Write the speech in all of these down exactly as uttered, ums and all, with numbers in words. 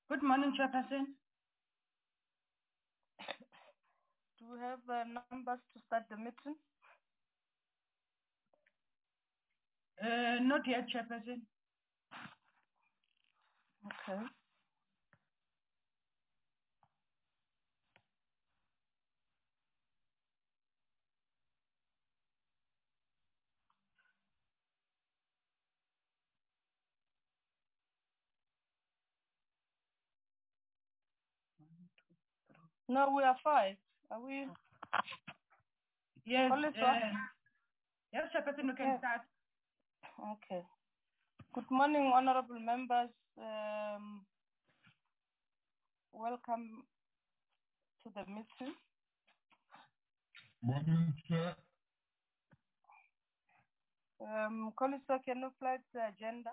Good morning, Chairperson. Do we have uh, numbers to start the meeting? Uh, not yet, Chairperson. Okay. No, we are five. Are we? Yes. Only Uh, yes, Chairperson, okay. you can start. Okay. Good morning, honorable members. Um, welcome to the meeting. Morning, Chair. Um, Koliso, can you flag the agenda?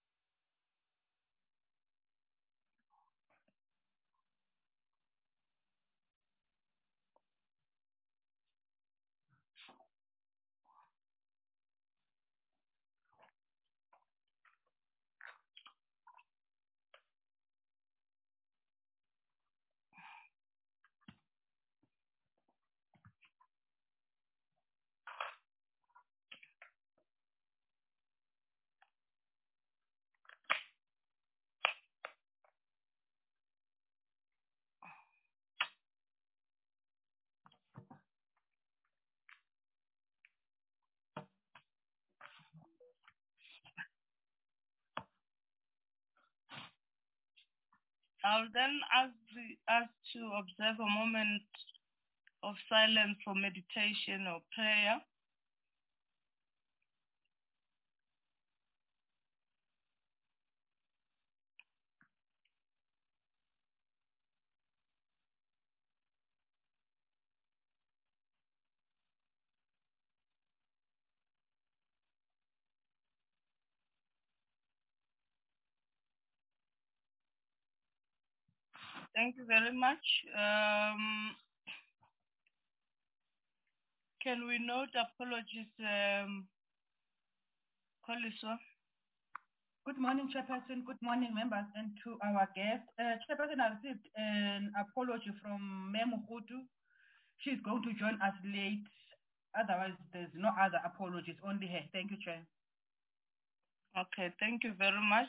I'll then ask, the, ask to observe a moment of silence for meditation or prayer. Thank you very much. Um, can we note apologies, um, Koliso? Good morning, Chairperson. Good morning, members, and to our guest. Uh, Chairperson, I received an apology from Memo Hutu. She's going to join us late. Otherwise, there's no other apologies, only her. Thank you, Chair. Okay, thank you very much.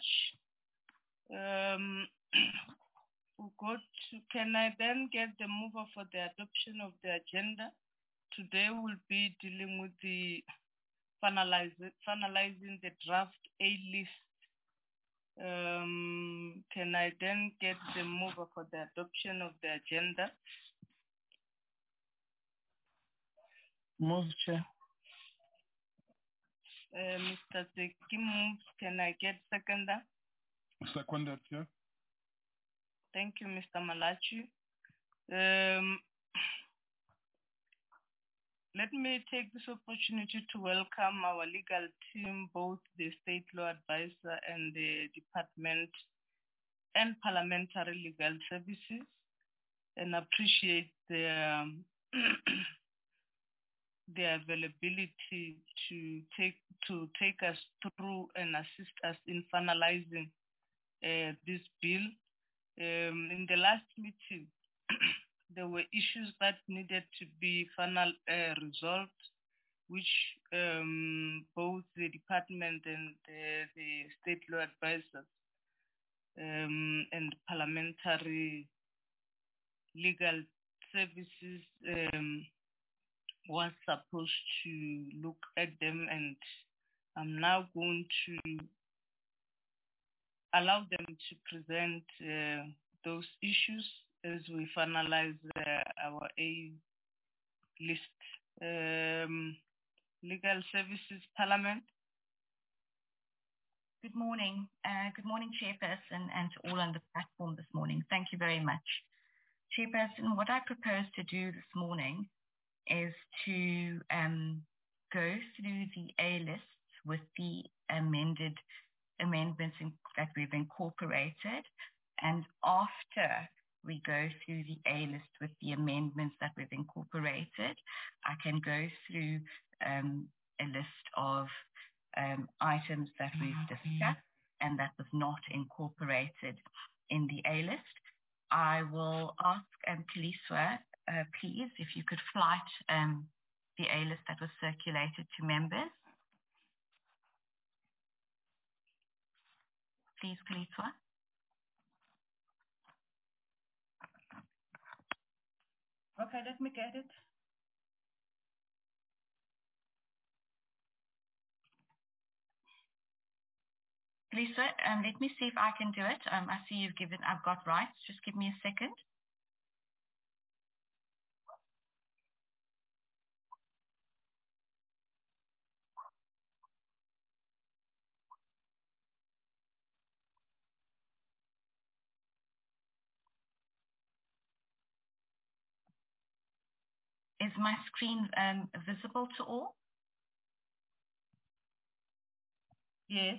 Um, we'll go to, can I then get the mover for the adoption of the agenda? Today we'll be dealing with the finalizing, finalizing the draft A list. Um, can I then get the mover for the adoption of the agenda? Move, Chair. Uh, Mister Zeki moves. Can I get seconder? Seconded, Chair. Thank you, Mister Malachi. Um, let me take this opportunity to welcome our legal team, both the State Law Advisor and the Department and Parliamentary Legal Services, and appreciate their, um, their availability to take to take us through and assist us in finalizing uh, this bill. Um, in the last meeting, there were issues that needed to be final uh, resolved, which um, both the department and uh, the state law advisors um, and parliamentary legal services um, was supposed to look at them, and I'm now going to allow them to present uh, those issues as we finalize uh, our A list. Um, Legal Services Parliament. Good morning. Uh, good morning, Chairperson, and to all on the platform this morning. Thank you very much. Chairperson, what I propose to do this morning is to um, go through the A lists with the amended amendments in, that we've incorporated, and after we go through the A list with the amendments that we've incorporated, I can go through um, a list of um, items that we've discussed and that was not incorporated in the A-list. I will ask um, Kaliswa, uh, please, if you could flight um, the A-list that was circulated to members. Please, Kaliswa. Okay, let me get it. Lisa, um, let me see if I can do it. Um, I see you've given, I've got rights. Just give me a second. Is my screen um, visible to all? Yes.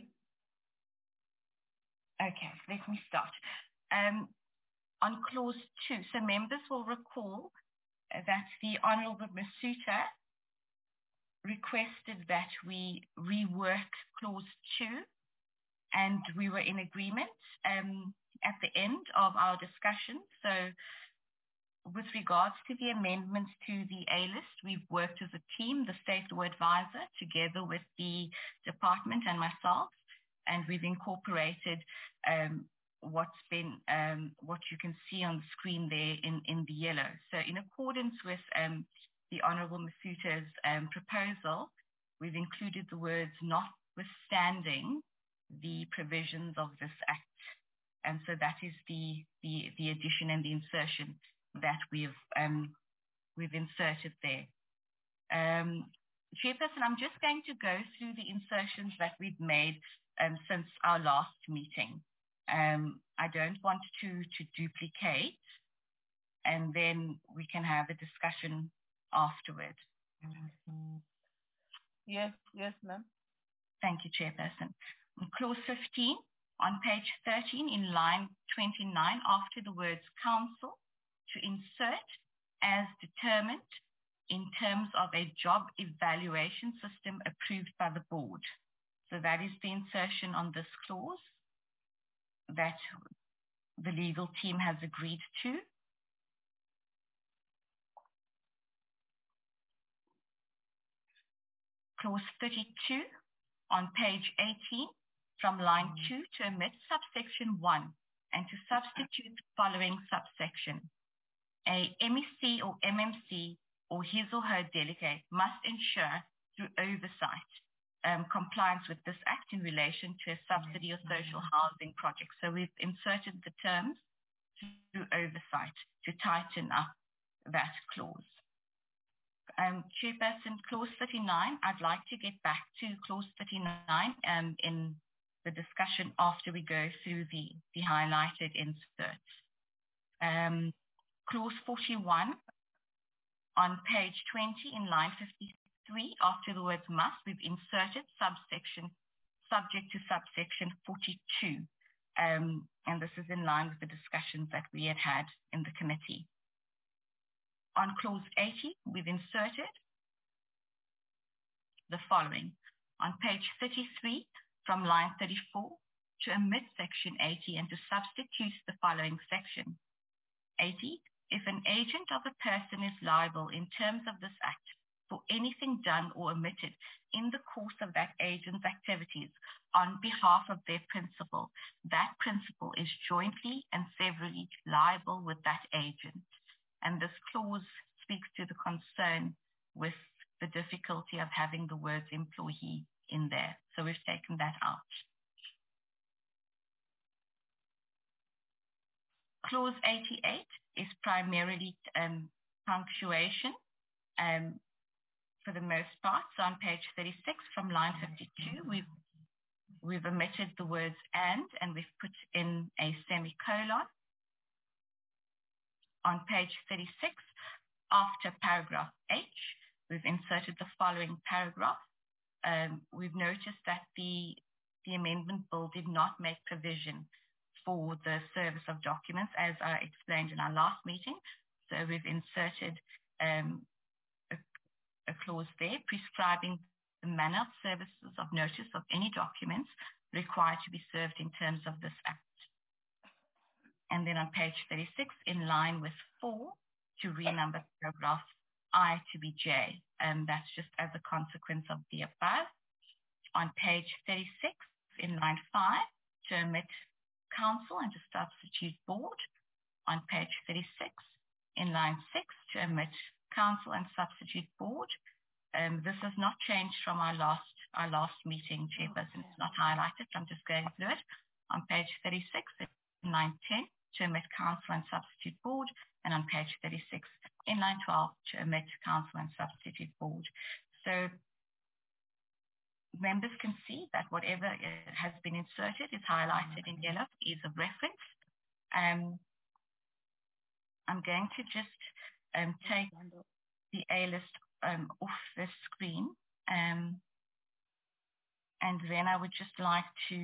Okay, let me start. Um, on clause two, so members will recall that the Honourable Masuta requested that we rework clause two, and we were in agreement um, at the end of our discussion. So with regards to the amendments to the A-list, we've worked as a team, the State Law Advisor, together with the department and myself, and we've incorporated um, what's been, um, what you can see on the screen there in, in the yellow. So in accordance with um, the Honourable Mafuta's um, proposal, we've included the words notwithstanding the provisions of this Act. And so that is the, the, the addition and the insertion that we've um, we've inserted there. Um, Chairperson, I'm just going to go through the insertions that we've made um, since our last meeting. Um, I don't want to, to duplicate, and then we can have a discussion afterward. Yes, yes, ma'am. Thank you, Chairperson. Clause fifteen, on page thirteen, in line twenty-nine, after the words council, to insert as determined in terms of a job evaluation system approved by the board. So that is the insertion on this clause that the legal team has agreed to. Clause thirty-two on page eighteen, from line two, to omit subsection one and to substitute the following subsection. A M E C or M M C or his or her delegate must ensure through oversight um, compliance with this Act in relation to a subsidy or social housing project. So we've inserted the terms through oversight to tighten up that clause. Um, Chairperson, clause thirty-nine, I'd like to get back to clause thirty-nine um, in the discussion after we go through the, the highlighted inserts. Um, Clause forty-one on page twenty in line fifty-three, after the words must, we've inserted subsection subject to subsection forty-two. Um, and this is in line with the discussions that we had had in the committee. On clause eighty, we've inserted the following. On page thirty-three, from line thirty-four, to omit section eighty and to substitute the following section. eighty, if an agent of a person is liable in terms of this Act for anything done or omitted in the course of that agent's activities on behalf of their principal, that principal is jointly and severally liable with that agent. And this clause speaks to the concern with the difficulty of having the words employee in there. So we've taken that out. Clause eighty-eight is primarily um, punctuation um, for the most part. So on page thirty-six from line fifty-two, we've, we've omitted the words and, and we've put in a semicolon. On page thirty-six, after paragraph H, we've inserted the following paragraph. Um, we've noticed that the, the amendment bill did not make provision for the service of documents, as I explained in our last meeting. So we've inserted um, a, a clause there prescribing the manner of services of notice of any documents required to be served in terms of this Act. And then on page thirty-six, in line with four, to renumber paragraph I to be J. And that's just as a consequence of the above. On page thirty-six, in line five, to omit council and to substitute board. On page thirty-six, in line six, to omit council and substitute board. Um, this has not changed from our last our last meeting, Chairperson. It's not highlighted. I'm just going through it. On page thirty-six, in line ten, to omit council and substitute board. And on page thirty-six, in line twelve, to omit council and substitute board. So members can see that whatever has been inserted is highlighted in yellow, is a reference. Um, I'm going to just um, take the A list um, off the screen. Um, and then I would just like to,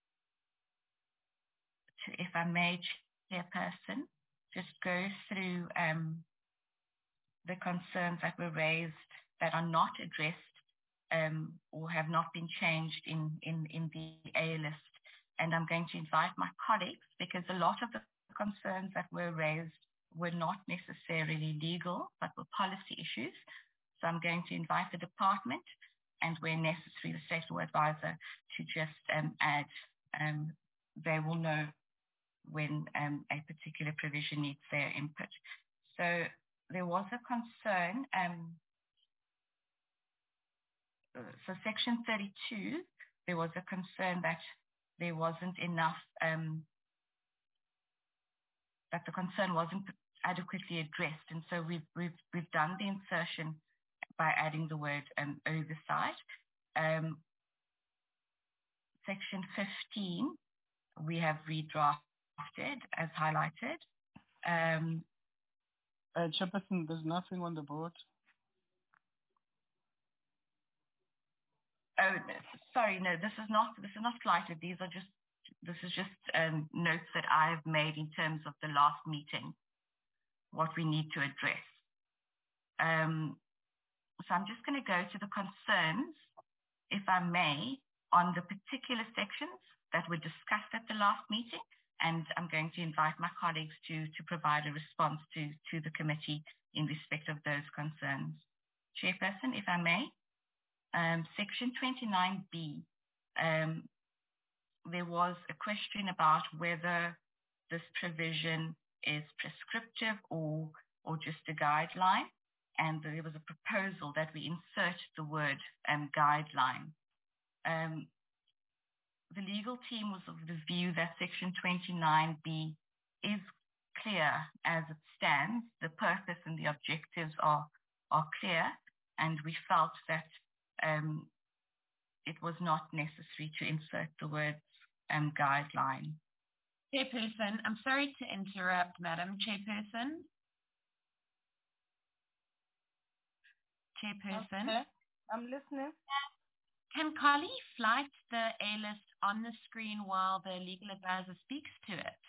to if I may, Chairperson, just go through um, the concerns that were raised that are not addressed um, or have not been changed in, in, in the A list. And I'm going to invite my colleagues, because a lot of the concerns that were raised were not necessarily legal, but were policy issues. So I'm going to invite the department and, where necessary, the state law advisor to just um, add. Um, they will know when um, a particular provision needs their input. So there was a concern. Um, so section thirty-two, there was a concern that there wasn't enough, um, that the concern wasn't adequately addressed. And so we've, we've, we've done the insertion by adding the word um, oversight. Um, section fifteen, we have redrafted as highlighted. Um, uh, Chairperson, there's nothing on the board. Oh, sorry, no, this is not, this is not flighted. These are just, this is just um, notes that I have made in terms of the last meeting, what we need to address. Um, so I'm just going to go to the concerns, if I may, on the particular sections that were discussed at the last meeting, and I'm going to invite my colleagues to, to provide a response to, to the committee in respect of those concerns. Chairperson, if I may. Um, section twenty-nine B, um, there was a question about whether this provision is prescriptive or, or just a guideline, and there was a proposal that we insert the word um, guideline. Um, the legal team was of the view that section twenty-nine B is clear as it stands. The purpose and the objectives are, are clear, and we felt that Um, it was not necessary to insert the words um, guideline. Chairperson, I'm sorry to interrupt, Madam Chairperson. Chairperson. Okay. I'm listening. Can Carly flight the A list on the screen while the legal advisor speaks to it?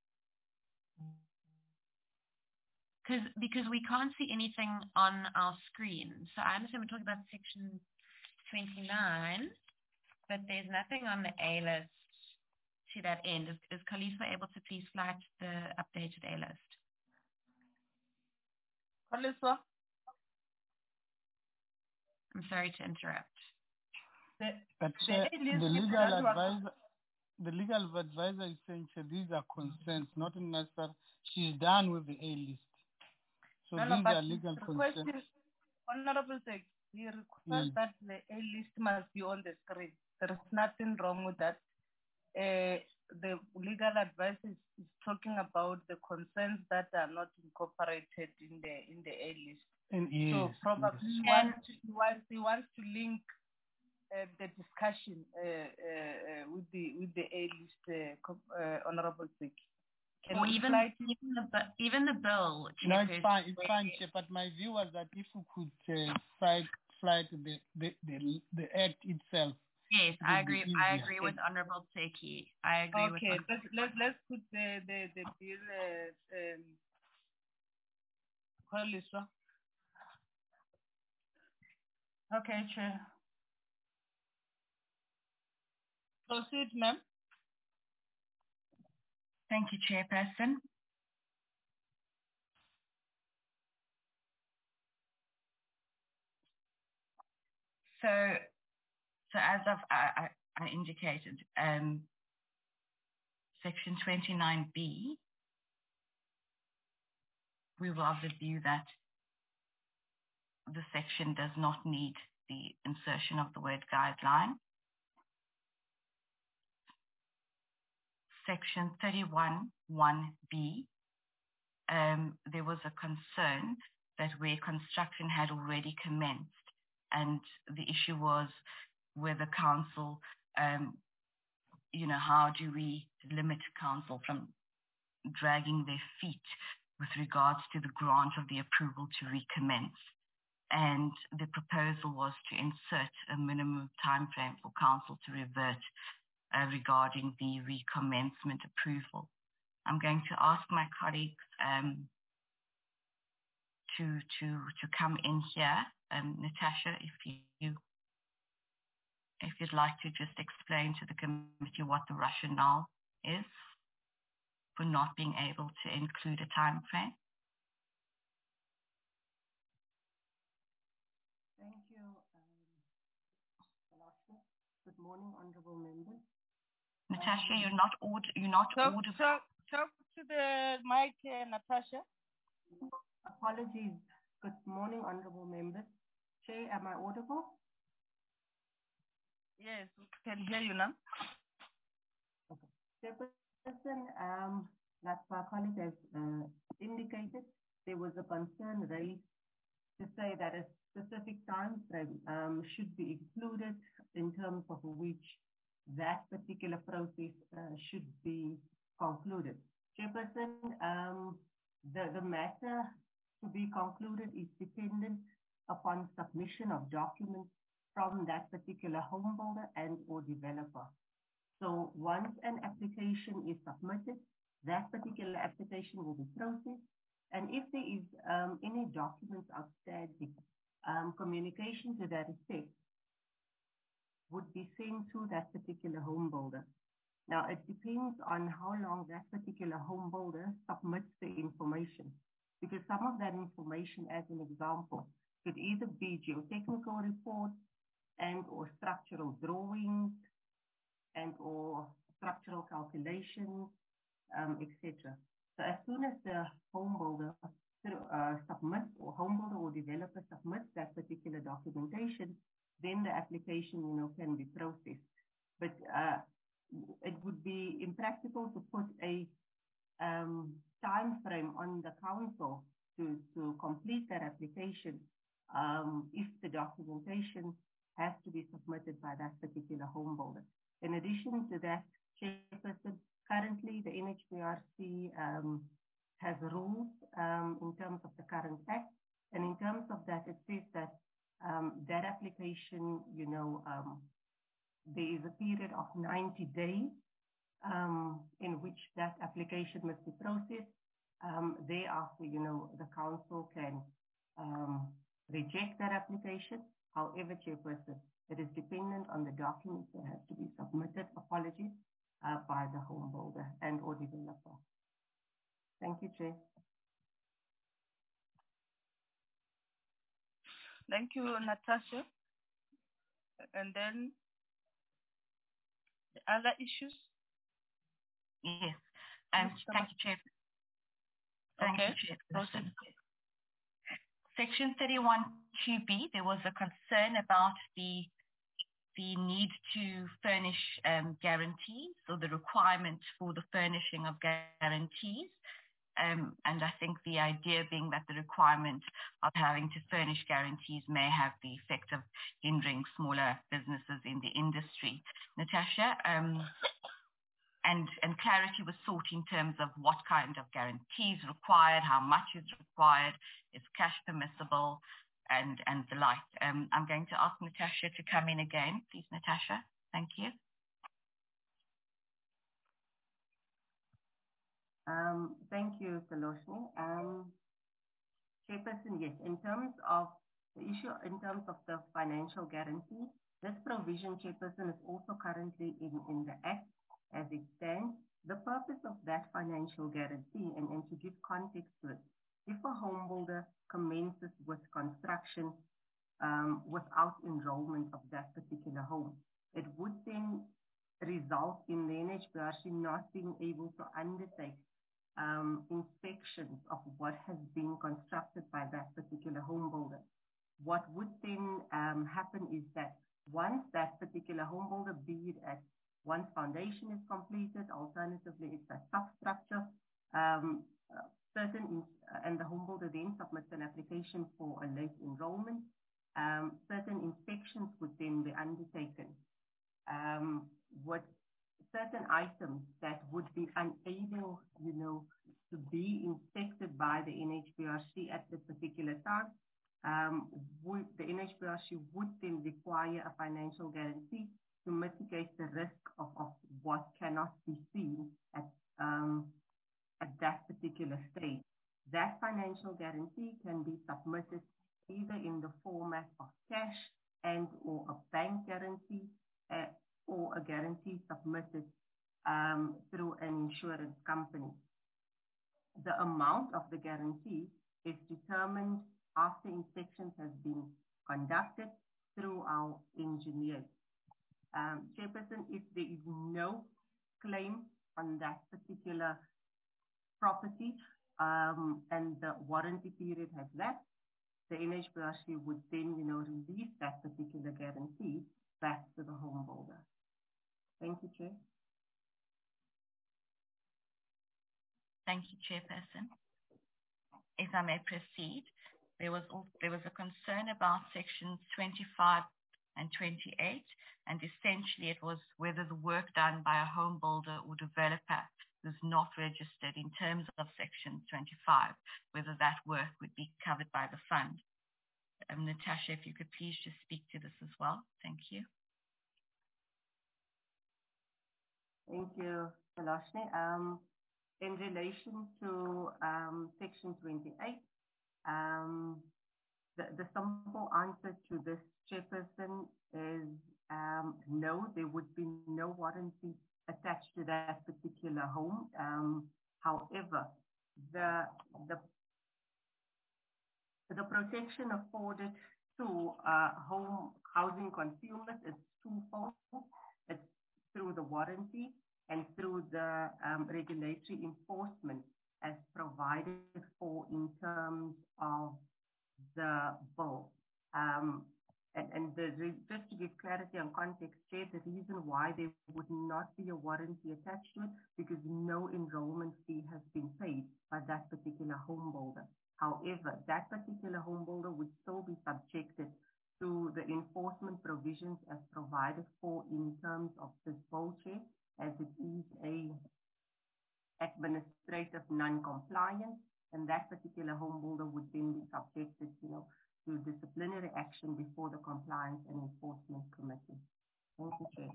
Because because we can't see anything on our screen. So I understand we're talking about section twenty-nine, but there's nothing on the A list to that end. Is, is Khalifa able to please flight the updated A list? Khalifa? I'm sorry to interrupt. The, but uh, the legal advisor, the legal advisor is saying so these are concerns, not necessarily. She's done with the A list. So no, these no, are legal concerns. Honorable Sec, he requests mm. that the A list must be on the screen. There is nothing wrong with that. Uh, the legal advice is, is talking about the concerns that are not incorporated in the in the A list. And yes, so probably yes. he, wants to, he, wants, he wants to link uh, the discussion uh, uh, with the with the A list, uh, uh, Honorable Sec. Can or even even the even the bill. No, it's fine, it's fine, Chair. But my view was that if we could uh, flight flight the the, the the act itself. Yes, I agree. I agree with Honorable Seki. I agree okay, with. Okay, let's let's let's put the the the bill. Uh, um, Khalifa. Okay, Chair. Proceed, ma'am. Thank you, Chairperson. So, so as I've, I, I indicated, um, Section twenty-nine B, we will have the view that the section does not need the insertion of the word guideline. Section thirty-one one B, um, there was a concern that where construction had already commenced, and the issue was with the council, um, you know, how do we limit council from dragging their feet with regards to the grant of the approval to recommence? And the proposal was to insert a minimum time frame for council to revert uh, regarding the recommencement approval. I'm going to ask my colleagues um, to to to come in here. Um, Natasha, if you if you'd like to just explain to the committee what the rationale is for not being able to include a time frame. Thank you, um, Good morning, honourable members. Natasha, um, you're not aud you're not talk, audible. Talk, talk to the mic, uh, Natasha. Apologies. Good morning, honourable members. Chair, am I audible? Yes, we can hear you now. Okay. Chairperson, um, like my colleague has uh, indicated, there was a concern raised to say that a specific time frame um, should be included in terms of which that particular process uh, should be concluded. Chairperson, um, the, the matter to be concluded is dependent upon submission of documents from that particular home builder and or developer. So once an application is submitted, that particular application will be processed. And if there is um, any documents outstanding, um, communication to that effect would be sent to that particular home builder. Now, it depends on how long that particular home builder submits the information, because some of that information, as an example, could either be geotechnical reports and or structural drawings and or structural calculations, um, et cetera. So as soon as the home builder uh, submits or home builder or developer submits that particular documentation, then the application, you know, can be processed. But uh, it would be impractical to put a um, time frame on the council to, to complete that application um, if the documentation has to be submitted by that particular home builder. In addition to that, Chairperson, currently the N H B R C um, has rules um, in terms of the current act, and in terms of that, it says that um, that application, you know, um, there is a period of ninety days um, in which that application must be processed. Um, thereafter, you know, the council can um, reject that application. However, Chairperson, it is dependent on the documents that have to be submitted, apologies, uh, by the home builder and or developer. Thank you, Chair. Thank you, Natasha. And then the other issues? Yes. Um, thank you, Chair. Thank okay. you, Chair. Section thirty-one two B, there was a concern about the the need to furnish um, guarantees, or the requirement for the furnishing of guarantees. Um, and I think the idea being that the requirement of having to furnish guarantees may have the effect of hindering smaller businesses in the industry. Natasha, um, and, and clarity was sought in terms of what kind of guarantees required, how much is required, is cash permissible, and, and the like. Um, I'm going to ask Natasha to come in again. Please, Natasha. Thank you. Um, thank you, Saloshni. Um, Chairperson, yes, in terms of the issue, in terms of the financial guarantee, this provision, Chairperson, is also currently in, in the Act as it stands. The purpose of that financial guarantee, and, and to give context to it, if a home builder commences with construction um, without enrollment of that particular home, it would then result in the N H B R C not being able to undertake um, inspections of what has been constructed by that particular home builder. What would then um, happen is that once that particular home builder, be it at once foundation is completed, alternatively it's a substructure, um, uh, certain, in, uh, and the home builder then submits an application for a late enrollment, um, certain inspections would then be undertaken. Um, what certain items that would be unable, you know, to be inspected by the N H B R C at this particular time, um, would, the N H B R C would then require a financial guarantee to mitigate the risk of, of what cannot be seen at, um, at that particular stage. That financial guarantee can be submitted either in the format of cash and or a bank guarantee uh, or a guarantee submitted um, through an insurance company. The amount of the guarantee is determined after inspections has been conducted through our engineers. Um, Chairperson, if there is no claim on that particular property um, and the warranty period has lapsed, the N H B R C would then, you know, release that particular guarantee back to the home builder. Thank you, Chair. Thank you, Chairperson. If I may proceed, there was also, there was a concern about sections twenty-five and twenty-eight, and essentially it was whether the work done by a home builder or developer who's not registered in terms of section twenty-five, whether that work would be covered by the fund. Um, Natasha, if you could please just speak to this as well. Thank you. Thank you, Salashni. Um, in relation to um, section twenty-eight, um, the, the simple answer to this, Chairperson, is um, no, there would be no warranty attached to that particular home. Um, however, the, the, the protection afforded to uh, home housing consumers is twofold. It's through the warranty and through the um, regulatory enforcement as provided for in terms of the bill. Um, and and the, just to give clarity and context, Chair, the reason why there would not be a warranty attached to it, because no enrollment fee has been paid by that particular home builder. However, that particular home builder would still be subjected to the enforcement provisions as provided for in terms of this bill, Chair, as it is a administrative non-compliance, and that particular home builder would then be subjected, you know, to disciplinary action before the Compliance and Enforcement Committee. Thank you, Chair.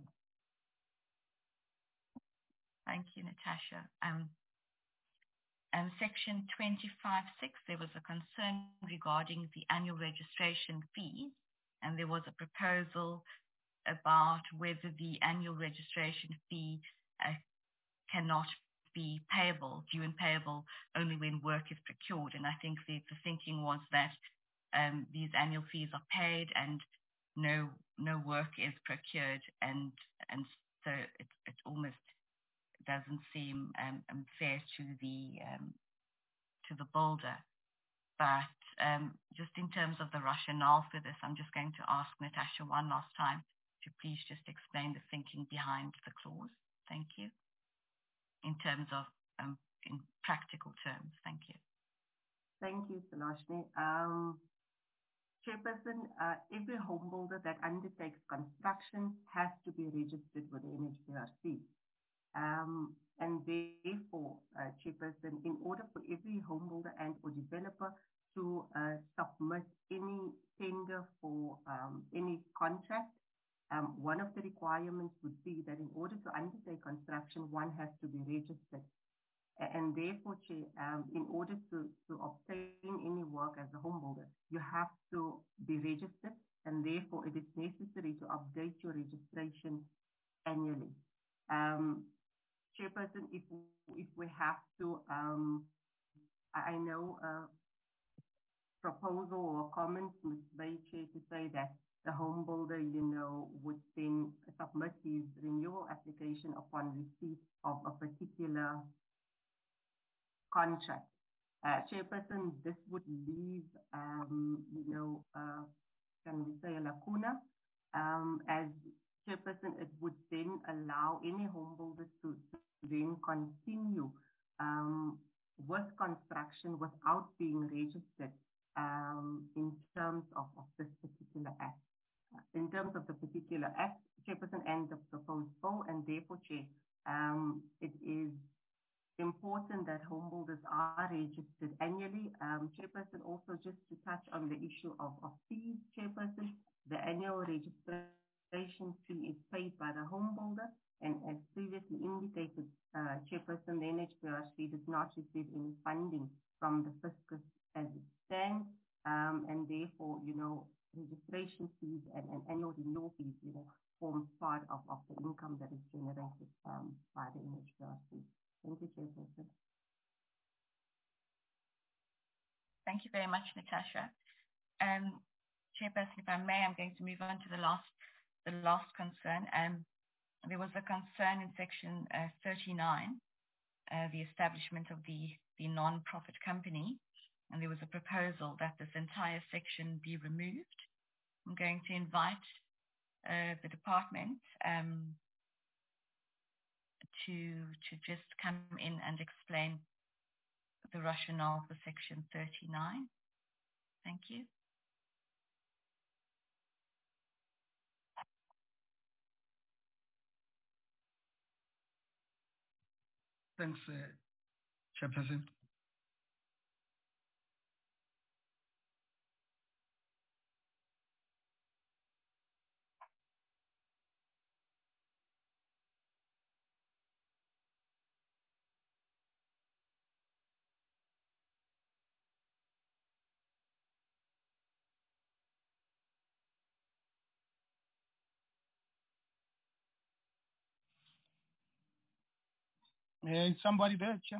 Thank you, Natasha. Um, and section twenty-five six, there was a concern regarding the annual registration fees, and there was a proposal about whether the annual registration fee uh, cannot be payable, due and payable only when work is procured. And I think the, the thinking was that um, these annual fees are paid and no no work is procured, and and so it, it almost doesn't seem um, fair to the um, to the builder. But um, just in terms of the rationale for this, I'm just going to ask Natasha one last time to please just explain the thinking behind the clause. Thank you. In terms of, um, in practical terms. Thank you. Thank you, Salashni. Um, Chairperson, uh, every home builder that undertakes construction has to be registered with the N H B R C. Um, and therefore, uh, Chairperson, in order for every home builder and or developer to uh, submit any tender for um, any contract, um, one of the requirements would be that in order to undertake construction, one has to be registered. And therefore, um, in order to, to obtain any work as a home builder, you have to be registered, and therefore it is necessary to update your registration annually. Um, Chairperson, if if we have to, um, I know a proposal or comment was made, Chair, to say that the home builder, you know, would then submit his renewal application upon receipt of a particular contract. Uh, Chairperson, this would leave, um, you know, uh, can we say a lacuna? Um, as Chairperson, it would then allow any home builders to, to then continue um, with construction without being registered um, in terms of, of this particular act. In terms of the particular act, Chairperson, and the proposed bill, and therefore, Chair, um, it is important that home builders are registered annually. Um, Chairperson, also just to touch on the issue of, of fees, Chairperson, the annual registration fee is paid by the home builder, and as previously indicated, uh, Chairperson, the N H B R C did not receive any funding from the fiscus as it stands, um, and therefore, you know, registration fees and, and annual renewal fees, you know, forms part of, of the income that is generated um, by the N H B R C. Thank you, Chairperson. Thank you very much, Natasha. Um, Chairperson, if I may, I'm going to move on to the last, the last concern. Um, there was a concern in section uh, thirty-nine, uh, the establishment of the, the non-profit company, and there was a proposal that this entire section be removed. I'm going to invite uh, the department um, to, to just come in and explain the rationale for section thirty-nine. Thank you. Thanks, uh, Chairperson. Uh, is somebody there, Chair?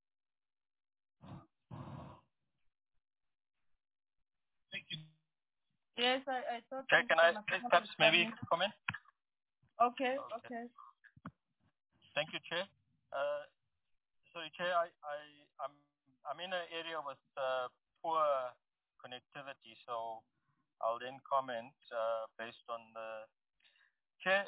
Thank you. Yes, I, I thought. Chair, can I perhaps maybe comment? Okay, okay, okay. Thank you, Chair. Uh, sorry, Chair, I, I, I'm, I'm in an area with uh, poor connectivity, so I'll then comment uh, based on the Chair.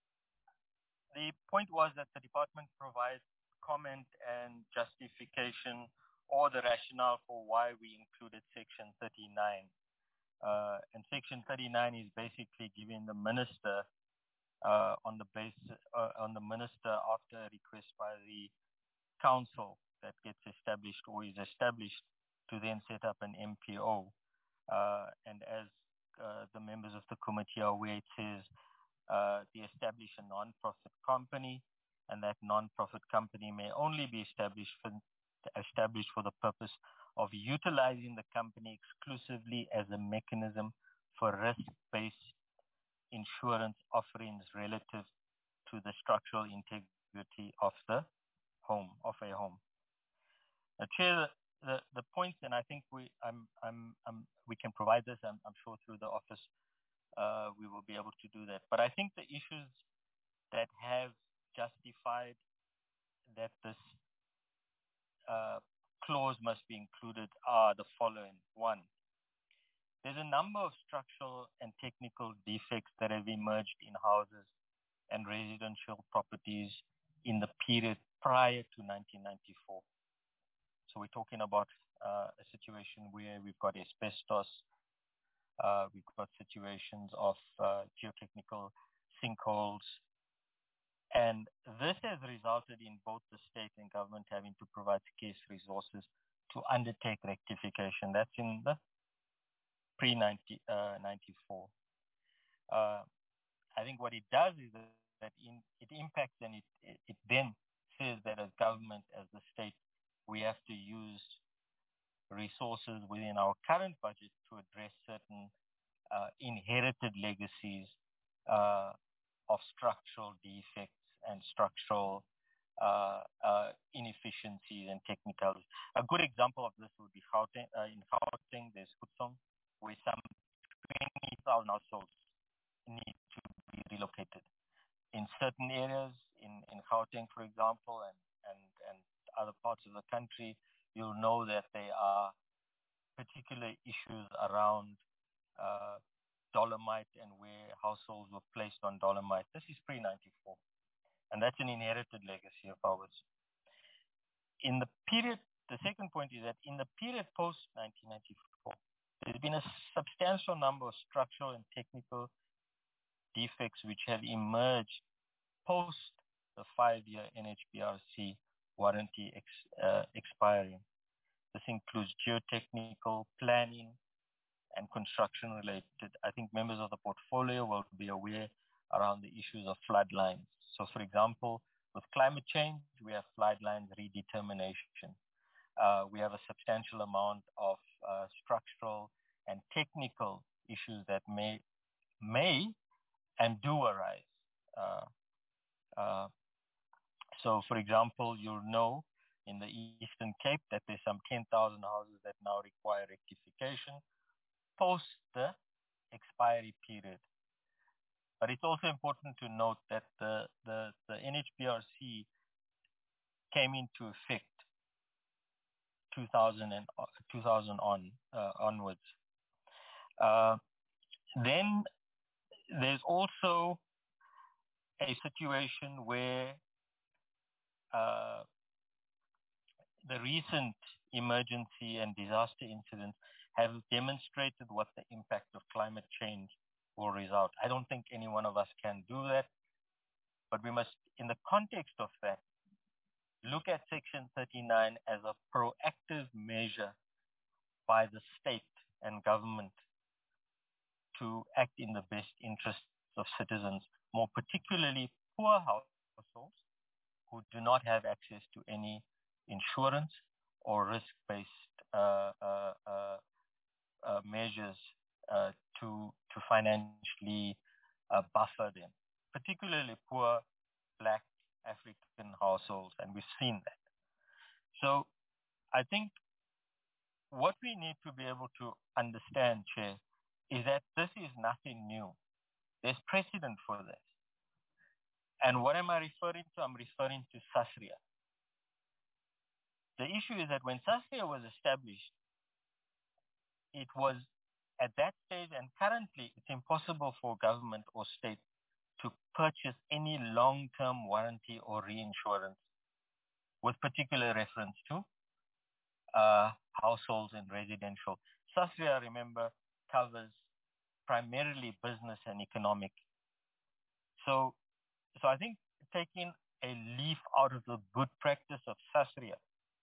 The point was that the department provides comment and justification or the rationale for why we included section thirty-nine. Uh, and section thirty-nine is basically giving the minister uh, on the base uh, on the minister after a request by the council that gets established or is established to then set up an M P O. Uh, and as uh, the members of the committee are aware, it says uh, the establish a non-profit company, and that non-profit company may only be established for established for the purpose of utilizing the company exclusively as a mechanism for risk-based insurance offerings relative to the structural integrity of the home, of a home. Now, Chair, the, the points, and I think we, I'm, I'm, I'm, we can provide this, I'm, I'm sure through the office, uh, we will be able to do that. But I think the issues that have justified that this uh, clause must be included are the following. One, there's a number of structural and technical defects that have emerged in houses and residential properties in the period prior to nineteen ninety-four. So we're talking about uh, a situation where we've got asbestos, uh, we've got situations of uh, geotechnical sinkholes, and this has resulted in both the state and government having to provide scarce resources to undertake rectification. That's in the pre ninety-four. Uh, I think what it does is that in, it impacts and it, it, it then says that as government, as the state, we have to use resources within our current budget to address certain uh, inherited legacies uh, of structural defects and structural uh, uh, inefficiencies and technicalities. A good example of this would be Gauteng. Uh, in Gauteng, there's Kutsong, where some twenty thousand households need to be relocated. In certain areas, in, in Gauteng, for example, and, and, and other parts of the country, you'll know that there are particular issues around uh, dolomite and where households were placed on dolomite. This is pre ninety-four, and that's an inherited legacy of ours. In the period, the second point is that in the period post nineteen ninety-four, there's been a substantial number of structural and technical defects which have emerged post the five-year N H B R C warranty ex, uh, expiring. This includes geotechnical, planning, and construction related. I think members of the portfolio will be aware around the issues of flood lines. So for example, with climate change, we have flood lines redetermination. Uh, we have a substantial amount of uh, structural and technical issues that may, may and do arise. Uh, uh, so for example, you'll know in the Eastern Cape that there's some ten thousand houses that now require rectification post the expiry period. But it's also important to note that the, the, the N H B R C came into effect two thousand, and, two thousand on, uh, onwards. Uh, then there's also a situation where uh, the recent emergency and disaster incidents have demonstrated what the impact of climate change will result. I don't think any one of us can do that, but we must, in the context of that, look at Section thirty-nine as a proactive measure by the state and government to act in the best interests of citizens, more particularly poor households who do not have access to any insurance or risk-based uh, uh, uh, uh, measures uh, to to financially uh, buffer them, particularly poor Black African households, and we've seen that. So I think what we need to be able to understand, Chair, is that this is nothing new. There's precedent for this. And what am I referring to? I'm referring to SASRIA. The issue is that when SASRIA was established, it was at that stage, and currently it's impossible for government or state to purchase any long-term warranty or reinsurance with particular reference to uh, households and residential. SASRIA, remember, covers primarily business and economic. So, so I think taking a leaf out of the good practice of SASRIA,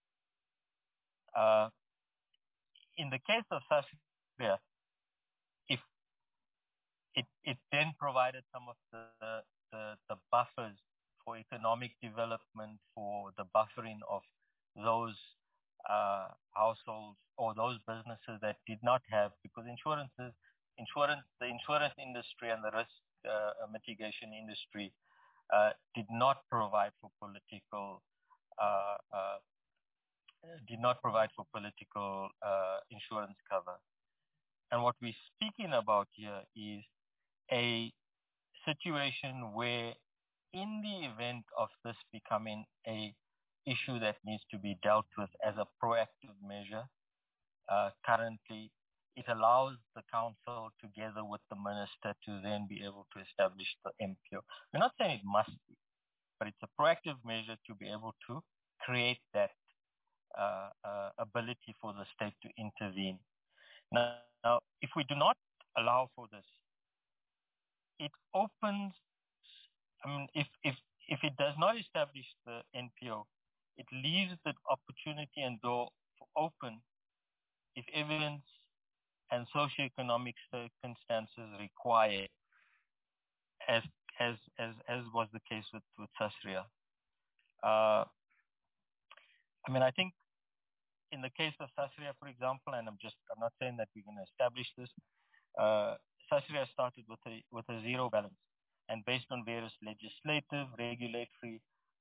uh, in the case of SASRIA, if it, it then provided some of the, the, the buffers for economic development, for the buffering of those uh, households or those businesses that did not have, because insurances, insurance, the insurance industry and the risk uh, mitigation industry uh, did not provide for political, uh, uh, did not provide for political uh, insurance cover. And what we're speaking about here is a situation where, in the event of this becoming a issue that needs to be dealt with as a proactive measure, uh, currently it allows the council together with the minister to then be able to establish the M P O. We're not saying it must be, but it's a proactive measure to be able to create that uh, uh, ability for the state to intervene. Now, now, if we do not allow for this, it opens, I mean, if, if, if it does not establish the N P O, it leaves the opportunity and door open if evidence and socioeconomic circumstances require, as as as as was the case with with SASRIA. Uh, I mean, I think in the case of SASRIA, for example, and I'm just I'm not saying that we're going to establish this. Uh, SASRIA started with a with a zero balance, and based on various legislative, regulatory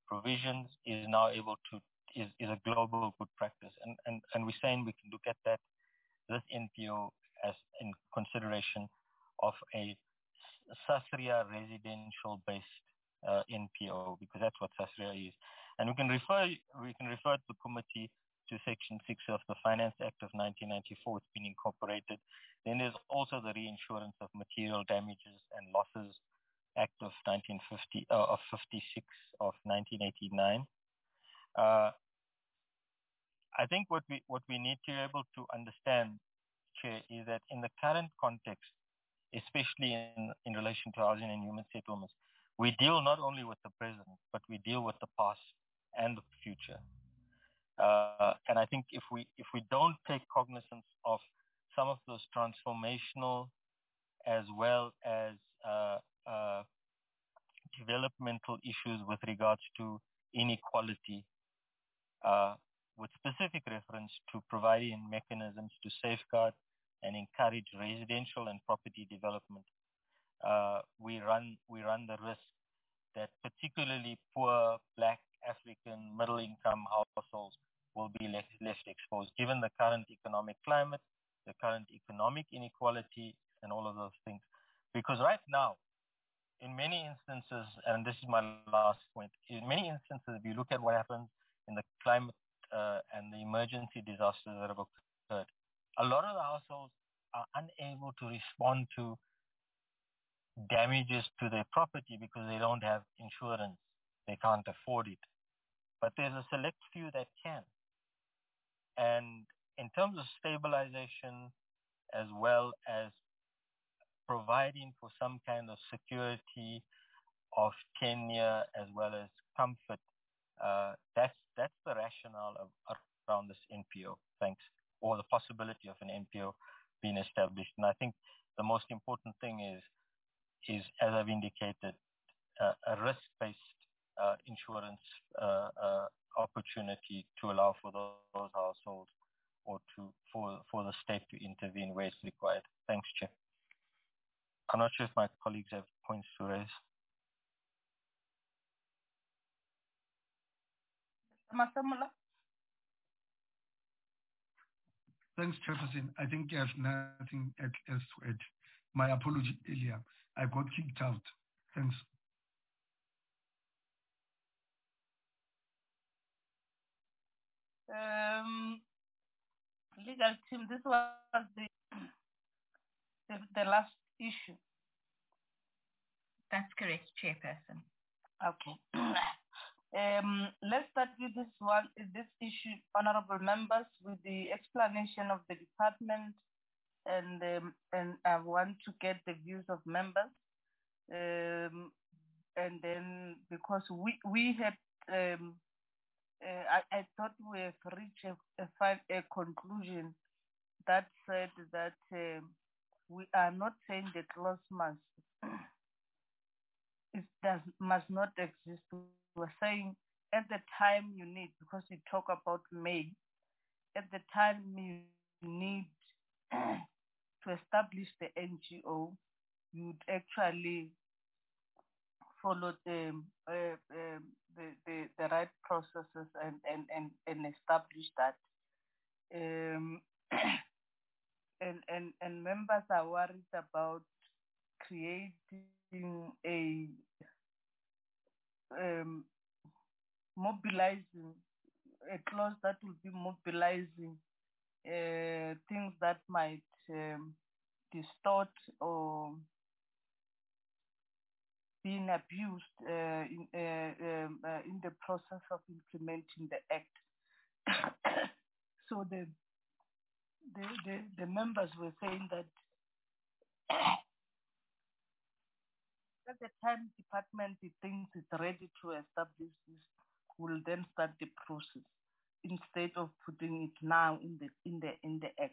provisions is now able to, is, is a global good practice. And, and, and we're saying we can look at that, this N P O as in consideration of a SASRIA residential-based uh, N P O, because that's what SASRIA is. And we can refer, we can refer the committee to Section six of the Finance Act of nineteen ninety-four. It's been incorporated. Then there's also the Reinsurance of Material Damages and Losses Act of nineteen fifty, uh, of fifty-six of nineteen eighty-nine. Uh, I think what we what we need to be able to understand, Chair, is that in the current context, especially in, in relation to housing and human settlements, we deal not only with the present, but we deal with the past and the future. Uh, and I think if we if we don't take cognizance of some of those transformational as well as uh, uh, developmental issues with regards to inequality, uh, with specific reference to providing mechanisms to safeguard and encourage residential and property development, uh, we run we run the risk that particularly poor Black, African, middle-income households will be left, left exposed, given the current economic climate, the current economic inequality, and all of those things. Because right now, in many instances, and this is my last point, in many instances, if you look at what happens in the climate uh, and the emergency disasters that have occurred, a lot of the households are unable to respond to damages to their property because they don't have insurance. They can't afford it. But there's a select few that can. And in terms of stabilization, as well as providing for some kind of security of tenure as well as comfort, uh, that's that's the rationale of, around this N P O. Thanks. Or the possibility of an N P O being established. And I think the most important thing is, is as I've indicated, uh, a risk-based uh, insurance uh, uh, opportunity to allow for those, those households or to for for the state to intervene where it's required. Thanks, Chair. I'm not sure if my colleagues have points to raise. Masamula? Thanks, Chairperson. I think I have nothing else to add. My apology earlier. I got kicked out. Thanks. Um, legal team, this was the, the, the last issue. That's correct, Chairperson. Okay. Um, let's start with this one, this issue, honorable members, with the explanation of the department, and um, and I want to get the views of members, um, and then because we we had, um, uh, I, I thought we have reached a, a, a conclusion that said that um, we are not saying the clause must it does must not exist. We're saying at the time you need, because we talk about May, at the time you need to establish the N G O, you'd actually follow the, uh, uh, the, the, the right processes and, and, and, and establish that. Um, and, and, and members are worried about creating a um, mobilizing a clause that will be mobilizing uh, things that might um, distort or being abused uh, in, uh, um, uh, in the process of implementing the act. So the, the the the members were saying that at the time department thinks it's ready to establish this, will then start the process instead of putting it now in the in the in the act.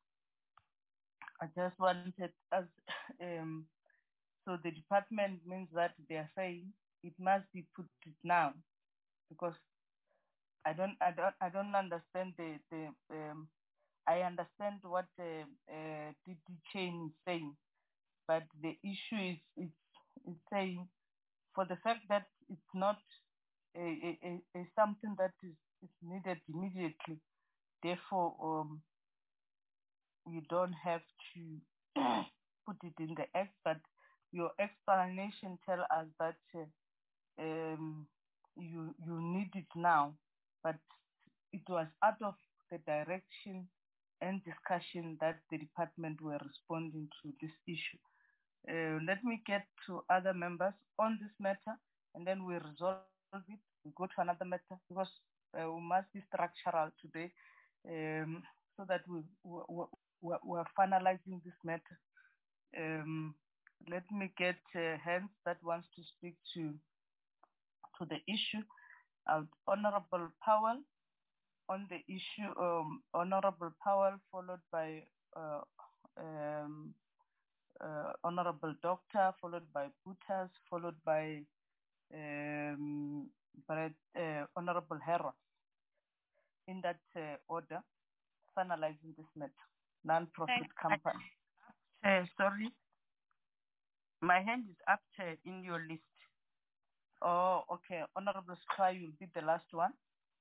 I just wanted as um, so the department means that they are saying it must be put it now, because I don't I don't I don't understand the the um, I understand what the uh, D D chain is saying, but the issue is it's, it's saying for the fact that it's not a, a, a something that is, is needed immediately. Therefore, um, you don't have to put it in the act, but your explanation tell us that uh, um, you you need it now, but it was out of the direction and discussion that the department were responding to this issue. Uh, let me get to other members on this matter, and then we resolve it. We go to another matter because uh, we must be structural today, um, so that we, we, we, we are finalizing this matter. Um, let me get uh, hands that wants to speak to to the issue. Uh, Honorable Powell on the issue. Um, Honorable Powell, followed by uh, um, uh, Honorable Doctor, followed by Butas, followed by um, Brett, uh, Honorable Herron. In that uh, order, finalizing this matter. Non-profit company. Uh, sorry. My hand is up to in your list. Oh, okay. Honorable Sky, you'll be the last one.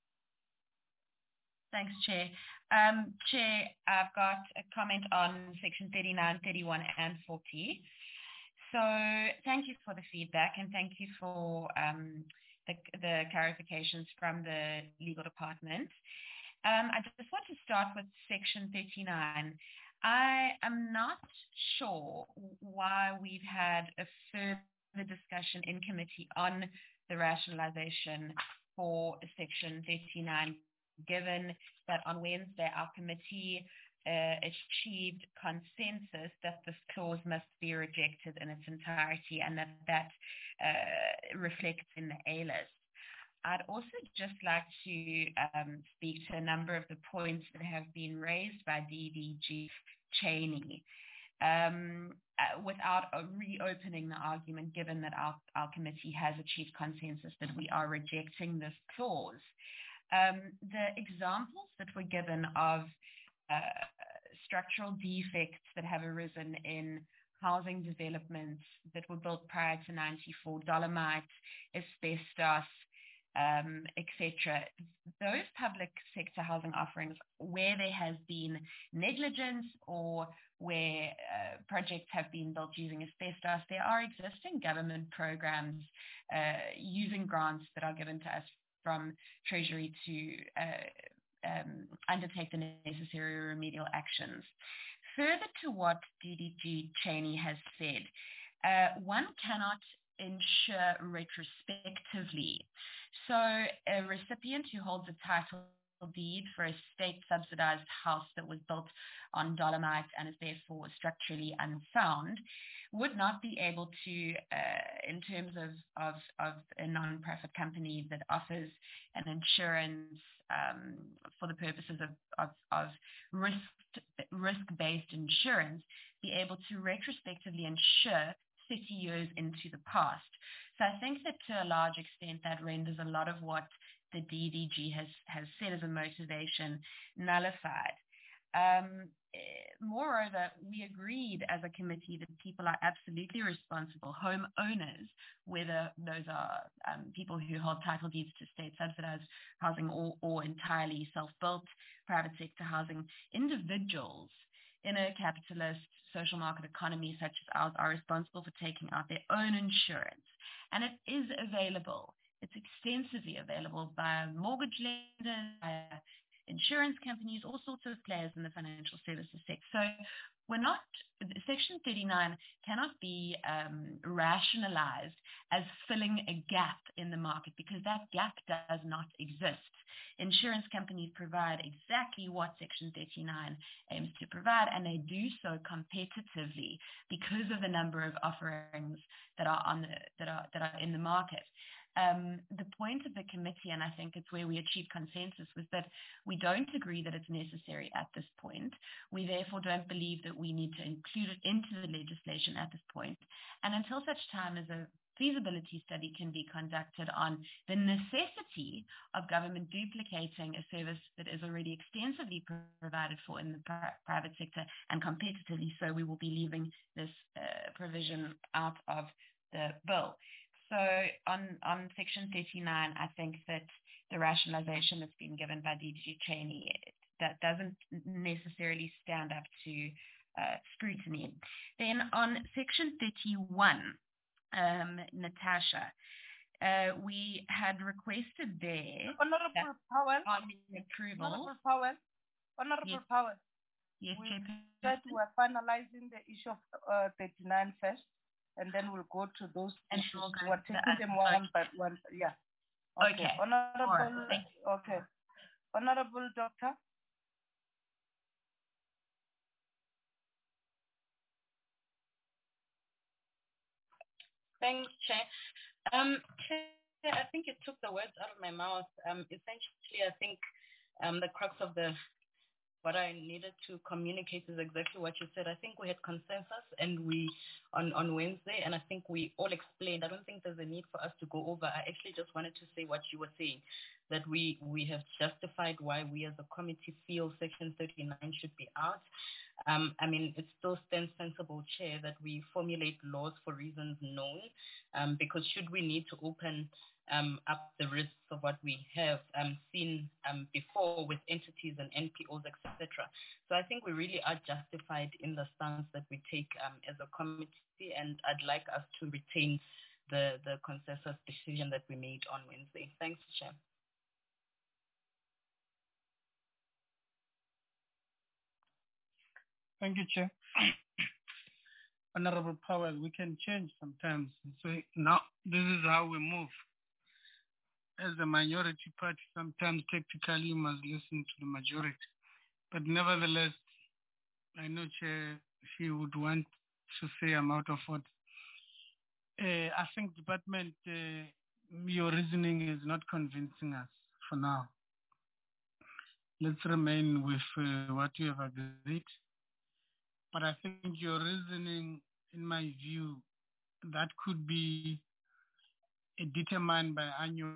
Thanks, Chair. Um, Chair, I've got a comment on section thirty-nine, thirty-one, and forty. So thank you for the feedback, and thank you for um, the, the clarifications from the legal department. Um, I just want to start with section thirty-nine. I am not sure why we've had a further discussion in committee on the rationalization for section thirty-nine, given that on Wednesday our committee uh, achieved consensus that this clause must be rejected in its entirety and that that uh, reflects in the A list. I'd also just like to um, speak to a number of the points that have been raised by D D G Cheney um, uh, without uh, reopening the argument, given that our, our committee has achieved consensus that we are rejecting this clause. Um, the examples that were given of uh, structural defects that have arisen in housing developments that were built prior to ninety-four, dolomite, asbestos, um, et cetera. Those public sector housing offerings, where there has been negligence or where uh, projects have been built using asbestos, there are existing government programs uh, using grants that are given to us from Treasury to uh, um, undertake the necessary remedial actions. Further to what D D G Cheney has said, uh, one cannot ensure retrospectively. So a recipient who holds a title deed for a state-subsidized house that was built on dolomite and is therefore structurally unsound would not be able to, uh, in terms of, of, of a non-profit company that offers an insurance um, for the purposes of, of, of risk, risk-based insurance, be able to retrospectively insure thirty years into the past. So I think that to a large extent that renders a lot of what the D D G has, has said as a motivation nullified. Um, moreover, we agreed as a committee that people are absolutely responsible, homeowners, whether those are um, people who hold title deeds to state-subsidized housing or, or entirely self-built private sector housing, individuals in a capitalist social market economy such as ours are responsible for taking out their own insurance. And it is available. It's extensively available by mortgage lenders, by insurance companies, all sorts of players in the financial services sector. So we're not, Section thirty-nine cannot be um, rationalized as filling a gap in the market because that gap does not exist. Insurance companies provide exactly what Section thirty-nine aims to provide, and they do so competitively because of the number of offerings that are on the, that are that are in the market. Um, the point of the committee, and I think it's where we achieved consensus, was that we don't agree that it's necessary at this point. We therefore don't believe that we need to include it into the legislation at this point. And until such time as a feasibility study can be conducted on the necessity of government duplicating a service that is already extensively provided for in the pri- private sector and competitively, so we will be leaving this uh, provision out of the bill. So on, on section thirty-nine, I think that the rationalization that's been given by D D G Cheney, that doesn't necessarily stand up to uh, scrutiny. Then on section thirty-one, um, Natasha, uh, we had requested there Honorable Powell, on the approval. Honorable Powell, Honorable Yes. Powell. Yes, we Chairperson. said we're finalizing the issue of uh, thirty-nine first, and then we'll go to those And issues. we'll go We're to taking the them other- one by one. Yeah. Okay. Okay. Honorable. All right. Thank you. Okay. Honorable Doctor. Thanks, Chair. Um, Chair, I think you took the words out of my mouth. Um, essentially, I think um, the crux of the what I needed to communicate is exactly what you said. I think we had consensus and we on, on Wednesday, and I think we all explained. I don't think there's a need for us to go over. I actually just wanted to say what you were saying, that we, we have justified why we as a committee feel Section thirty-nine should be out. Um, I mean, it still stands sensible, Chair, that we formulate laws for reasons known, um, because should we need to open um, up the risks of what we have um, seen um, before with entities and N P Os, et cetera. So I think we really are justified in the stance that we take um, as a committee, and I'd like us to retain the, the consensus decision that we made on Wednesday. Thanks, Chair. Thank you, Chair. Honorable Powell, we can change sometimes. So now this is how we move. As a minority party, sometimes technically you must listen to the majority. But nevertheless, I know Chair, she would want to say I'm out of order. Uh, I think Department, uh, your reasoning is not convincing us for now. Let's remain with uh, what you have agreed. But I think your reasoning, in my view, that could be uh, determined by annual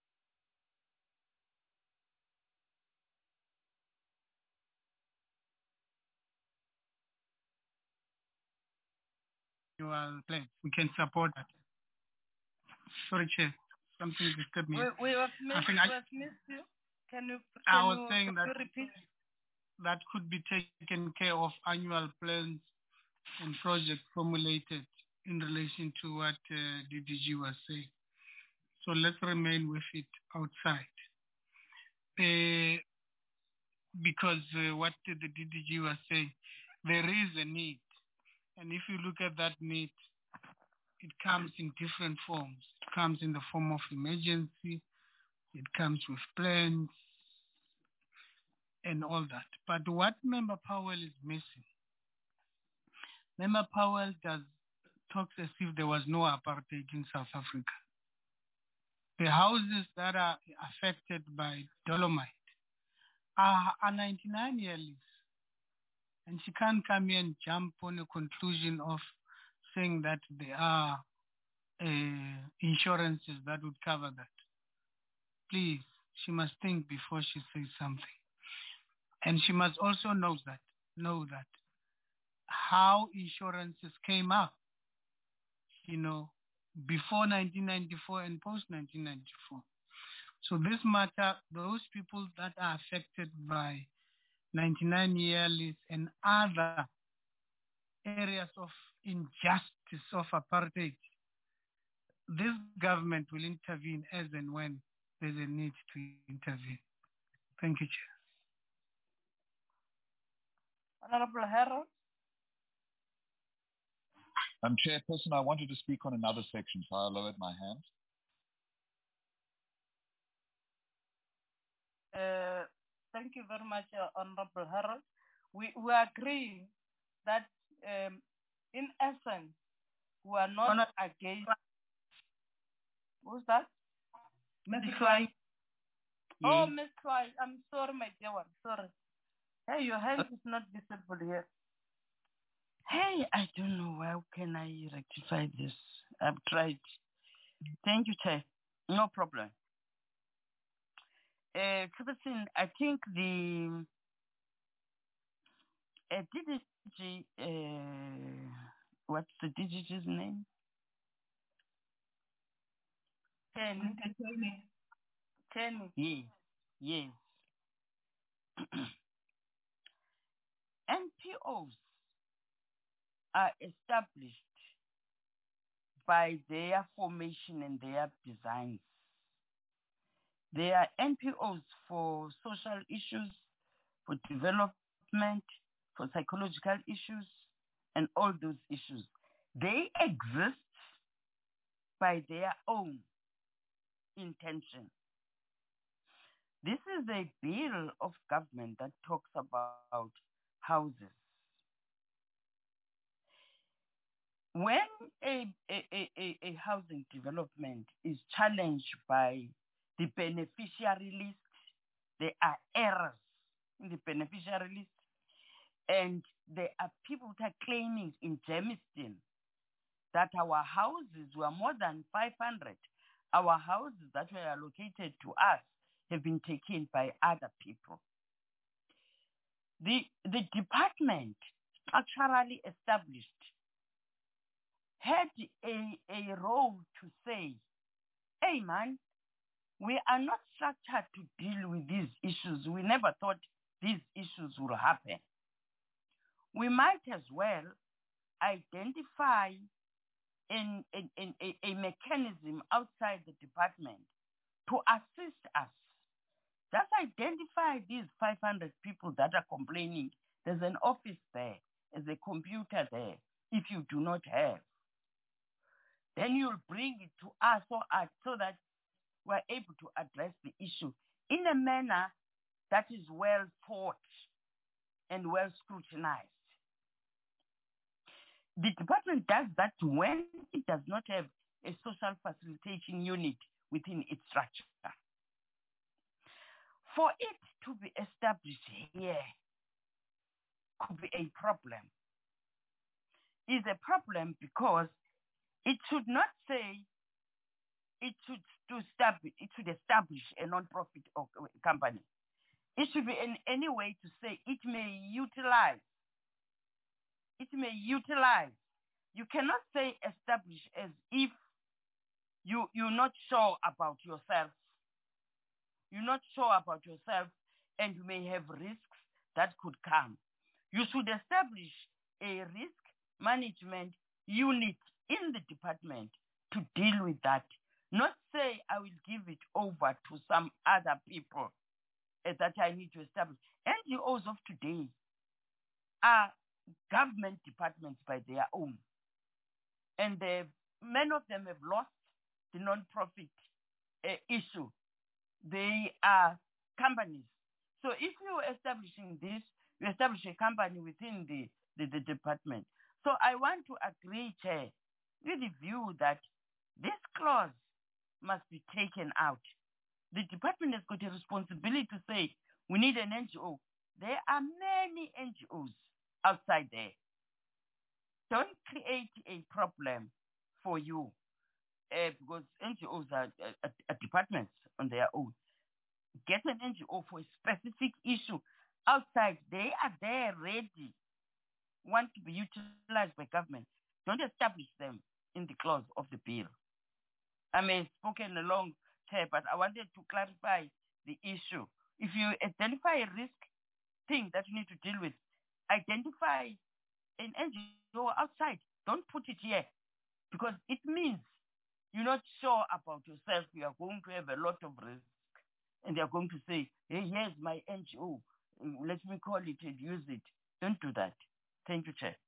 plan. We can support that. Sorry, Chair. Something disturbed me. We, we have missed, I think we I, have missed you. Can you, can I was you, saying that repeat? that could be taken care of annual plans and projects formulated in relation to what uh, D D G was saying. So let's remain with it outside. Uh, because uh, what the D D G was saying, there is a need. And if you look at that need, it comes in different forms. It comes in the form of emergency. It comes with plans and all that. But what Member Powell is missing, Member Powell does talks as if there was no apartheid in South Africa. The houses that are affected by dolomite are, are ninety-nine year lease. And she can't come here and jump on a conclusion of saying that there are uh, insurances that would cover that. Please, she must think before she says something. And she must also know that, know that how insurances came up, you know, before nineteen ninety-four and post nineteen ninety-four. So this matter, those people that are affected by ninety-nine year lease and other areas of injustice of apartheid, this government will intervene as and when there's a need to intervene. Thank you, Chair. Honorable Harold. Um, Chairperson, I wanted to speak on another section, so I lowered my hand. Uh, thank you very much, uh, Honorable Harold. We, we agree that um, in essence, we are not Honor against. Who's that? Miz Clyde. Oh, Miz Clyde. I'm sorry, my dear one. Sorry. Hey, your hand is not visible here. Hey, I don't know. How can I rectify this? I've tried. Thank you, Chair. No problem. Uh, I think the uh, D D G, uh, what's the D D G's name? Ten. Ten. Yes. Yes. N P Os are established by their formation and their designs. They are N P Os for social issues, for development, for psychological issues, and all those issues. They exist by their own intention. This is a bill of government that talks about houses. When a, a, a, a housing development is challenged by the beneficiary list, there are errors in the beneficiary list, and there are people that are claiming in Germiston that our houses were more than five hundred. Our houses that were allocated to us have been taken by other people. The, the department, structurally established, had a, a role to say, hey man, we are not structured to deal with these issues. We never thought these issues would happen. We might as well identify in, in, in a, a mechanism outside the department to assist us. Just identify these five hundred people that are complaining. There's an office there. There's a computer there. If you do not have, then you'll bring it to us so, uh, so that we're able to address the issue in a manner that is well thought and well scrutinized. The department does that when it does not have a social facilitation unit within its structure. For it to be established here could be a problem. Is a problem because it should not say it should to establish it should establish a non-profit company. It should be in any way to say it may utilize. It may utilize. You cannot say establish as if you you're not sure about yourself. You're not sure about yourself, and you may have risks that could come. You should establish a risk management unit in the department to deal with that. Not say I will give it over to some other people uh, that I need to establish. N G Os of today are government departments by their own. And many of them have lost the non-profit uh, issue. They are companies. So if you're establishing this, you establish a company within the, the, the department. So I want to agree, Chair, with the view that this clause must be taken out. The department has got a responsibility to say, we need an N G O. There are many N G Os outside there. Don't create a problem for you uh, because N G Os are, are, are departments on their own. Get an N G O for a specific issue outside. They are there ready, want to be utilized by government. Don't establish them in the clause of the bill. I may have spoken a long time, but I wanted to clarify the issue. If you identify a risk thing that you need to deal with, identify an N G O outside. Don't put it here because it means you're not sure about yourself. You are going to have a lot of risk. And they're going to say, hey, here's my N G O. Let me call it and use it. Don't do that. Thank you, Chair.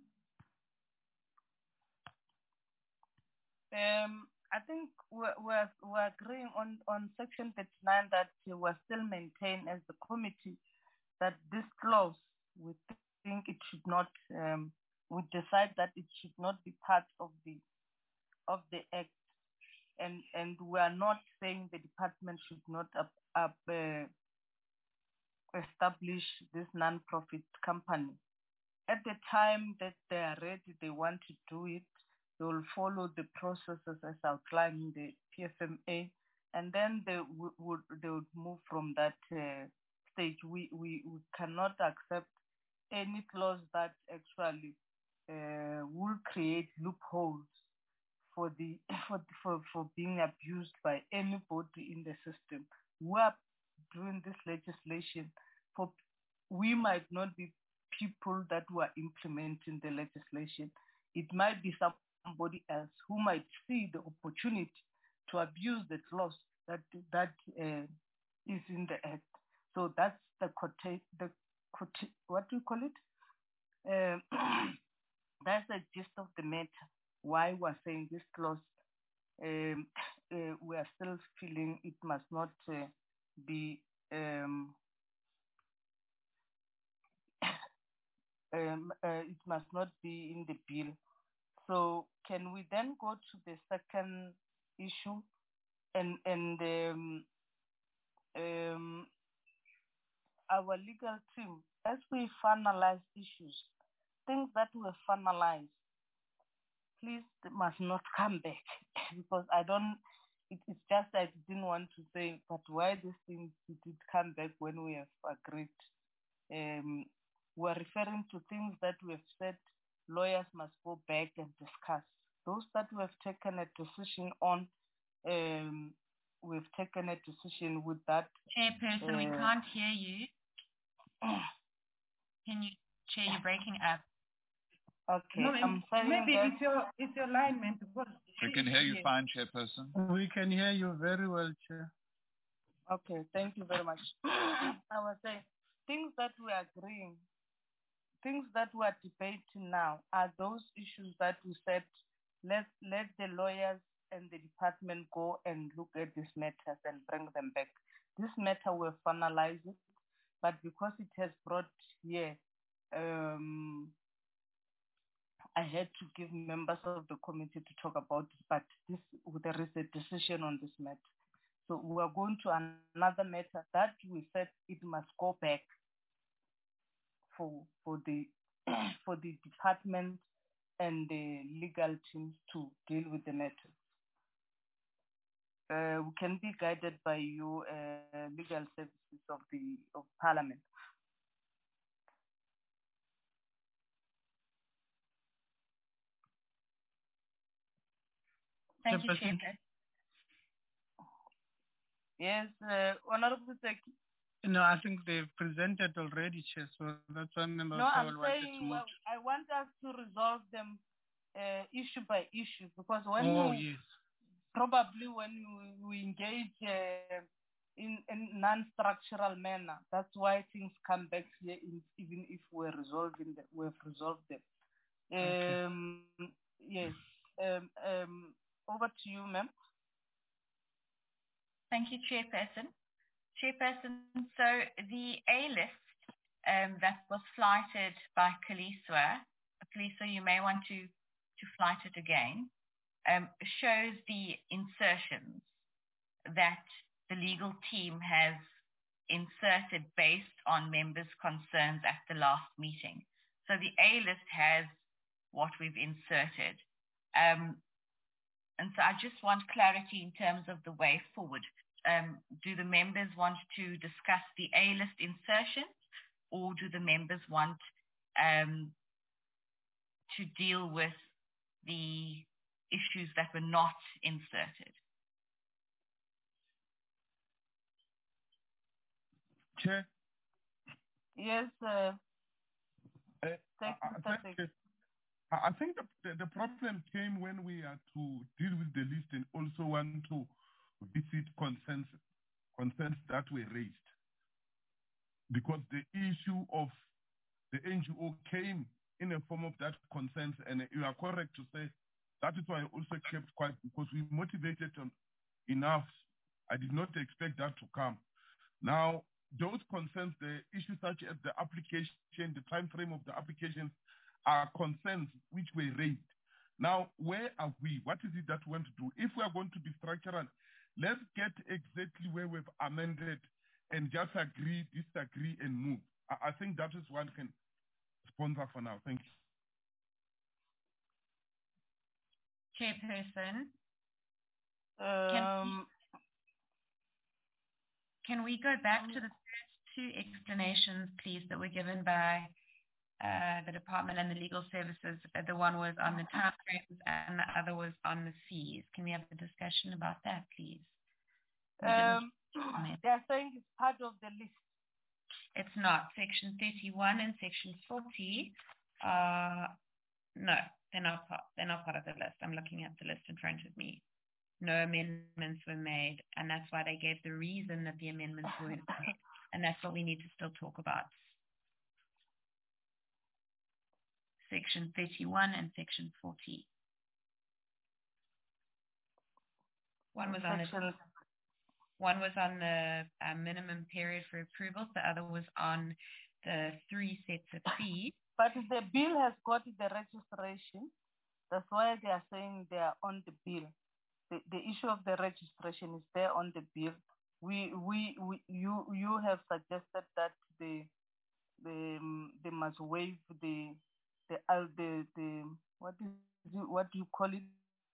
Um, I think we're, we're, we're agreeing on, on Section thirty-nine that we're still maintain as the committee that this clause, we think it should not, um, we decide that it should not be part of the of the Act. And and we are not saying the department should not up, up, uh, establish this non-profit company. At the time that they are ready, they want to do it, they will follow the processes as outlined in the P F M A, and then they w- would they would move from that uh, stage. We, we we cannot accept any clause that actually uh, will create loopholes for the for, for for being abused by anybody in the system. We are doing this legislation for we might not be people that were implementing the legislation. It might be somebody else who might see the opportunity to abuse the clause that that uh, is in the act. So that's the quote, the quote, what do you call it? Uh, that's the gist of the matter. Why we're saying this clause, um, uh, we are still feeling it must not uh, be um, um, uh, it must not be in the bill. So can we then go to the second issue and and um, um, our legal team, as we finalize issues, things that were finalized, please they must not come back because I don't. It, it's just I didn't want to say, but why this thing did come back when we have agreed? Um, we're referring to things that we have said lawyers must go back and discuss. Those that we have taken a decision on, um, we've taken a decision with that. Chairperson, uh, we can't hear you. Can you, Chair, you're breaking up. Okay, no, I'm saying maybe that it's your it's your line, man. Because we can hear you fine, Chairperson. We can hear you very well, Chair. Okay, thank you very much. I was saying things that we are agreeing, things that we are debating now are those issues that we said let let the lawyers and the department go and look at these matters and bring them back. This matter will finalize it, but because it has brought here, um, I had to give members of the committee to talk about it, but this, there is a decision on this matter. So we are going to another matter that we said it must go back for for the for the department and the legal teams to deal with the matter. Uh, we can be guided by you, uh, legal services of the of Parliament. Thank you, Chair. Yes, uh, Honorable Seki. No, I think they've presented already, Chair, so that's why Member No, Powell I'm wanted saying, to move. well, I want us to resolve them uh, issue by issue, because when oh, you, yes. probably when you, we engage uh, in a non-structural manner, that's why things come back here, in, even if we're resolving them, we've resolved them. Um, okay. Yes. Um, um, over to you, ma'am. Thank you, Chairperson. Chairperson, so the A list um, that was flighted by Kaliswa, Kaliswa, you may want to, to flight it again, um, shows the insertions that the legal team has inserted based on members' concerns at the last meeting. So the A list has what we've inserted. Um, and so I just want clarity in terms of the way forward. Um, do the members want to discuss the A-list insertions, or do the members want um, to deal with the issues that were not inserted? Chair? Yes, uh, uh, thank I, I, think, I think the, the, the problem came when we had to deal with the list and also want to visit concerns, concerns that were raised. Because the issue of the N G O came in the form of that concerns, and you are correct to say that is why I also kept quiet, because we motivated them enough. I did not expect that to come. Now, those concerns, the issues such as the application, the time frame of the applications, are concerns which were raised. Now, where are we? What is it that we want to do? If we are going to be structural, let's get exactly where we've amended and just agree, disagree, and move. I, I think that is one can sponsor for now. Thank you. Chairperson, um, can we go back to the first two explanations, please, that were given by uh, the department and the legal services. The one was on the timeframes and the other was on the fees. Can we have a discussion about that, please? Um, they are saying it's part of the list. It's not. Section thirty-one and section forty are, no, they're not part, they're not part of the list. I'm looking at the list in front of me. No amendments were made, and that's why they gave the reason that the amendments weren't made. And that's what we need to still talk about. Section thirty-one and section forty. One was on the, one was on the uh, minimum period for approvals. The other was on the three sets of fees. But the bill has got the registration. That's why they are saying they are on the bill. The, the issue of the registration is there on the bill. We, we, we you, you have suggested that they, they, um, they must waive the, the, uh, the, the, what is, what do you call it?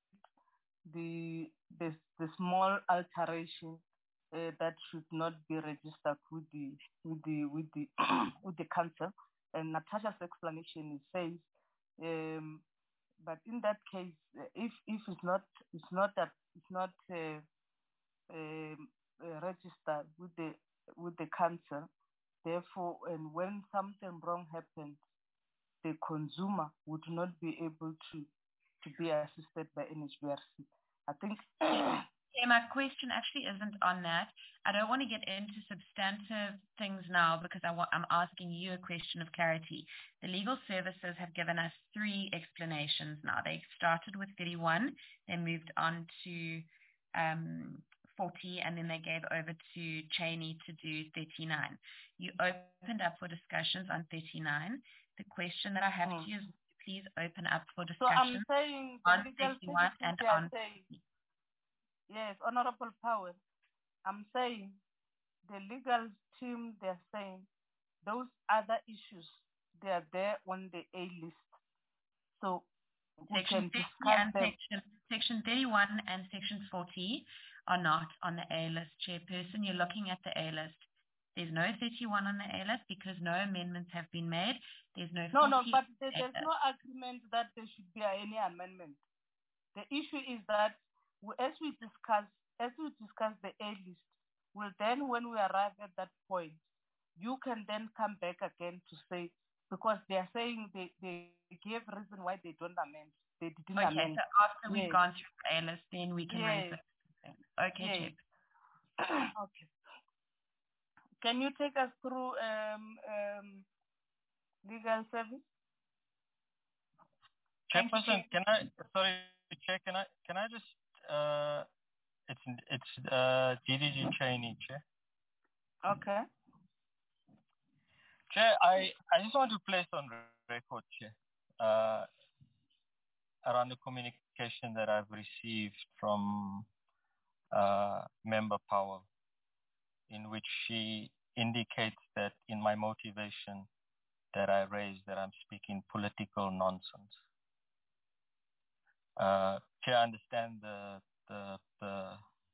The, the, the small alteration uh, that should not be registered with the, with the, with the, with the council. And Natasha's explanation says, um, but in that case, if if it's not it's not that it's not uh, um, uh, registered with the with the council, therefore, and when something wrong happens, the consumer would not be able to to be assisted by N H B R C. I think. Yeah, my question actually isn't on that. I don't want to get into substantive things now because I want, I'm asking you a question of clarity. The legal services have given us three explanations now. They started with thirty-one, they moved on to um, forty, and then they gave over to Cheney to do thirty-nine. You opened up for discussions on thirty-nine. The question that I have mm. to you is please open up for discussions so I'm saying on thirty-one and on saying, yes, Honorable Powell, I'm saying the legal team, they're saying those other issues, they are there on the A list. So we section can discuss and them. Section, section thirty-one and Section forty are not on the A list, Chairperson. You're looking at the A list. There's no thirty-one on the A list because no amendments have been made. There's no No, no, but there, there's no agreement that there should be any amendment. The issue is that as we discuss, as we discuss the A list, well, then when we arrive at that point, you can then come back again to say, because they are saying they, they gave reason why they don't amend. They didn't okay, amend. So after we've yes. gone through the A list, then we can yes. raise it. Okay, yes. Okay. Can you take us through um, um, legal service? Chairperson, can I, sorry, Chair, can I, can I just, uh, it's, it's uh, D D G Cheney, Chair. Okay. Chair, I, I just want to place on record, Chair, uh, around the communication that I've received from uh, Member Powell, in which she indicates that in my motivation that I raised that I'm speaking political nonsense. Uh, Chair, I understand the, the the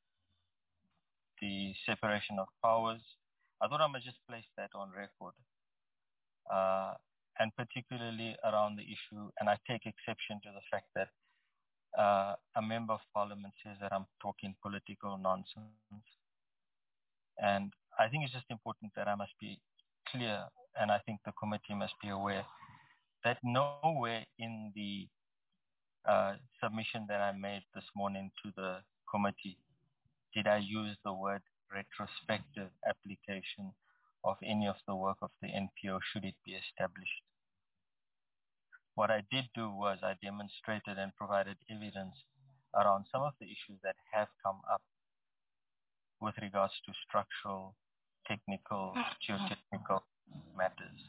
the separation of powers. I thought I might just place that on record, uh, and particularly around the issue, and I take exception to the fact that uh, a member of parliament says that I'm talking political nonsense. And I think it's just important that I must be clear, and I think the committee must be aware that nowhere in the uh, submission that I made this morning to the committee did I use the word retrospective application of any of the work of the N P O should it be established. What I did do was I demonstrated and provided evidence around some of the issues that have come up with regards to structural, technical, geotechnical matters.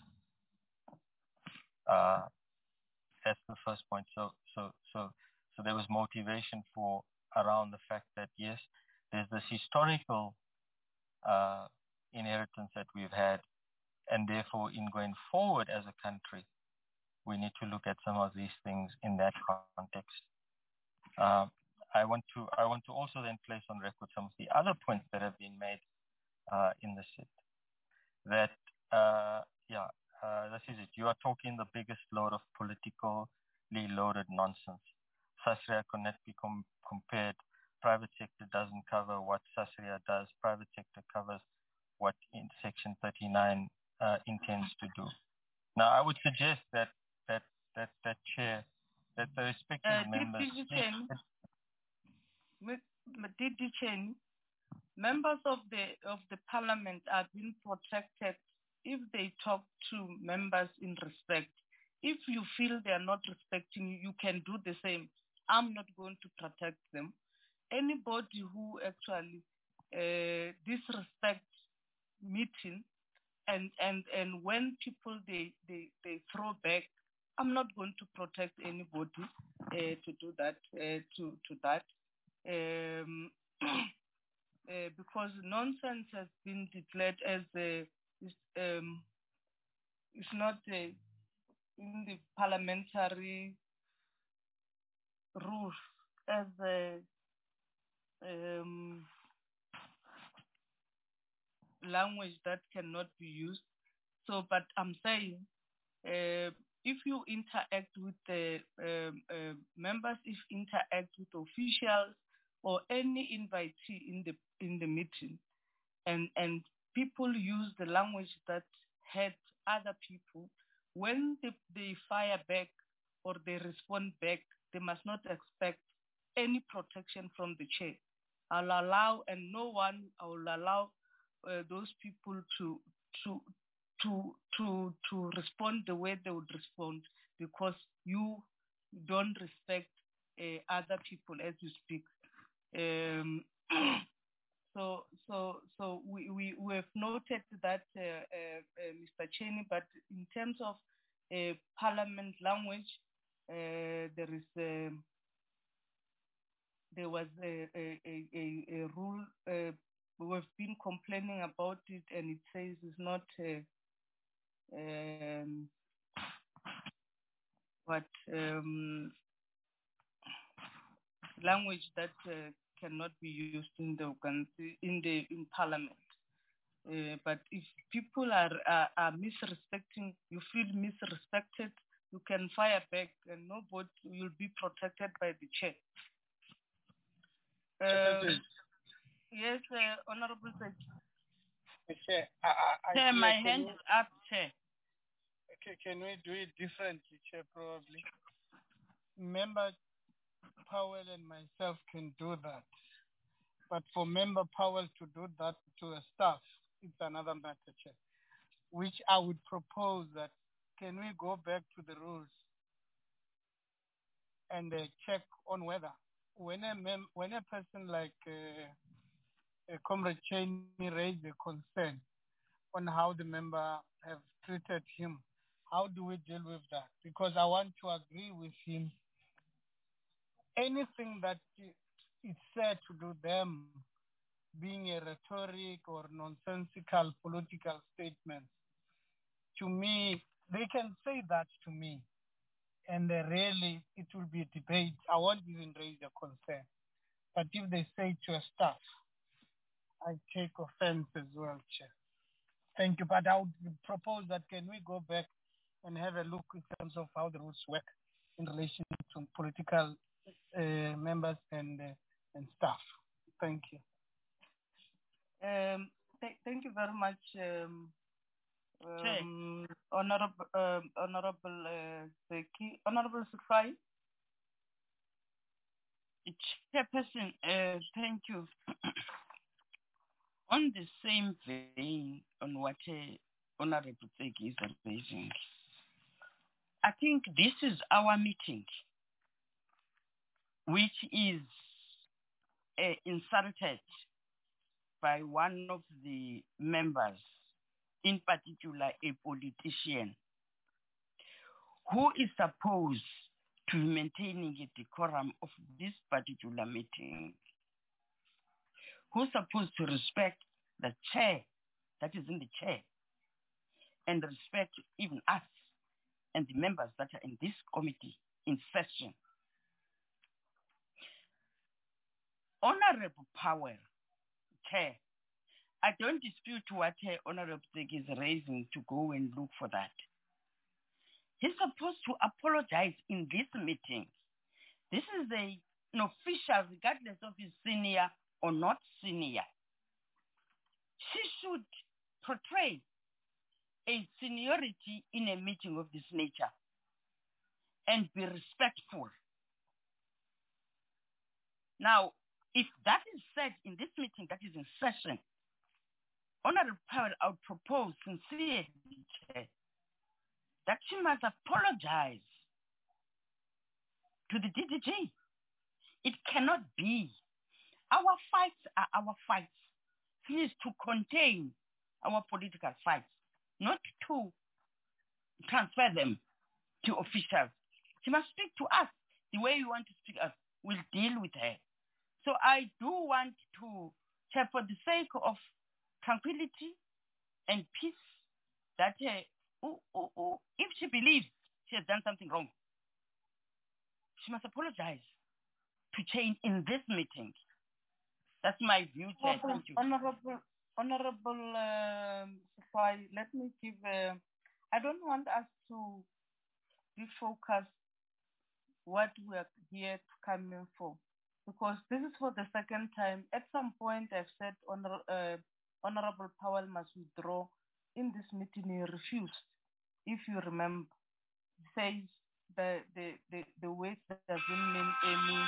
Uh, that's the first point. So, so, so, so there was motivation for around the fact that yes, there's this historical uh, inheritance that we've had, and therefore, in going forward as a country, we need to look at some of these things in that context. Uh, I want to I want to also then place on record some of the other points that have been made uh, in the sit. That uh, yeah, uh, the this is it. You are talking the biggest load of politically loaded nonsense. SASRIA cannot be com- compared. Private sector doesn't cover what SASRIA does. Private sector covers what in Section thirty-nine uh, intends to do. Now, I would suggest that that that that chair, that the respective Uh, members. Didi Chen, members of the of the parliament are being protected if they talk to members in respect. If you feel they are not respecting you, you can do the same. I'm not going to protect them. Anybody who actually uh, disrespects meeting and, and, and when people they, they, they throw back, I'm not going to protect anybody uh, to do that uh, to to that um, uh, because nonsense has been declared as a is um, it's not a, in the parliamentary rules as a um, language that cannot be used. So, but I'm saying, uh, if you interact with the um, uh, members, if you interact with officials or any invitee in the in the meeting, and and people use the language that hurt other people, when they, they fire back or they respond back, they must not expect any protection from the chair. I'll allow, and no one, I will allow uh, those people to to to to to respond the way they would respond, because you don't respect uh, other people as you speak. Um, so so so we, we, we have noted that, uh, uh, uh, Mister Cheney, but in terms of uh, parliament language, uh, there is a, there was a, a, a, a rule, uh, we've been complaining about it, and it says it's not uh, um, what um, language that uh, cannot be used in the in the in parliament. Uh, but if people are, are are misrespecting, you feel misrespected, you can fire back, and nobody will be protected by the chair. Um, yes, uh, Honorable Secretary. Chair, I, I, Chair, I my can hand we, is up, Chair. Okay, can we do it differently, Chair, probably? Member Powell and myself can do that. But for Member Powell to do that to a staff, it's another matter, Chair, which I would propose that can we go back to the rules and uh, check on whether when a mem- when a person like uh, uh, Comrade Cheney raised a concern on how the member have treated him, how do we deal with that? Because I want to agree with him. Anything that is said to do them being a rhetoric or nonsensical political statement, to me, they can say that to me, and uh, really it will be a debate. I won't even raise a concern. But if they say to a staff, I take offense as well, Chair. Thank you. But I would propose that can we go back and have a look in terms of how the rules work in relation to political uh, members and uh, and staff. Thank you. Um, th- thank you very much, um, um, Honorable uh, Honorable uh, Zeki. Honorable Sufai. Chairperson, uh, thank you. On the same vein, on what uh, Honorable Zeki is raising, I think this is our meeting, which is uh, insulted by one of the members, in particular a politician, who is supposed to be maintaining a decorum of this particular meeting, who's supposed to respect the chair that is in the chair and respect even us and the members that are in this committee in session. Honorable Powell, Chair, I don't dispute what uh, Honorable Zeki is raising to go and look for that. He's supposed to apologize in this meeting. This is a, an official, regardless of his senior or not senior. She should portray a seniority in a meeting of this nature and be respectful. Now, if that is said in this meeting that is in session, Honorable Powell, I would propose sincerely that she must apologize to the D D G. It cannot be. Our fights are our fights. Please, to contain our political fights, not to transfer them to officials. She must speak to us the way you want to speak to us. We'll deal with her. So I do want to, for the sake of tranquility and peace, that uh, oh, oh, oh, if she believes she has done something wrong, she must apologize to change in this meeting. That's my view, Chair. Thank you. Honorable, Honorable um, Sifai, let me give, uh, I don't want us to defocus what we are here to come in for, because this is for the second time. At some point, I've said Honor, uh, Honorable Powell must withdraw. In this meeting, he refused. If you remember, he says the the the, the wait doesn't mean any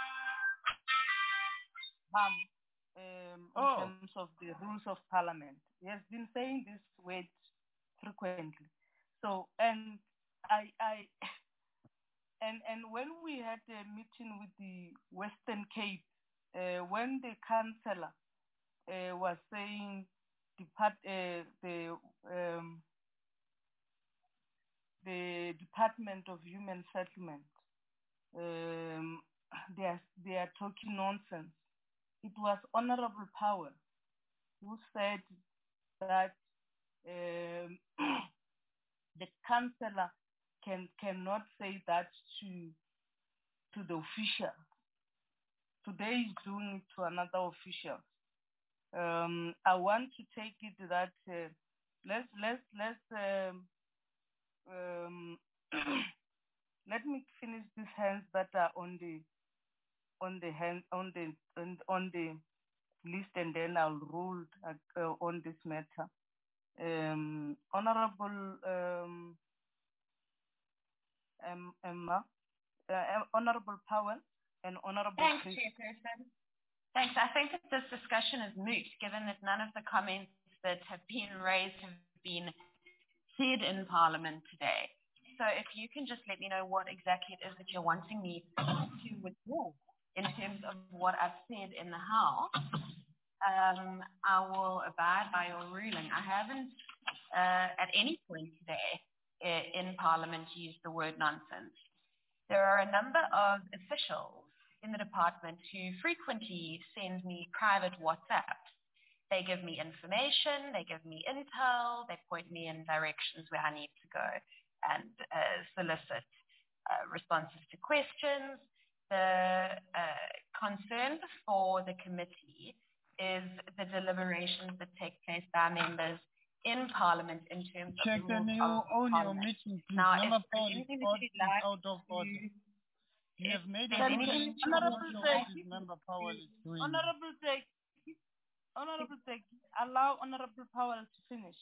harm um, oh. in terms of the rules of parliament. He has been saying this word frequently. So, and I, I, and and when we had a meeting with the Western Cape, uh, when the councillor uh, was saying depart, uh, the um, the Department of Human Settlement, um, they are they are talking nonsense. It was Honorable Powell who said that um, the councillor can cannot say that to to the official. Today he's doing it to another official. Um, I want to take it that uh, let's let's let's um, um, let me finish these hands that are on the on the hand on the on, on the list, and then I'll rule uh, on this matter. Um, Honorable um, um, Emma, uh, Honorable Powell, and Honorable Thanks, Chris. Chairperson. Thanks. I think that this discussion is moot, given that none of the comments that have been raised have been said in Parliament today. So if you can just let me know what exactly it is that you're wanting me to withdraw in terms of what I've said in the House, um, I will abide by your ruling. I haven't uh, at any point today uh, in Parliament used the word nonsense. There are a number of officials in the department who frequently send me private WhatsApps. They give me information, they give me intel, they point me in directions where I need to go and uh, solicit uh, responses to questions. The uh, concern for the committee is the deliberations that take place by members in Parliament in terms of Check the rules you of own your Parliament. meeting, please. Now, Member if there's Powell anything is that you'd like out of order. to, You have made there's a anything that you Honorable would Seki, like Member Powell is doing. Honorable Seki, Honorable Seki, allow Honorable Powell to finish.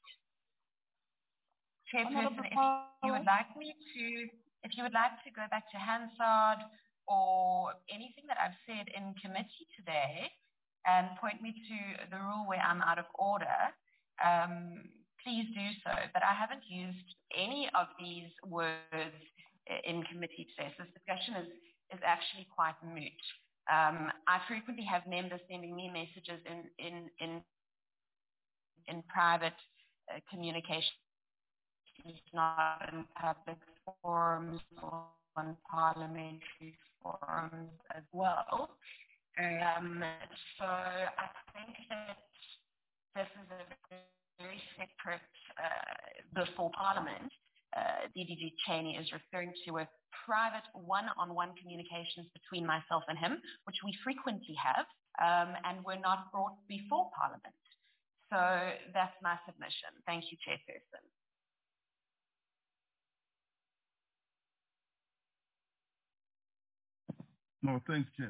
Chairperson, if you would like me to, if you would like to go back to Hansard or anything that I've said in committee today and point me to the rule where I'm out of order, um, please do so. But I haven't used any of these words in committee today, so this discussion is, is actually quite moot. Um, I frequently have members sending me messages in, in, in, in private uh, communication, not in public forums or on parliamentary forums as well. Um, so I think that this is a very separate, uh, before Parliament, uh, D D G Cheney is referring to a private one-on-one communications between myself and him, which we frequently have, um, and were not brought before Parliament. So that's my submission. Thank you, Chairperson. No, thanks, Chair.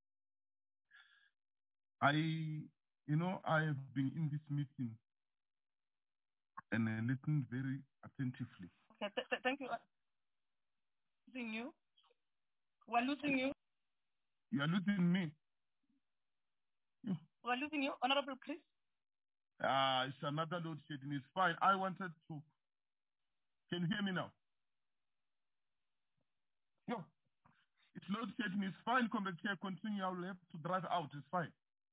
I, you know, I have been in this meeting and I listened very attentively. Okay, th th thank you. Losing you. We're losing you. You are losing me. You. We're losing you, Honorable Chris. Ah, uh, it's another load shedding. It's fine. I wanted to. Can you hear me now? No. It's load shedding. It's fine. Comrade Chair, continue. I will have to drive out. It's fine.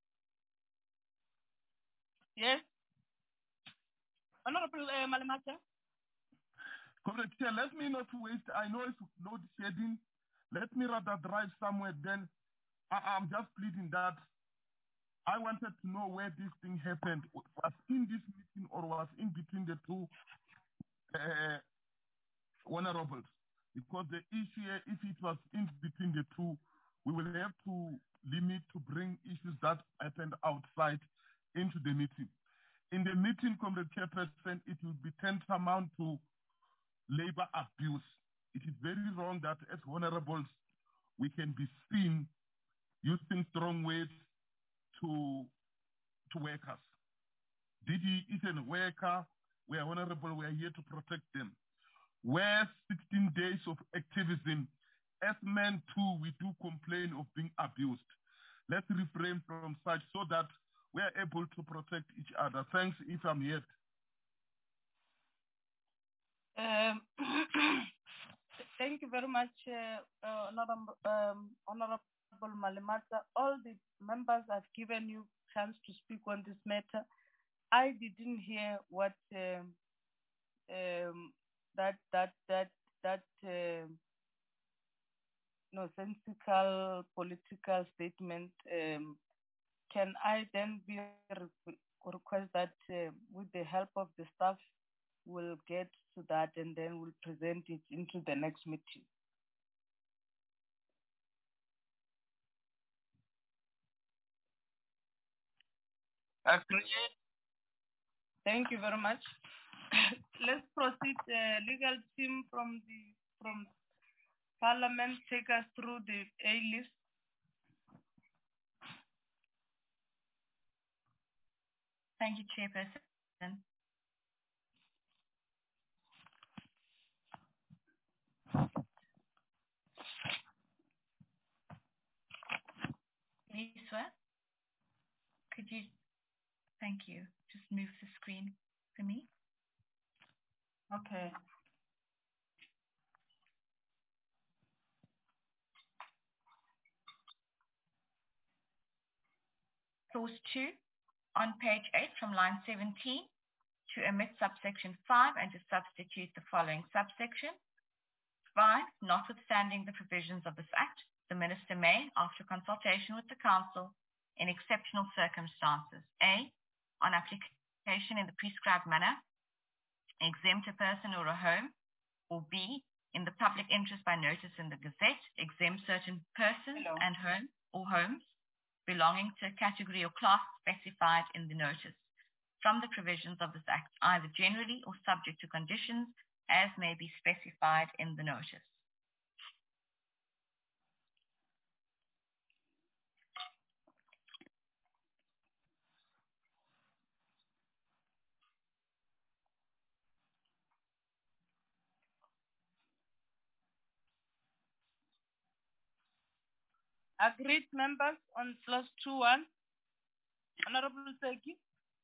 Yes. Honorable uh, Malimata. Comrade Chair, let me not waste. I know it's load shedding. Let me rather drive somewhere. Then I, I'm just pleading that I wanted to know where this thing happened. Was in this meeting or was in between the two uh, honorables? Because the issue, if it was in between the two, we will have to limit to bring issues that happened outside into the meeting. In the meeting, Comrade Chairperson, it will be tantamount to labor abuse. It is very wrong that as honorables, we can be seen using strong words to, to workers. D D is a worker. We are honorable. We are here to protect them. Where sixteen days of activism, as men too, we do complain of being abused. Let's refrain from such so that we are able to protect each other. Thanks if I'm here. Um, thank you very much, uh, uh, Honorable, um, Honorable Malimata. All the members have given you a chance to speak on this matter. I didn't hear what um, um, that that that that uh, nonsensical political statement. Um, can I then be re request that uh, with the help of the staff, we'll get to that and then we'll present it into the next meeting. Agreed. Thank you very much. Let's proceed. Uh, legal team from the from Parliament, take us through the A list. Thank you, Chairperson. Lisa, could you, thank you, just move the screen for me? Okay. Clause two, on page eight from line seventeen, to omit subsection five and to substitute the following subsection. Five, notwithstanding the provisions of this Act, the Minister may, after consultation with the Council, in exceptional circumstances, A, on application in the prescribed manner, exempt a person or a home, or B, in the public interest by notice in the Gazette, exempt certain persons Hello. and home or homes belonging to a category or class specified in the notice from the provisions of this Act, either generally or subject to conditions as may be specified in the notice. Agreed, members, on clause two one. Honorable Seki.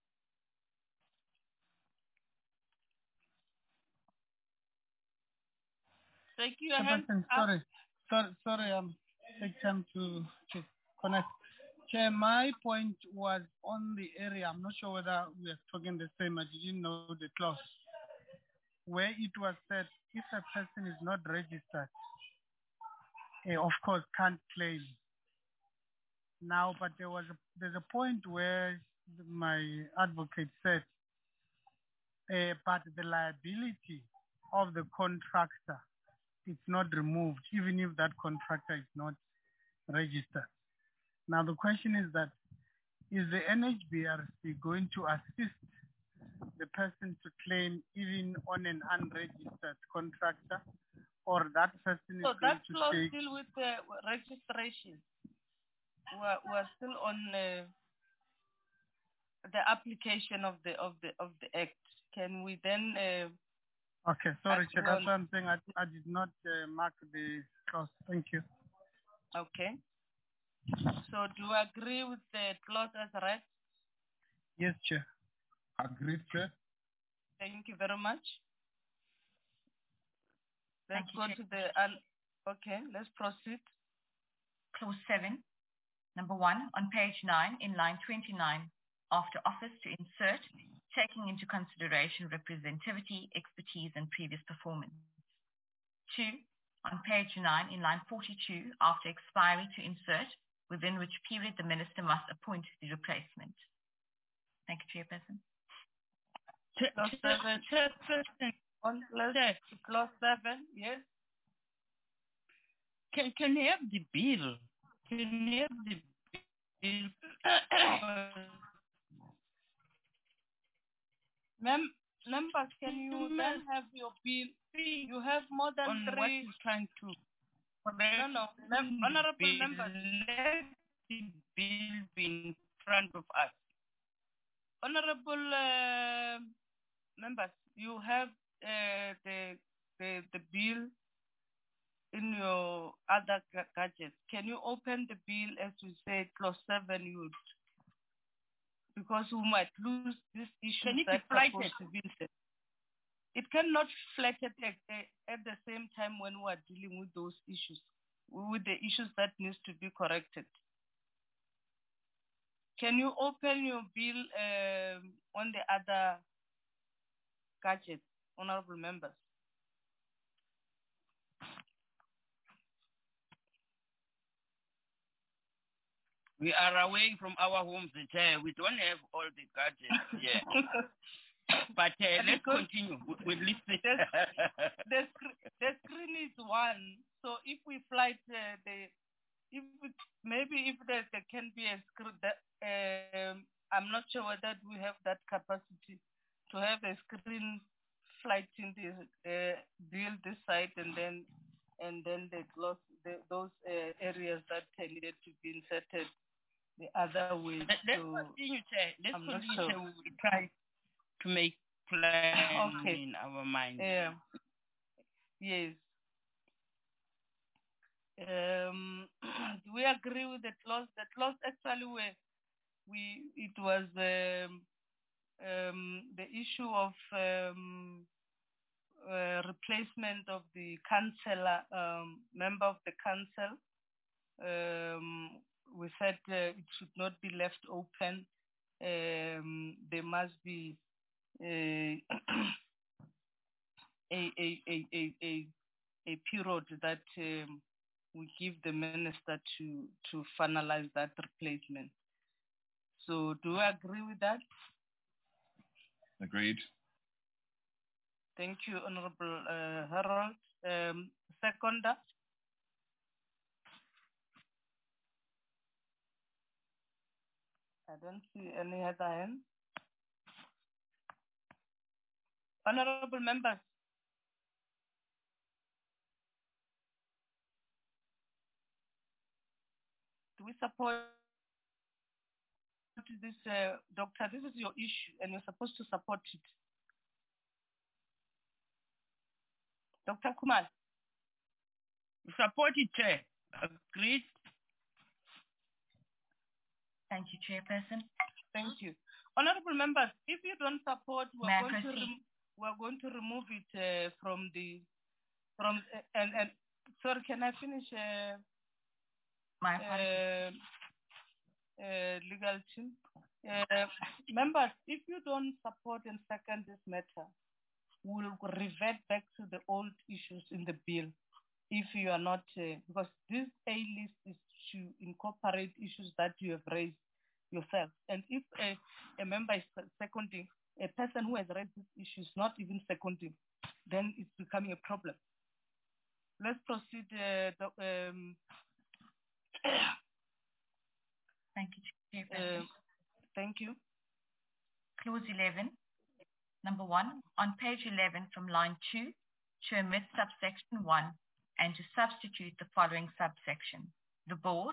Seki, your hand sorry, sorry, sorry, um, take time to, to connect. Chair, my point was on the area. I'm not sure whether we are talking the same. I didn't know the clause where it was said if a person is not registered, eh, of course, can't claim. Now, but there was a, there's a point where my advocate said, uh, but the liability of the contractor is not removed, even if that contractor is not registered. Now, the question is that, is the N H B R C going to assist the person to claim even on an unregistered contractor, or that person So is going that to clause take... still with the registration. We're, we're still on uh, the application of the of the of the act. Can we then? Uh, okay, sorry, Chair. That's on... one thing I I did not uh, mark the clause. Thank you. Okay. So do you agree with the clause as read? Yes, Chair. Agreed, Chair. Thank you very much. Let's Thank you, go Chair. to the un okay. Let's proceed. Clause seven, number one, on page nine, in line twenty-nine, after office to insert, taking into consideration representativity, expertise, and previous performance. Two, on page nine, in line forty-two, after expiry to insert, within which period the minister must appoint the replacement. Thank you, Chairperson. Clause seven, Chairperson, on clause seven, yes. Can can you have the bill? Can you have the bill? Mem members, can you then have your bill? You have more than on three. What you're trying to. No, no, Mem honorable bill, members. Let the bill be in front of us. Honorable uh, members, you have uh, the the the bill in your other gadgets. Can you open the bill as we said, clause seven? You because we might lose this issue. Can it that be flighted? To be said. It cannot flatten at, at the same time when we are dealing with those issues, with the issues that needs to be corrected. Can you open your bill um, on the other gadget, honorable members? We are away from our homes, Chair. We don't have all the gadgets here. But uh, let's continue. We'll listen. the, the, the screen is one. So if we flight uh, the, if it, maybe if there, there can be a screen that um, I'm not sure whether we have that capacity to have a screen flight in this uh, bill this side and then and then the, the those uh, areas that needed to be inserted the other way. Let's so continue, Chair. Let's I'm continue, sure. Chair. We will try to make plans okay. in our mind. Yeah. Yes. Um, do we agree with the clause? The clause actually where we it was um, um, the issue of um, uh, replacement of the councillor, um, member of the council. Um, we said uh, it should not be left open. Um, there must be a, a, a, a, a, a, a period that um, we give the minister to, to finalize that replacement. So do you agree with that? Agreed. Thank you, Honorable uh, Harold. Um, seconder? I don't see any other hand. Honorable members. Do we support this, uh, doctor? This is your issue and you're supposed to support it. Doctor Kumar. Support it, Chair. Agreed. Thank you, Chairperson. Thank you. Honorable members, if you don't support, we're, May going to, we're going to remove it uh, from the, from, uh, and, and, sorry, can I finish? Uh, My uh, uh, legal team. Uh, members, if you don't support and second this matter, we'll revert back to the old issues in the bill. If you are not, uh, because this A list is to incorporate issues that you have raised yourself. And if a, a member is seconding, a person who has raised this issue is not even seconding, then it's becoming a problem. Let's proceed. Uh, the, um, Thank you, Chairperson. Uh, thank you. Clause eleven, number one, on page eleven from line two, to omit subsection one and to substitute the following subsection. The board,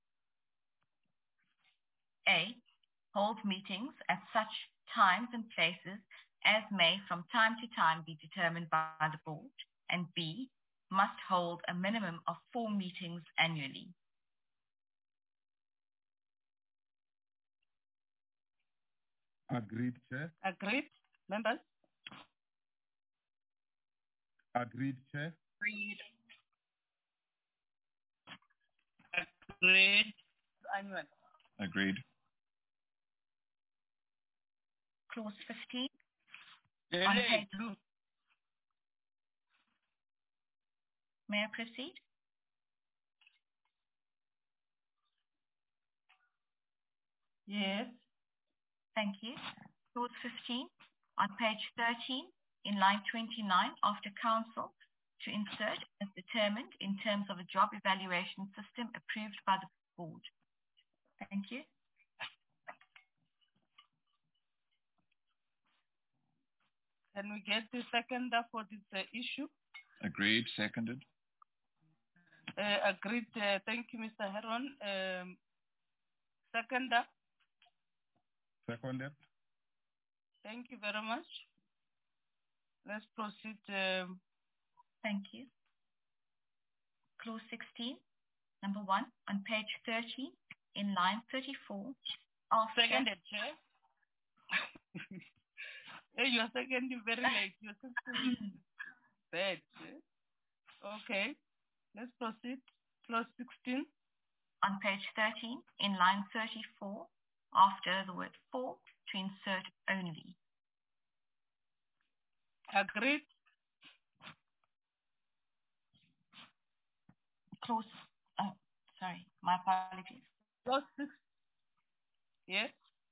A, hold meetings at such times and places as may from time to time be determined by the board, and B, must hold a minimum of four meetings annually. Agreed, Chair. Agreed. Members? Agreed, Chair. Agreed. Agreed. Anyone? Agreed. Clause fifteen. Yeah, on page... May I proceed? Yes. Thank you. Clause fifteen on page thirteen in line twenty-nine after council to insert as determined in terms of a job evaluation system approved by the board. Thank you. Can we get the seconder for this uh, issue? Agreed. Seconded. Uh, agreed. Uh, thank you, Mister Heron. Um, seconder. Seconded. Thank you very much. Let's proceed. Um, Thank you. Clause sixteen, number one, on page thirteen, in line thirty-four. After... Seconded, Chair. Hey, you're seconding very late. Your system is bad. Eh? Okay. Let's proceed. Clause sixteen. On page thirteen, in line thirty-four, after the word for, to insert only. Agreed. Clause, oh, sorry, my apologies. Clause six. Yes.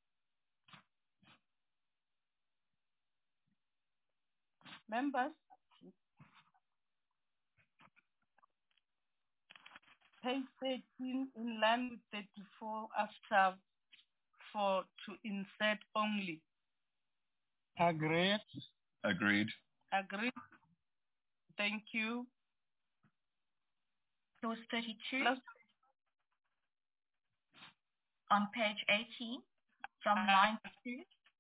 Members, page thirteen in line with thirty-four after for to insert only. Agreed. Agreed. Agreed. Thank you. Clause thirty-two. Clause on page eighteen from line two.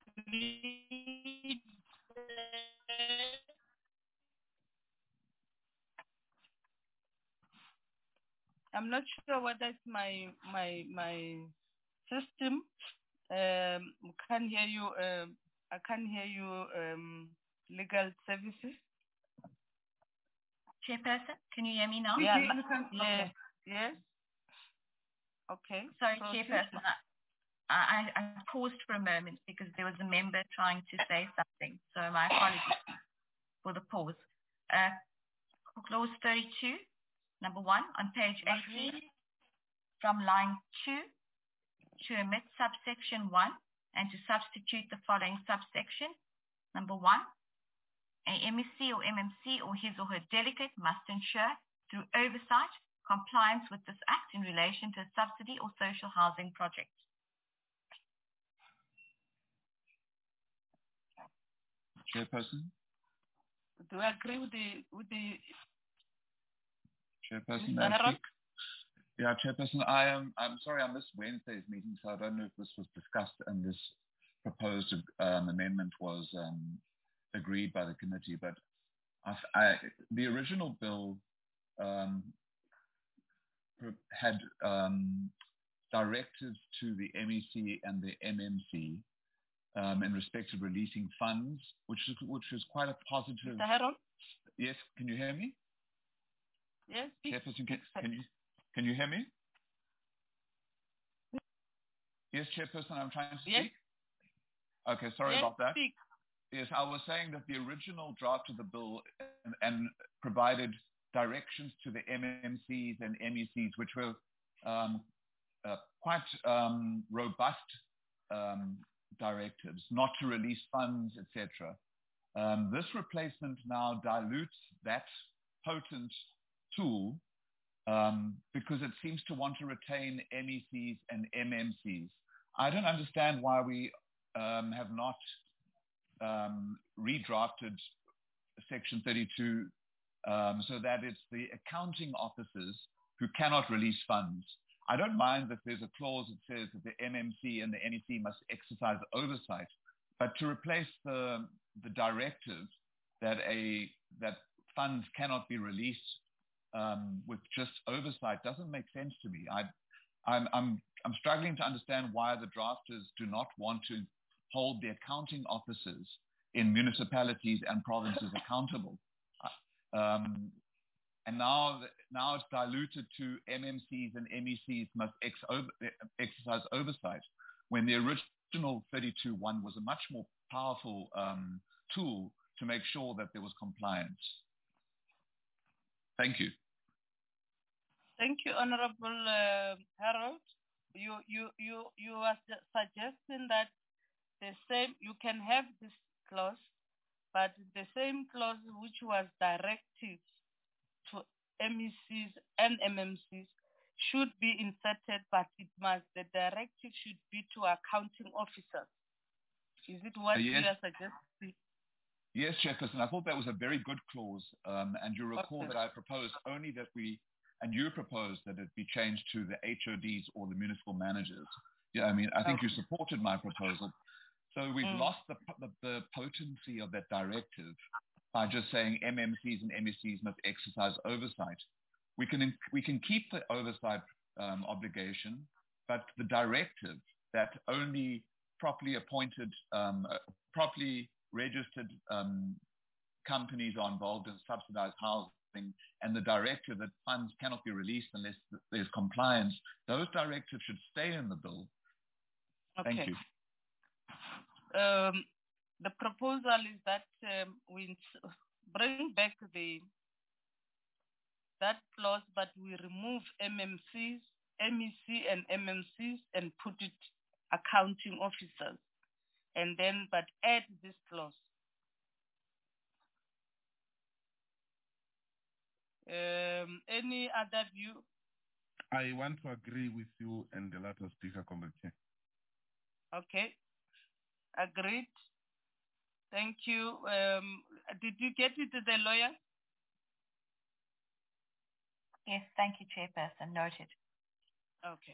I'm not sure whether it's my my my system. Um, can't hear you. Um, I can't hear you. Um, legal services. Chairperson, can you hear me now? Yeah. You can, Yes. okay. Yes. Okay. Sorry, Proceed. Chairperson. I, I, I paused for a moment because there was a member trying to say something. So my apologies for the pause. Uh, clause thirty-two, number one, on page eighteen, from line two, to omit subsection one and to substitute the following subsection. Number one, a M E C or M M C or his or her delegate must ensure through oversight compliance with this act in relation to a subsidy or social housing project. Chairperson? Do I agree with the with the Chairperson? Mister Heron? Yeah, Chairperson, I am. I'm sorry, I missed Wednesday's meeting, so I don't know if this was discussed and this proposed um, amendment was um, agreed by the committee. But I, I, the original bill um, had um, directives to the M E C and the M M C um, in respect of releasing funds, which is which was quite a positive. Mister Heron? Yes, can you hear me? Yes. Chairperson, can, can you can you hear me? Yes, Chairperson, I'm trying to speak. Yes. Okay, sorry yes, about that. Speak. Yes, I was saying that the original draft of the bill and, and provided directions to the M M Cs and M E Cs, which were um, uh, quite um, robust um, directives, not to release funds, et cetera. Um, this replacement now dilutes that potent tool um, because it seems to want to retain M E Cs and M M Cs. I don't understand why we um, have not um, redrafted Section thirty-two um, so that it's the accounting officers who cannot release funds. I don't mind that there's a clause that says that the M M C and the N E C must exercise oversight, but to replace the, the directive that, a, that funds cannot be released um, with just oversight doesn't make sense to me. I, I'm, I'm, I'm struggling to understand why the drafters do not want to hold the accounting officers in municipalities and provinces accountable. Um, and now, now it's diluted to M M Cs and M E Cs must ex over, exercise oversight, when the original thirty-two one was a much more powerful um, tool to make sure that there was compliance. Thank you. Thank you, Honorable uh, Harold. You, you, you, you are suggesting that the same, you can have this clause, but the same clause which was directed to M E Cs and M M Cs should be inserted, but it must, the directive should be to accounting officers. Is it what uh, yes. you are suggesting? Yes, Chairperson, I thought that was a very good clause, um, and you recall okay. that I proposed only that we, and you proposed that it be changed to the H O Ds or the municipal managers. Yeah, I mean, I think okay. you supported my proposal. So we've mm. lost the, the, the potency of that directive by just saying M M Cs and M E Cs must exercise oversight. We can, we can keep the oversight um, obligation, but the directive that only properly appointed, um, uh, properly registered um, companies are involved in subsidized housing, and the directive that funds cannot be released unless there's compliance, those directives should stay in the bill. Okay. Thank you. Um, the proposal is that um, we bring back the that clause, but we remove M M Cs, M E C and M M Cs and put it accounting officers, and then but add this clause. Um, any other view? I want to agree with you and the latter speaker, Comrade Chair. Okay, agreed. Thank you. Um, did you get it, the lawyer? Yes, thank you, Chairperson. Noted. Okay.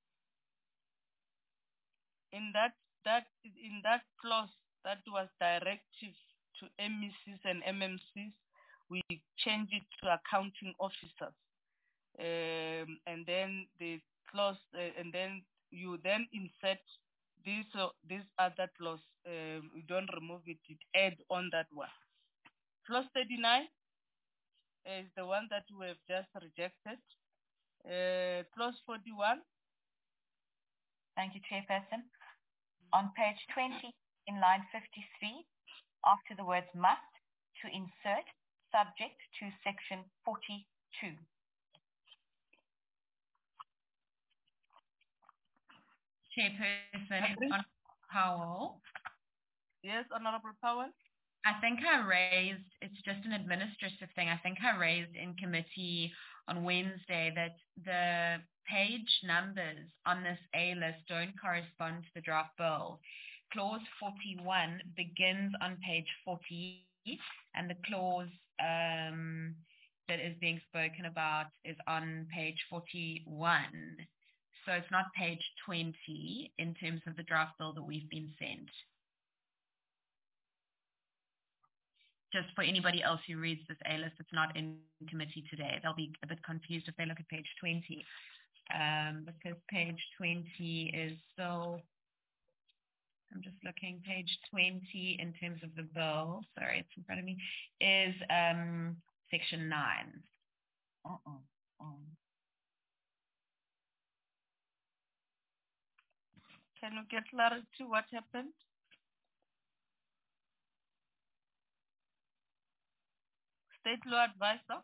In that that in that clause that was directive to M E Cs and M M Cs, we change it to accounting officers, um, and then the clause, uh, and then you then insert this uh, this other clause. Uh, we don't remove it; it add on that one. Clause thirty-nine is the one that we have just rejected. Uh, clause forty-one. Thank you, Chairperson. On page twenty, in line fifty-three, after the words must, to insert subject to section forty-two. Chairperson, on Powell. Yes, Honorable Powell. I think I raised, it's just an administrative thing, I think I raised in committee on Wednesday that the page numbers on this A list don't correspond to the draft bill. Clause forty-one begins on page forty, and the clause um, that is being spoken about is on page forty-one. So it's not page twenty in terms of the draft bill that we've been sent. Just for anybody else who reads this A list, it's not in committee today. They'll be a bit confused if they look at page twenty, um, because page twenty is still, I'm just looking, page twenty in terms of the bill, sorry, it's in front of me, is um, section nine. Uh-uh. Um. Can you get clarity what happened? State Law Advisor.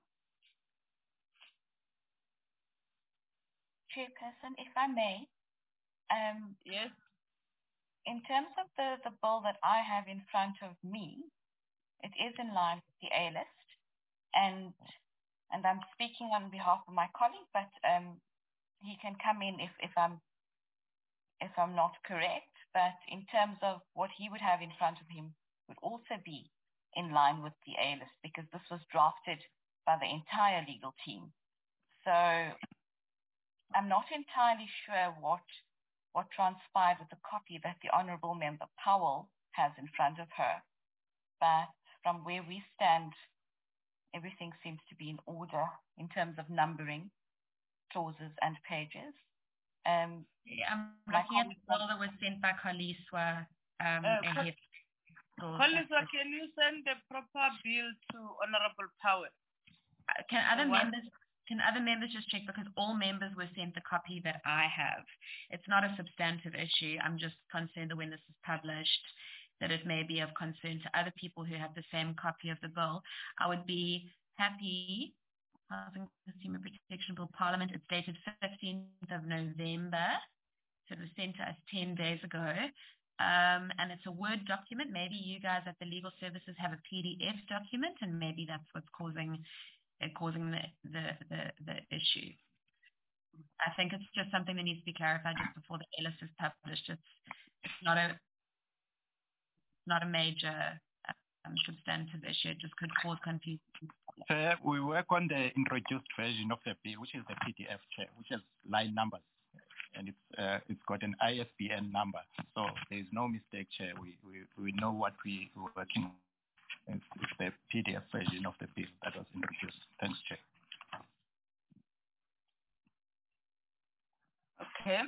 Chairperson, if I may. Um, yes. In terms of the, the bill that I have in front of me, it is in line with the A list, and and I'm speaking on behalf of my colleague, but um, he can come in if, if I'm if I'm not correct. But in terms of what he would have in front of him, would also be in line with the A list, because this was drafted by the entire legal team. So I'm not entirely sure what, what transpired with the copy that the Honourable Member Powell has in front of her. But from where we stand, everything seems to be in order in terms of numbering, clauses and pages. Um, yeah, I'm looking at the bill that was sent by Khaliswa um, uh, ahead. Khaliswa, can you send the proper bill to Honourable Powell? Uh, can other members can other members just check, because all members were sent the copy that I have. It's not a substantive issue. I'm just concerned that when this is published, that it may be of concern to other people who have the same copy of the bill. I would be happy. Housing Consumer Protection Bill Parliament, it's dated fifteenth of November. So it was sent to us ten days ago. Um, and it's a Word document. Maybe you guys at the legal services have a P D F document, and maybe that's what's causing uh, causing the, the, the, the issue. I think it's just something that needs to be clarified just before the A L I S is published. It's, it's not a not a major um, substantive issue. It just could cause confusion. Chair, we work on the introduced version of the bill, which is the P D F, Chair, which has line numbers, and it's uh, it's got an I S B N number, so there is no mistake, Chair. We we, we know what we were working on. It's, it's the P D F version of the bill that was introduced. Thanks, Chair. Okay.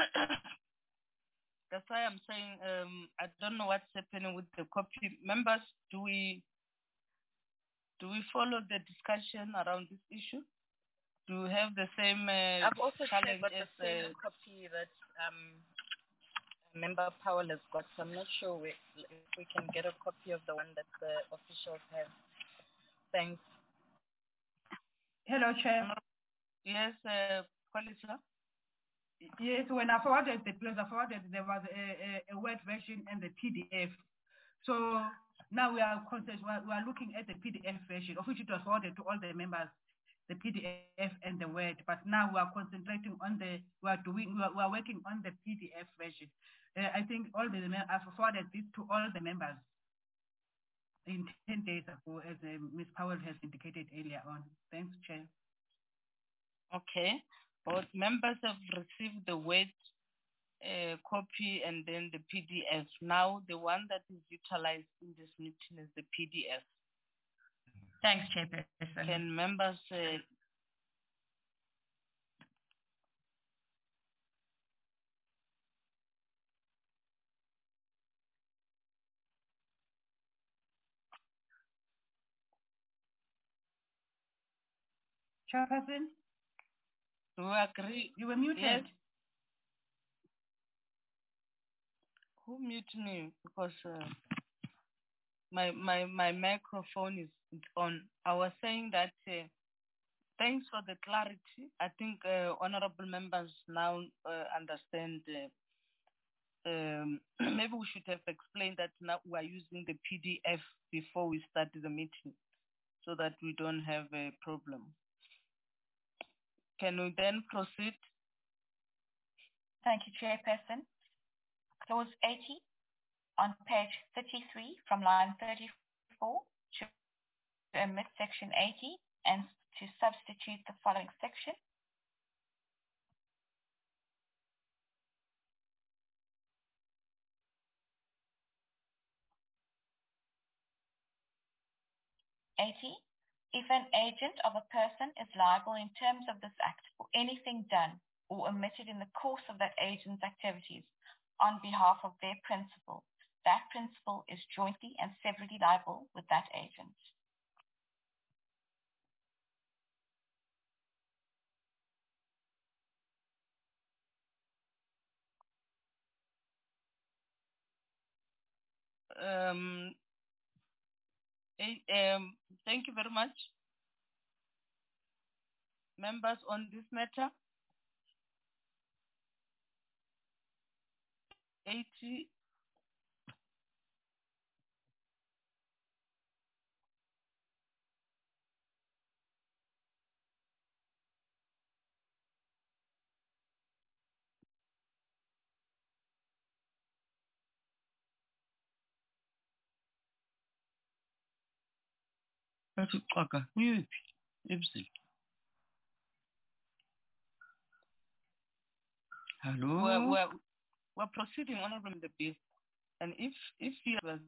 That's why I'm saying um, I don't know what's happening with the copy. Members, do we do we follow the discussion around this issue? Do we have the same uh, I've also challenge got as the same uh, copy that um, Member Powell has got, so I'm not sure we, if we can get a copy of the one that the officials have. Thanks. Hello, Chair. Yes, uh, Khaliswa. Yes, when I forwarded the bills, I forwarded there was a, a, a Word version and the P D F. So now we are we are looking at the P D F version, of which it was forwarded to all the members, the P D F and the Word. But now we are concentrating on the we are doing we are, we are working on the P D F version. Uh, I think all the I've forwarded this to all the members in ten days ago, as uh, Miz Powell has indicated earlier on. Thanks, Chair. Okay. Both members have received the Word uh, copy and then the P D F. Now the one that is utilized in this meeting is the P D F. Thanks, Chairperson. Can members uh, Chairperson? do you agree? You were muted. Yes. Who muted me? Because uh, my my my microphone is on. I was saying that uh, thanks for the clarity. I think uh, honorable members now uh, understand. Uh, um, maybe we should have explained that now we are using the P D F before we start the meeting, so that we don't have a problem. Can we then proceed? Thank you, Chairperson. Clause eighty on page thirty-three from line thirty-four to omit section eighty and to substitute the following section. eighty. If an agent of a person is liable in terms of this Act for anything done or omitted in the course of that agent's activities on behalf of their principal, that principal is jointly and severally liable with that agent. Um, um, thank you very much. Members on this matter? eighty. Mute. Ipsil. Hello. We're, we're, we're proceeding on the bill, and if if you have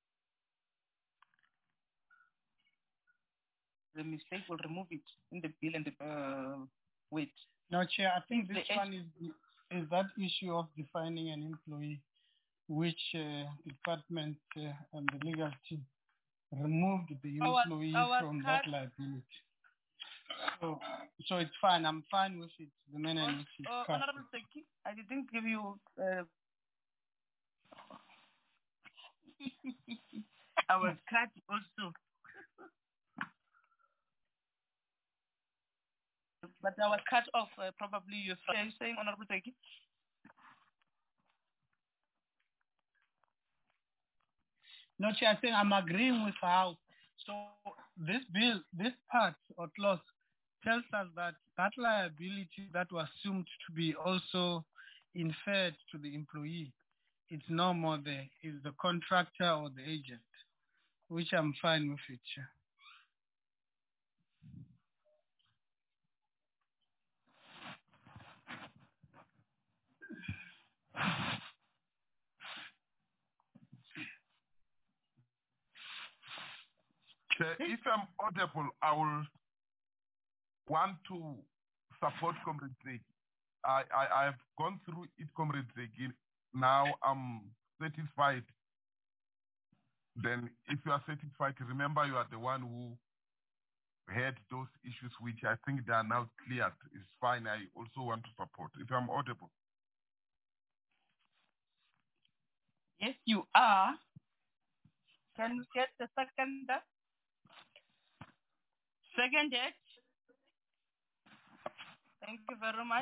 the mistake, we'll remove it in the bill and the uh, wait. No, Chair. I think If this the one is is that issue of defining an employee, which uh, department uh, and the legal team removed the Our- employee our from card- that liability. So, so it's fine. I'm fine with it. The manner in which it's Uh, cut. Honorable Seki, I didn't give you. Uh, our card also. But our cut off, uh, probably you're saying, Honorable Seki? No, Chair, I think I'm agreeing with how. So this bill, this part or clause tells us that that liability that was assumed to be also inferred to the employee, it's no more there. It's the contractor or the agent, which I'm fine with it, Chair. Chair, if I'm audible, I will want to support Comrade Zeki. I, I, I've gone through it, Comrade Zeki. Now I'm satisfied. Then if you are satisfied, remember you are the one who had those issues, which I think they are now cleared. It's fine. I also want to support. If I'm audible. Yes, you are. Can you get the second? Seconded. Thank you very much.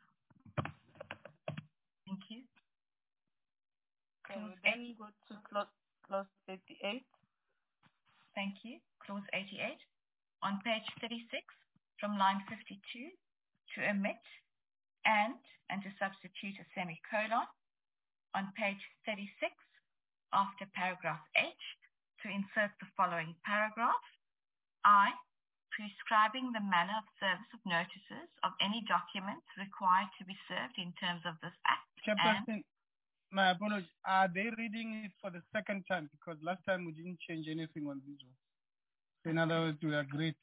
Thank you. Can we then go to clause, clause eighty-eight? Thank you. Clause eighty-eight. On page thirty-six, from line fifty-two, to omit and and to substitute a semicolon. On page thirty-six, after paragraph H, to insert the following paragraph. I, prescribing the manner of service of notices of any documents required to be served in terms of this act. Chairperson, my apologies. Are they reading it for the second time? Because last time we didn't change anything on this one. So in other words, we agreed.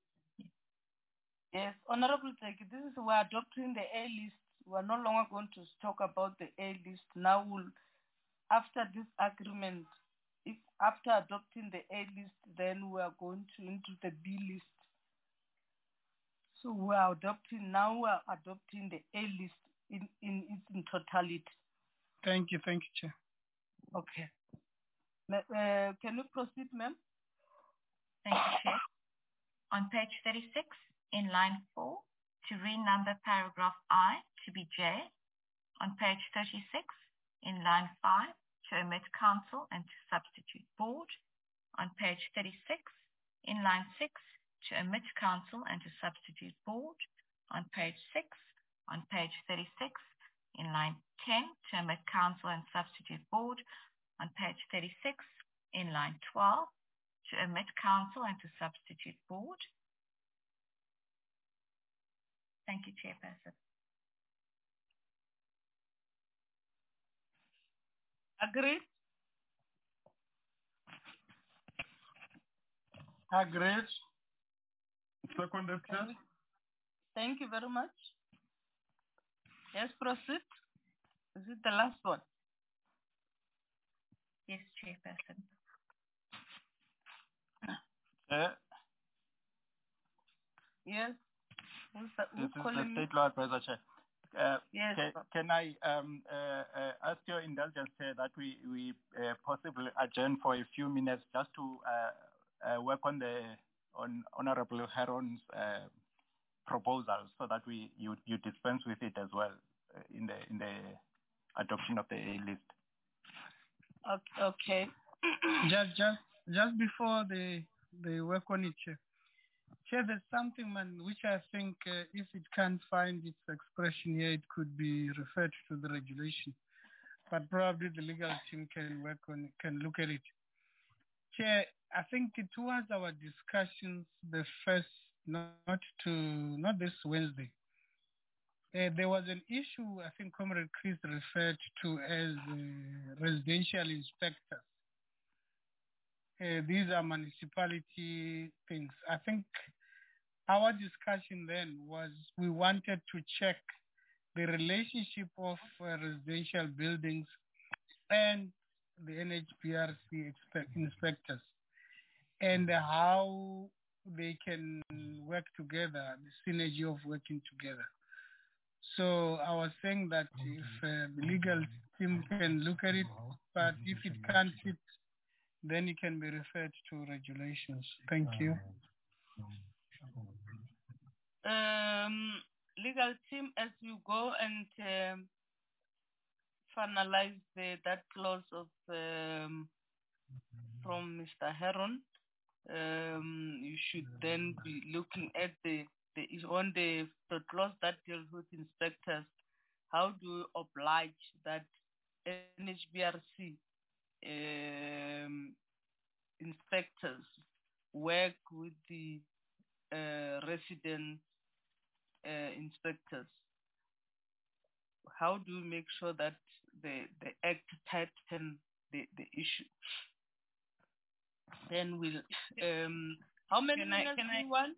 Yes, Honorable Seki, this is we're adopting the A list. We're no longer going to talk about the A list. Now we'll, after this agreement, if after adopting the A list, then we are going to into the B list. So we are adopting, now we are adopting the A list in, in its in totality. Thank you, thank you, Chair. Okay. Uh, can you proceed, ma'am? Thank you, Chair. On page thirty-six, in line four, to renumber paragraph I to be J. On page thirty-six, in line five, to omit council and to substitute board. On page thirty-six, in line six, to omit council and to substitute board. On page six, on page thirty-six, in line ten, to omit council and substitute board. On page thirty-six, in line twelve, to omit council and to substitute board. Thank you, Chairperson. Agreed? Agreed. Seconded, Chair. Thank you very much. Yes, proceed. Is it the last one? Yes, Chairperson. Uh, Yes. Who's the, this who's is calling the me? State Law Advisor, Chair. Uh, Yes. Can, can I um, uh, uh, ask your indulgence, Chair, that we, we uh, possibly adjourn for a few minutes just to uh, uh, work on the on Honorable Heron's uh, proposal, so that we you, you dispense with it as well uh, in the in the adoption of the A list. Okay. okay. just just just before they they work on it, Chair. Chair, there's something, man, which I think uh, if it can't find its expression here, it could be referred to the regulation. But probably the legal team can work on it, can look at it. Chair, I think it was our discussions the first not to not this Wednesday. Uh, there was an issue I think Comrade Chris referred to as uh, residential inspectors. Uh, these are municipality things. I think our discussion then was we wanted to check the relationship of uh, residential buildings and the N H B R C expect- inspectors and how they can work together, the synergy of working together. So I was saying that if uh, the legal team can look at it, but if it can't fit, then it can be referred to regulations. Thank you. Um, legal team, as you go and um, finalize the, that clause of um, from Mister Heron, um, you should then be looking at the, the on the, the clause that deals with inspectors. How do you oblige that N H B R C um, inspectors work with the uh, resident uh, inspectors? How do you make sure that the, the act tighten the, the issue? Then we'll, um, how many Can minutes I, can do you I, want?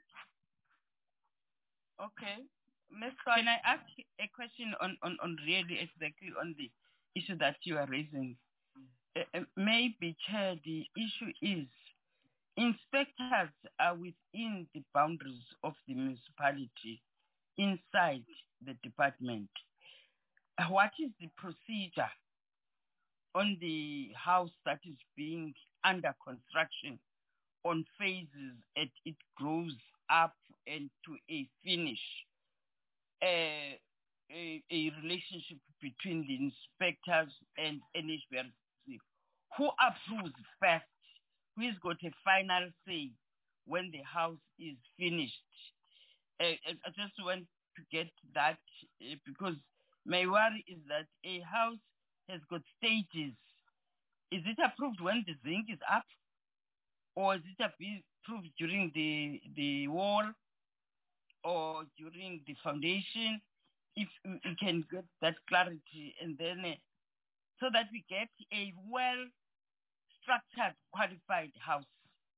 Okay. Miz Can I ask a question on, on, on really exactly on the issue that you are raising? Uh, maybe, Chair, the issue is inspectors are within the boundaries of the municipality, inside the department. Uh, What is the procedure on the house that is being under construction on phases as it grows up and to a finish? Uh, a, a relationship between the inspectors and N H B R C. Who approves first? Who has got a final say when the house is finished? Uh, I just want to get that uh, because my worry is that a house has got stages. Is it approved when the zinc is up? Or is it approved during the, the wall or during the foundation? If we can get that clarity and then uh, so that we get a well-structured, qualified house.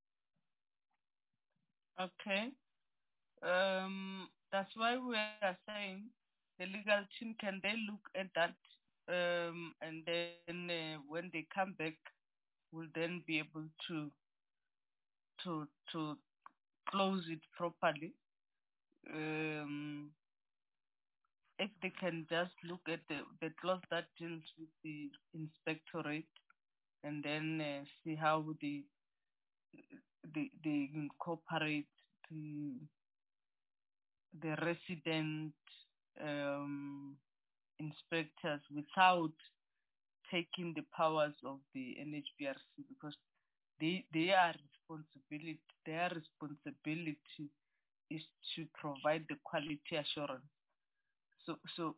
Okay. Um, that's why we are saying the legal team can they look at that um, and then uh, when they come back, will then be able to to to close it properly. Um, if they can just look at the, the clause that deals with the inspectorate and then uh, see how the they, they incorporate the the resident um, inspectors without taking the powers of the N H B R C, because they they are responsibility their responsibility is to provide the quality assurance. So so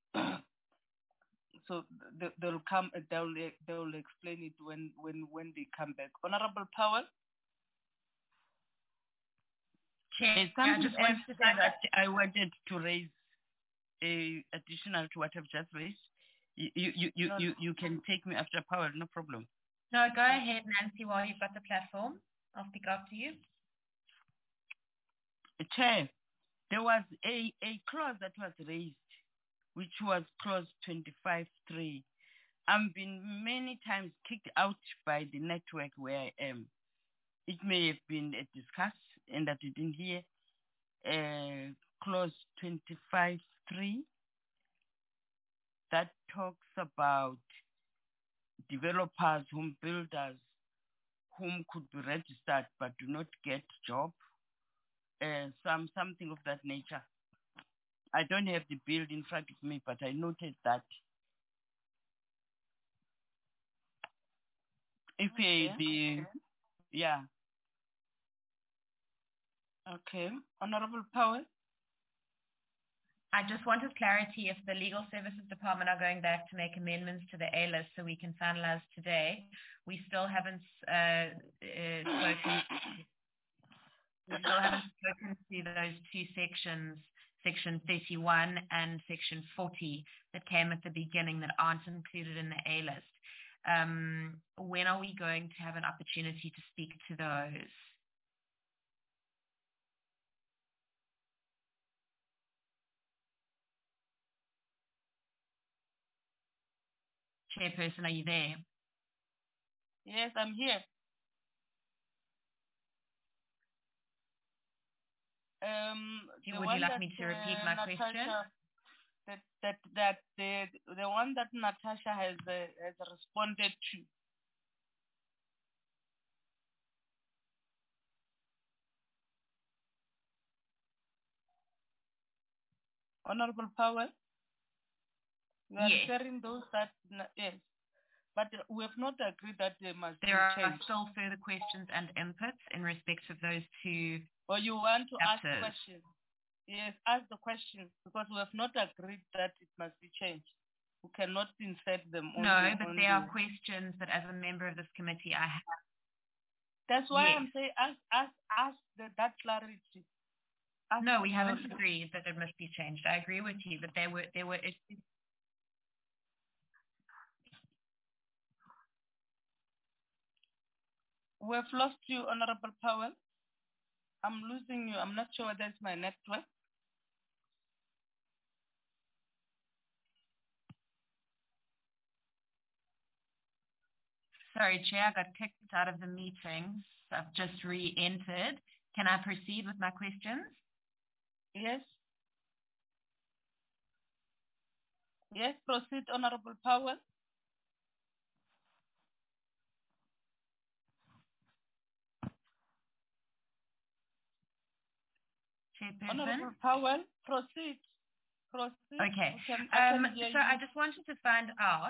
so they, they'll come they'll they'll explain it when when when they come back. Honorable Powell. Chair, something I just wanted to say that I wanted to raise a additional to what I've just raised. You you you No. you, you can take me after Powell, no problem. No, go ahead, Nancy, while you've got the platform. I'll speak after you. Chair, there was a, a clause that was raised, which was clause twenty-five three. I've been many times kicked out by the network where I am. It may have been a discuss and that you didn't hear. Uh, clause twenty-five three that talks about developers, home builders, whom could be registered but do not get job. Uh, some something of that nature. I don't have the bill in front of me, but I noted that if Okay. a, the yeah. Okay, Honorable Powell. I just wanted clarity if the Legal Services Department are going back to make amendments to the A list so we can finalize today. We still haven't uh, uh, spoken. we still haven't spoken to those two sections, section thirty-one and section forty, that came at the beginning that aren't included in the A list. Um, when are we going to have an opportunity to speak to those? Chairperson, are you there? Yes, I'm here. Um, the Would one you like that, me to repeat uh, my Natasha, question? That that that the the one that Natasha has uh, has responded to. Honorable Powell, we are Yes. referring those that yes, but we have not agreed that they must There be are changed. still further questions and inputs in respect of those two. Or you want to ask chapters. questions? Yes, ask the question because we have not agreed that it must be changed. We cannot insert them. On No, the, but on there the... are questions that as a member of this committee I have. That's why Yes. I'm saying ask ask ask the, that clarity. Ask No, we the haven't clarity. agreed that it must be changed. I agree with you, but there were there were issues. We have lost you, Honorable Powell. I'm losing you. I'm not sure whether it's my network. Sorry, Chair, I got kicked out of the meeting. So I've just re-entered. Can I proceed with my questions? Yes. Yes, proceed, Honorable Powell. Chairperson? Honorable Powell, proceed. Proceed. Okay. Can, I Um, can hear so you. I just wanted to find out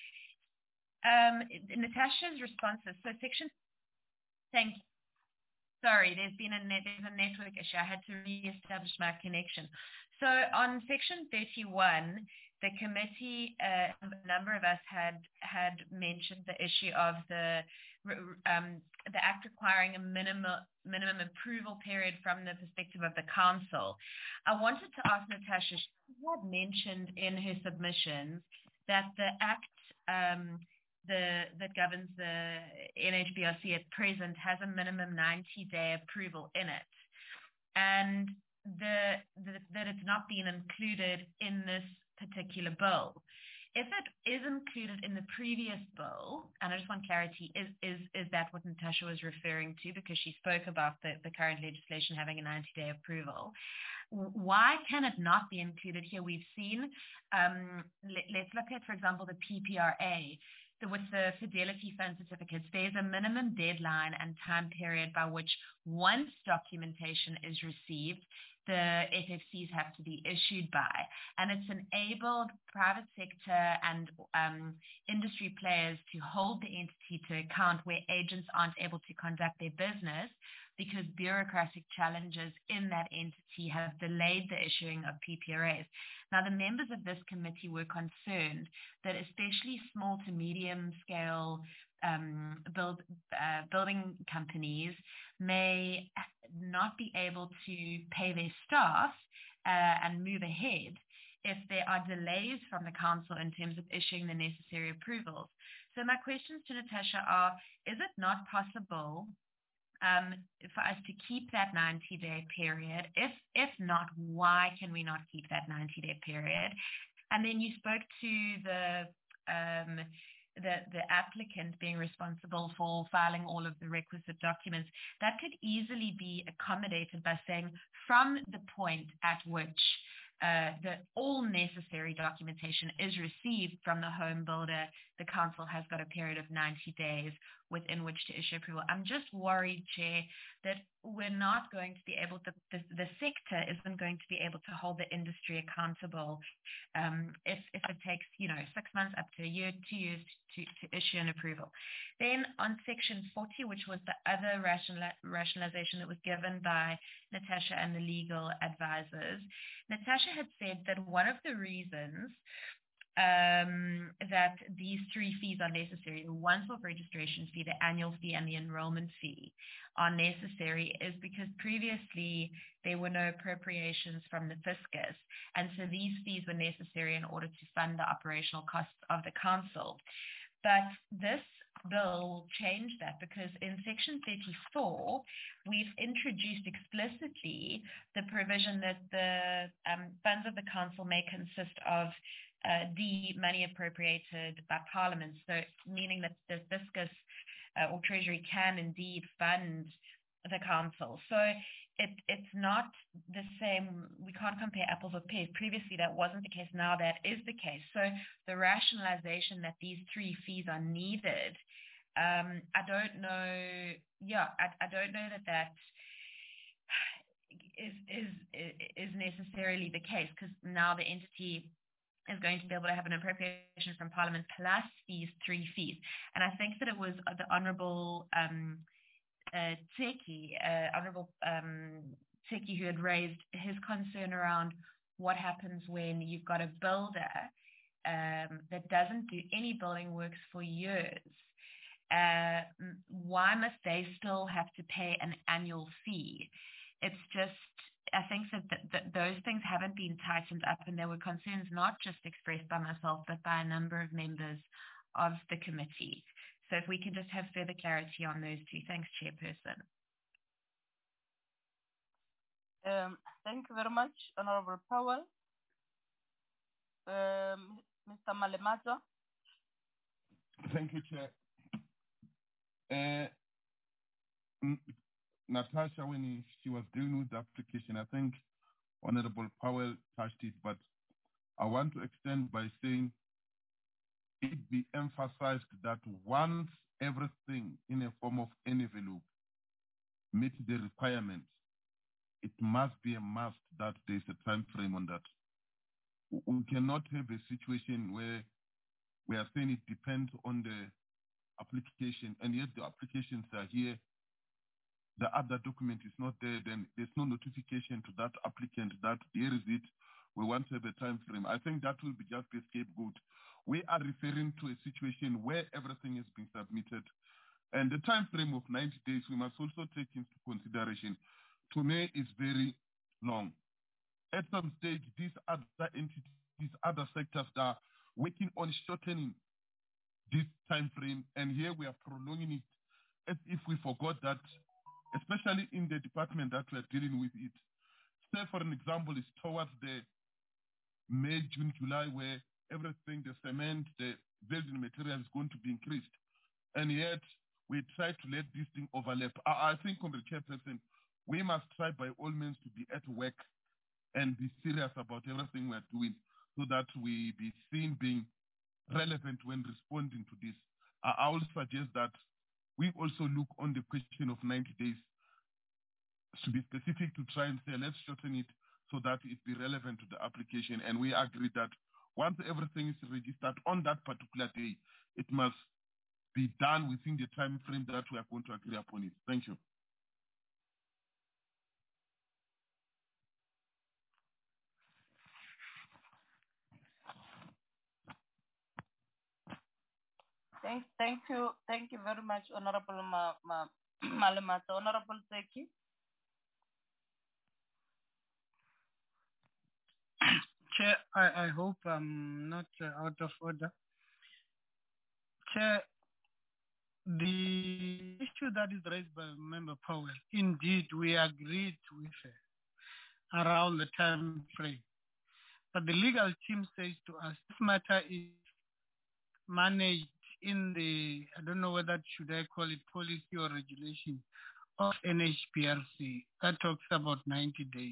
um, Natasha's responses. So section, thank you. Sorry, there's been a net, there's a network issue. I had to re-establish my connection. So on section thirty-one, the committee, uh, a number of us had had mentioned the issue of the um, the act requiring a minimum minimum approval period from the perspective of the council. I wanted to ask Natasha. She had mentioned in her submissions that the act um, the that governs the N H B R C at present has a minimum ninety-day approval in it, and the, the that it's not been included in this particular bill. If it is included in the previous bill, and I just want clarity, is is is that what Natasha was referring to? Because she spoke about the, the current legislation having a ninety-day approval. Why can it not be included here? We've seen, um, let, let's look at, for example, the P P R A. The, with the Fidelity Fund certificates, there's a minimum deadline and time period by which once documentation is received, the F F Cs have to be issued by. And it's enabled private sector and um, industry players to hold the entity to account where agents aren't able to conduct their business because bureaucratic challenges in that entity have delayed the issuing of P P R As. Now, the members of this committee were concerned that especially small to medium scale um, build, uh, building companies may not be able to pay their staff uh, and move ahead if there are delays from the council in terms of issuing the necessary approvals. So my questions to Natasha are, is it not possible um, for us to keep that ninety-day period? If if not, why can we not keep that ninety-day period? And then you spoke to the um, the the applicant being responsible for filing all of the requisite documents. That could easily be accommodated by saying from the point at which uh, that all necessary documentation is received from the home builder, the council has got a period of ninety days within which to issue approval. I'm just worried, Chair, that we're not going to be able to, the, the sector isn't going to be able to hold the industry accountable um, if, if it takes, you know, six months up to a year, two years to, to issue an approval. Then on section forty, which was the other rational, rationalization that was given by Natasha and the legal advisors, Natasha had said that one of the reasons um, that these three fees are necessary. The once-off registration fee, the annual fee, and the enrollment fee are necessary is because previously there were no appropriations from the fiscus, and so these fees were necessary in order to fund the operational costs of the council. But this bill will change that because in section thirty-four, we've introduced explicitly the provision that the um, funds of the council may consist of uh, the money appropriated by Parliament, so meaning that the fiscus uh, or Treasury can indeed fund the council. So it, it's not the same. We can't compare apples with pears. Previously, that wasn't the case. Now that is the case. So the rationalization that these three fees are needed, um, I don't know. Yeah, I, I don't know that that is is is necessarily the case, because now the entity is going to be able to have an appropriation from Parliament plus these three fees. And I think that it was the Honourable um, uh, Teki, uh, Honourable um, Teki, who had raised his concern around what happens when you've got a builder um, that doesn't do any building works for years. Uh, why must they still have to pay an annual fee? It's just, I think that, that, that those things haven't been tightened up, and there were concerns not just expressed by myself, but by a number of members of the committee. So if we can just have further clarity on those two. Thanks, Chairperson. Um, thank you very much, Honourable Powell. Um, Mister Malemaza. Thank you, Chair. Uh, Natasha, when he, she was dealing with the application, I think Honorable Powell touched it, but I want to extend by saying it be emphasized that once everything in a form of envelope meets the requirements, it must be a must that there's a time frame on that. We cannot have a situation where we are saying it depends on the application, and yet the applications are here, the other document is not there, then there's no notification to that applicant that here is it, we want to have a time frame. I think that will be just a scapegoat. We are referring to a situation where everything is being submitted, and the time frame of ninety days, we must also take into consideration. To me, is very long. At some stage, these other entities, these other sectors that are working on shortening this time frame, and here we are prolonging it as if we forgot that, especially in the department that we're dealing with it. Say, for an example, it's towards the May, June, July, where everything, the cement, the building material is going to be increased. And yet, we try to let this thing overlap. I, I think, Comrade Chairperson, we must try by all means to be at work and be serious about everything we're doing so that we be seen being relevant when responding to this. I, I will suggest that we also look on the question of ninety days to be specific, to try and say, let's shorten it so that it be relevant to the application. And we agree that once everything is registered on that particular day, it must be done within the time frame that we are going to agree upon it. Thank you. Thank, thank you, thank you very much, Honourable Ma, Ma, Malemaza. Honourable Teki. Chair, I, I hope I'm not uh, out of order. Chair, the issue that is raised by Member Powell, indeed, we agreed with her around the time frame. But the legal team says to us, this matter is managed in the, I don't know whether should I call it policy or regulation of N H P R C that talks about ninety days.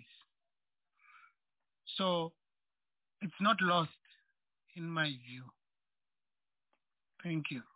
So it's not lost in my view. Thank you.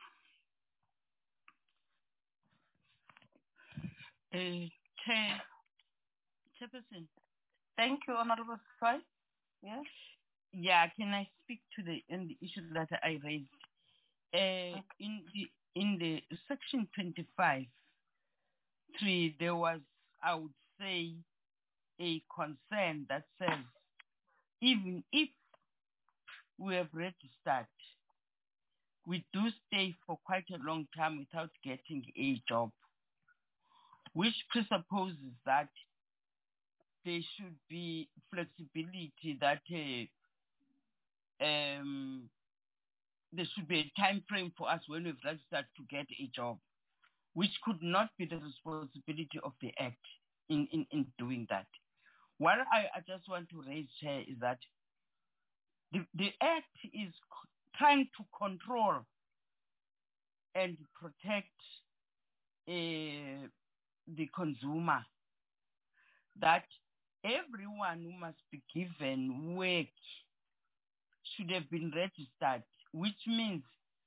Uh, Chair, Chairperson. Thank you, Honourable Sky. Yes. Yeah, can I speak to the in the issue that I raised? Uh, okay. In the in the section twenty-five, three, there was, I would say, a concern that says even if we have registered, we do stay for quite a long time without getting a job, which presupposes that there should be flexibility, that uh, um, there should be a time frame for us when we've registered to get a job, which could not be the responsibility of the Act in, in, in doing that. What I, I just want to raise here is that the, the Act is c- trying to control and protect uh, the consumer, that everyone who must be given work should have been registered, which means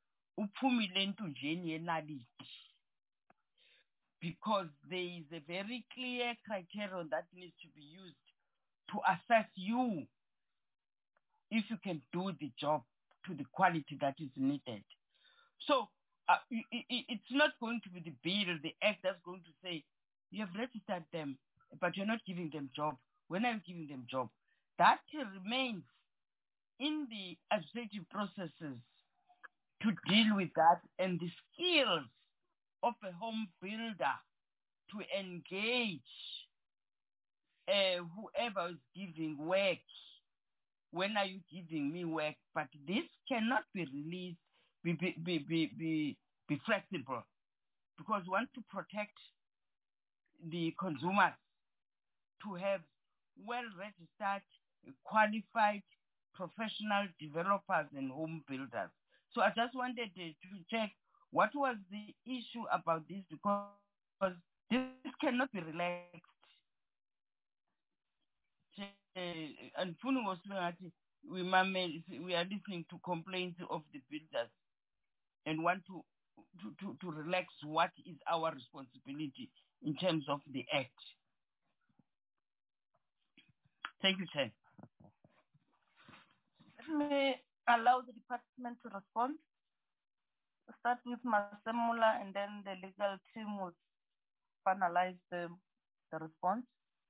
because there is a very clear criterion that needs to be used to assess you if you can do the job to the quality that is needed. So uh, it, it, it's not going to be the bill, the Act that's going to say, you have registered them, but you're not giving them job. When I'm giving them job, that remains in the administrative processes to deal with that, and the skills of a home builder to engage uh, whoever is giving work. When are you giving me work? But this cannot be released, be, be, be, be, be, be flexible, because we want to protect the consumers to have well-registered, qualified, professional developers and home builders. So I just wanted to check what was the issue about this, because this cannot be relaxed. And Funu was saying we we are listening to complaints of the builders and want to, to, to, to relax what is our responsibility in terms of the Act. Thank you, Chair. Let me allow the department to respond. Start with Masemula, and then the legal team will finalize the, the response.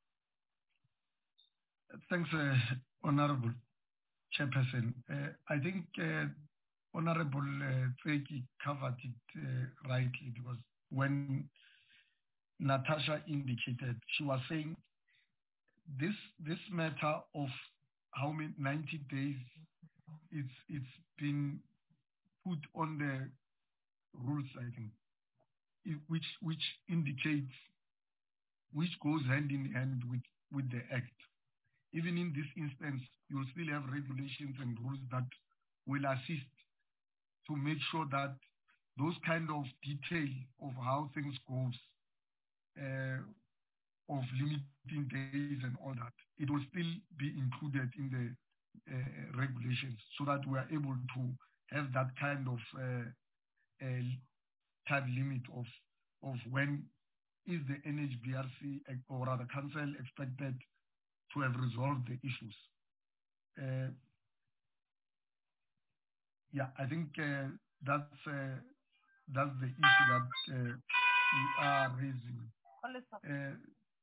Thanks, uh, Honorable Chairperson. Uh, I think uh, Honorable uh, Tseki covered it uh, rightly, because when Natasha indicated, she was saying this this matter of how many ninety days it's it's been put on the rules, I think, it, which which indicates, which goes hand in hand with, with the Act. Even in this instance, you'll still have regulations and rules that will assist to make sure that those kind of detail of how things goes, uh, of limiting days and all that, it will still be included in the uh, regulations, so that we are able to have that kind of uh, uh, time limit of of when is the N H B R C or rather council expected to have resolved the issues. Uh, yeah, I think uh, that's uh, that's the issue that uh, we are raising. Uh,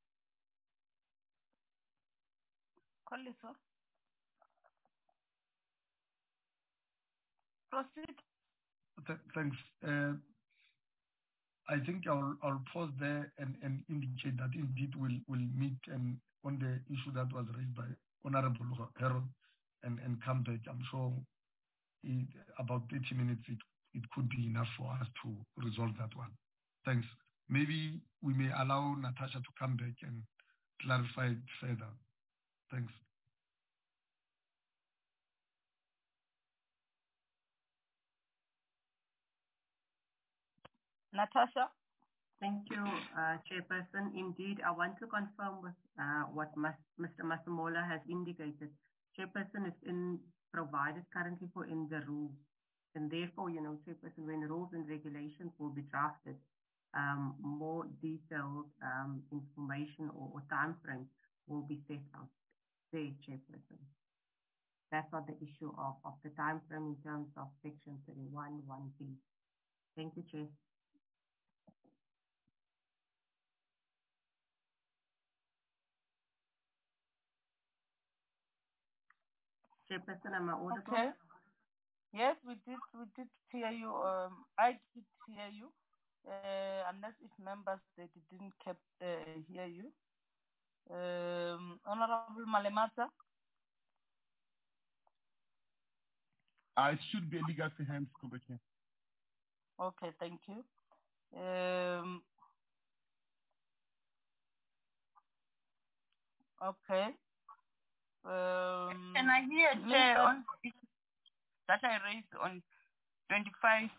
Proceed. th- thanks. Uh, I think I'll I'll pause there and, and indicate that indeed we'll will meet and on the issue that was raised by Honorable Harold and, and come back. I'm sure it, about thirty minutes it, it could be enough for us to resolve that one. Thanks. Maybe we may allow Natasha to come back and clarify it further. Thanks. Natasha? Thank you, uh, Chairperson. Indeed, I want to confirm with uh, what Mas Mister Masemola has indicated. Chairperson is in provided currently for in the rules. And therefore, you know, Chairperson, when rules and regulations will be drafted, um, more detailed um, information or, or time frames will be set out there, Chairperson. That's not the issue of, of the time frame in terms of section thirty-one one B. Thank you, Chair. Chairperson, am I audible? Okay. Yes, we did. We did hear you. Um, I did hear you. Uh, unless if members they didn't kept uh, hear you. Um, Honorable Malemata. Uh, it should be a legacy hands, Kubeke. Okay, thank you. Um, okay. Um, Can I hear Chair on that I raised on twenty-five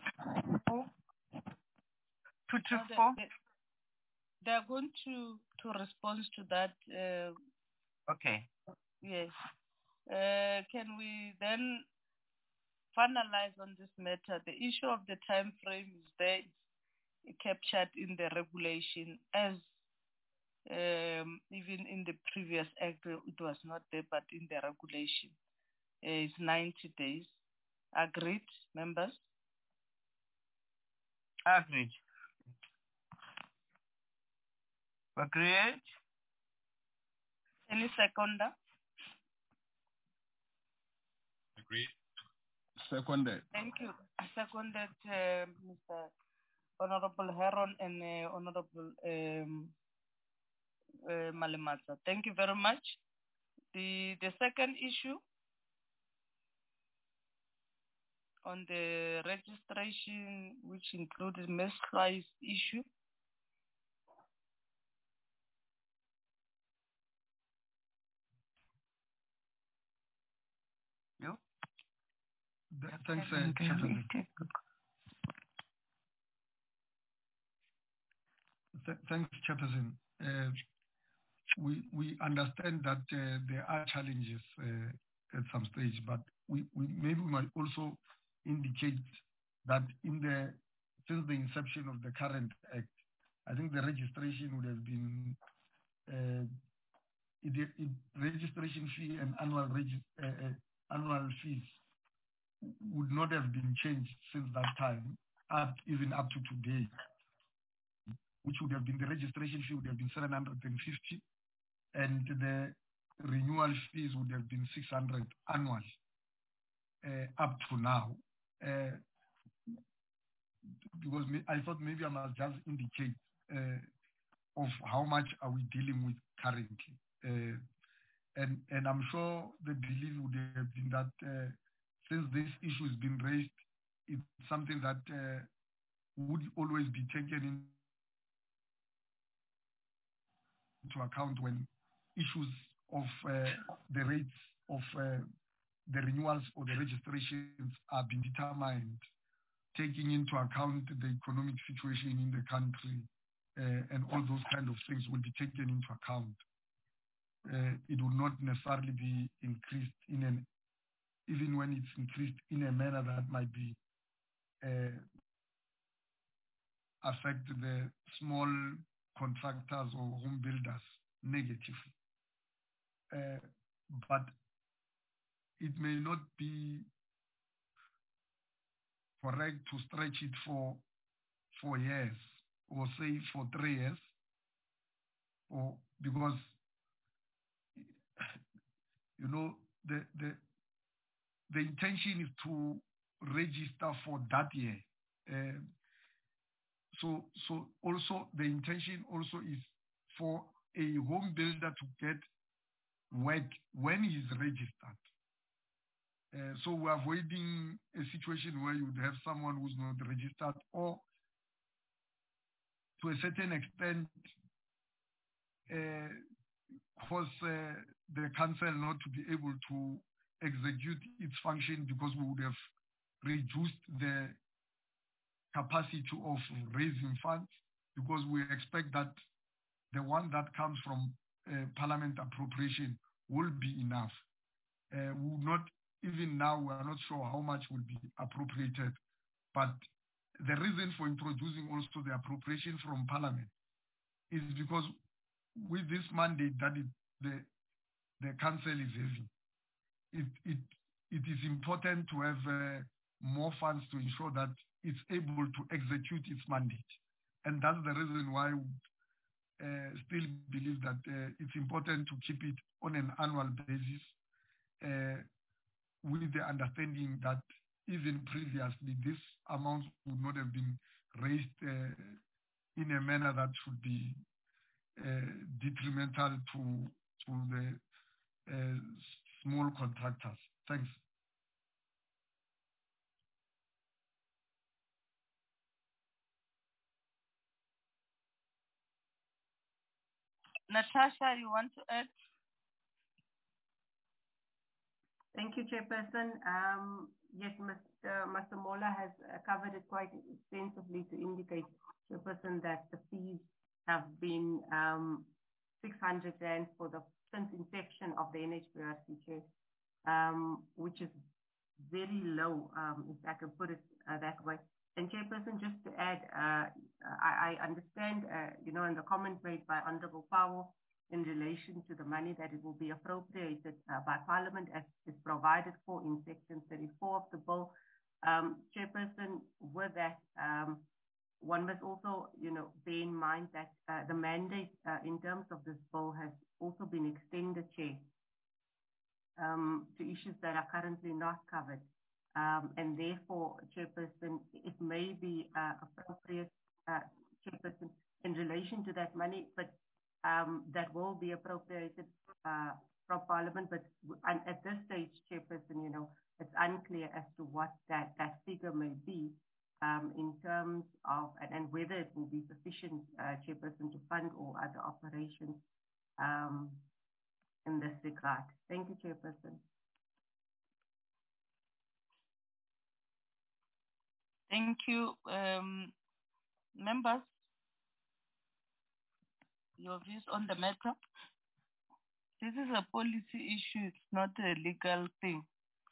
two two four? They are going to to respond to that. Uh, okay. Yes. Uh, can we then finalize on this matter? The issue of the time frame is there, it's captured in the regulation as um, even in the previous act it was not there, but in the regulation uh, it's ninety days. Agreed, members? Agreed. Agreed. Any seconder? Agreed. Seconded. Thank you. Seconded, uh, Mister Honorable Heron and uh, Honorable um, uh, Malemata. Thank you very much. The the second issue on the registration, which included mass price issue. You? Thanks, uh, Chairperson. Th thanks, Chairperson. Uh, we we understand that uh, there are challenges uh, at some stage, but we, we maybe we might also indicate that in the since the inception of the current act, I think the registration would have been uh, it, it, registration fee and annual regi uh, uh, annual fees would not have been changed since that time, up even up to today, which would have been the registration fee would have been seven hundred fifty, and the renewal fees would have been six hundred annually uh, up to now. Uh, because I thought maybe I must just indicate uh, of how much are we dealing with currently. Uh, and, and I'm sure the belief would have been that uh, since this issue has been raised, it's something that uh, would always be taken into account when issues of uh, the rates of uh, the renewals or the registrations are being determined, taking into account the economic situation in the country, uh, and all those kind of things will be taken into account. Uh, it will not necessarily be increased in an, even when it's increased in a manner that might be uh, affect the small contractors or home builders negatively. Uh, but it may not be correct to stretch it for four years or say for three years, or because you know the the the intention is to register for that year. Uh, so so also the intention also is for a home builder to get work when he's registered. Uh, so we're avoiding a situation where you would have someone who's not registered, or to a certain extent uh, cause uh, the council not to be able to execute its function because we would have reduced the capacity of raising funds, because we expect that the one that comes from uh, parliament appropriation will be enough. Uh, we would not, even now, we are not sure how much will be appropriated, but the reason for introducing also the appropriation from parliament is because with this mandate that it, the the council is having, it it it is important to have uh, more funds to ensure that it's able to execute its mandate, and that's the reason why we uh, still believe that uh, it's important to keep it on an annual basis, uh, with the understanding that even previously, this amount would not have been raised uh, in a manner that should be uh, detrimental to, to the uh, small contractors. Thanks. Natasha, you want to add? Thank you, Chairperson. Um, yes, Mister Mister Mola has uh, covered it quite extensively to indicate, Chairperson, that the fees have been um, six hundred rand for the since inception of the N H B R C, Chair, um, which is very low, um, if I can put it uh, that way. And Chairperson, just to add, uh, I, I understand, uh, you know, in the comment made by Honourable Powell in relation to the money that it will be appropriated uh, by Parliament as is provided for in Section thirty-four of the bill. Um, Chairperson, with that, um, one must also, you know, bear in mind that uh, the mandate uh, in terms of this bill has also been extended, Chair, um, to issues that are currently not covered. Um, and therefore, Chairperson, it may be uh, appropriate, uh, Chairperson, in relation to that money, but um, that will be appropriated uh, from Parliament. But and at this stage, Chairperson, you know, it's unclear as to what that, that figure may be um, in terms of, and, and whether it will be sufficient, uh, Chairperson, to fund all other operations um, in this regard. Thank you, Chairperson. Thank you. Um, members, your views on the matter? This is a policy issue, it's not a legal thing.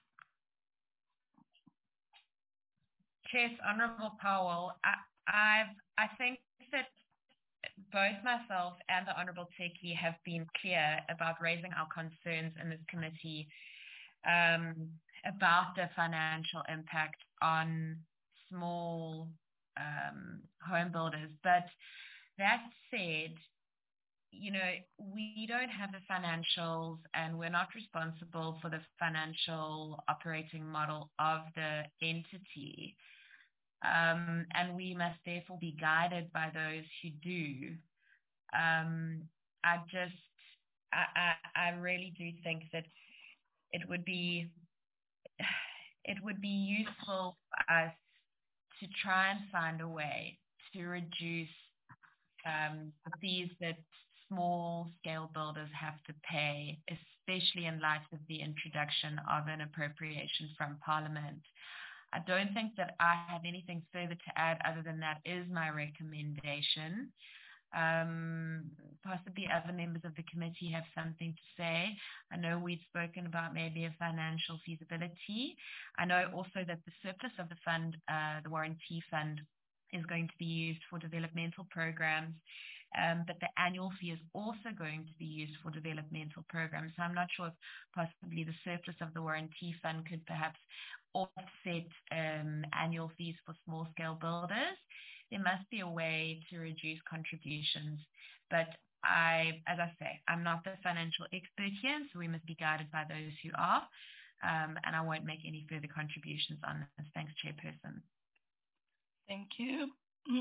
Chair, Honourable Powell, I, I've, I think that both myself and the Honourable Teki have been clear about raising our concerns in this committee um, about the financial impact on small um, home builders. But that said, you know, we don't have the financials and we're not responsible for the financial operating model of the entity. Um, and we must therefore be guided by those who do. Um, I just, I, I, I really do think that it would be, it would be useful for us to try and find a way to reduce um, the fees that small scale builders have to pay, especially in light of the introduction of an appropriation from Parliament. I don't think that I have anything further to add other than that is my recommendation. Um, possibly other members of the committee have something to say. I know we've spoken about maybe a financial feasibility. I know also that the surplus of the fund, uh, the warranty fund, is going to be used for developmental programs, um, but the annual fee is also going to be used for developmental programs. So I'm not sure if possibly the surplus of the warranty fund could perhaps offset um, annual fees for small-scale builders. There must be a way to reduce contributions, but I, as I say, I'm not the financial expert here, so we must be guided by those who are, um, and I won't make any further contributions on this. Thanks, Chairperson. Thank you.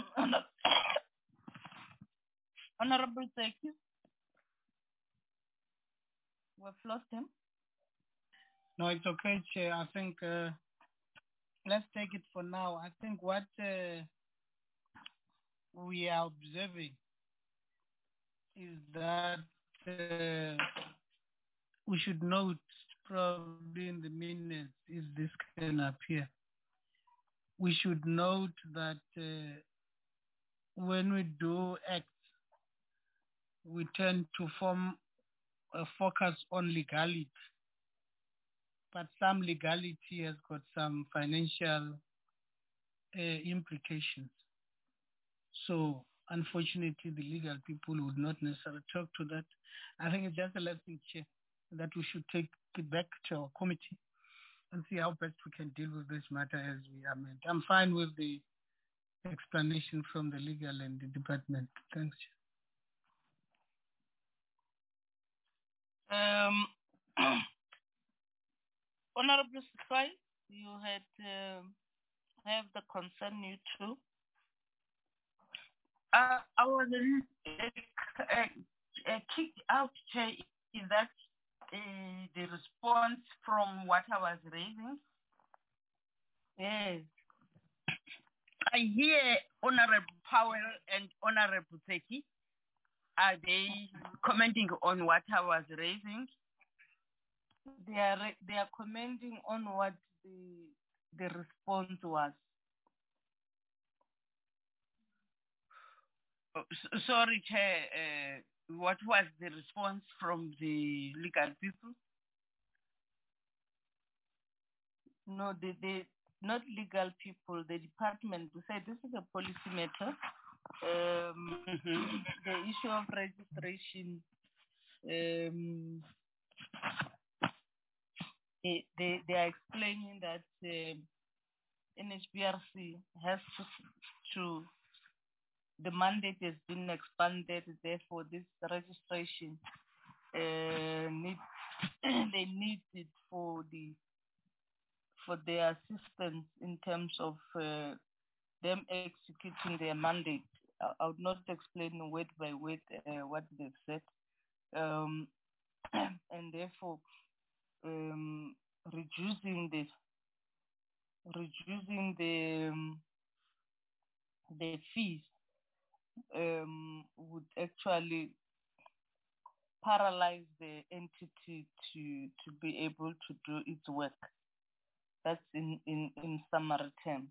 Honorable Teki. We've lost him. No, it's okay, Chair. I think uh, let's take it for now. I think what uh, we are observing is that uh, we should note probably in the minutes if this can appear. We should note that uh, when we do acts, we tend to form a focus on legality, but some legality has got some financial uh, implications. So unfortunately, the legal people would not necessarily talk to that. I think it's just a lesson, Chair, that we should take it back to our committee and see how best we can deal with this matter as we amend. I'm fine with the explanation from the legal and the department. Thanks. Um, Honorable Sifai. you had um have the concern you too. Uh, I was uh, uh, uh, kicked out, Chair. Is that uh, the response from what I was raising? Yes. I hear Honorable Powell and Honorable Teki. Are they commenting on what I was raising? They are re- they are commenting on what the the response was. Oh, s- sorry, Chair. Uh, what was the response from the legal people? No, the the not legal people. The department said this is a policy matter. Um, Mhm. The issue of registration. Um, they, they they are explaining that um N H B R C has to to the mandate has been expanded. Therefore, this registration uh, need they need it for the for their assistance in terms of uh, them executing their mandate. I, I would not explain word by word uh, what they've said, um, and therefore um, reducing the reducing the um, the fees um, would actually paralyze the entity to to be able to do its work. That's in in in summary term.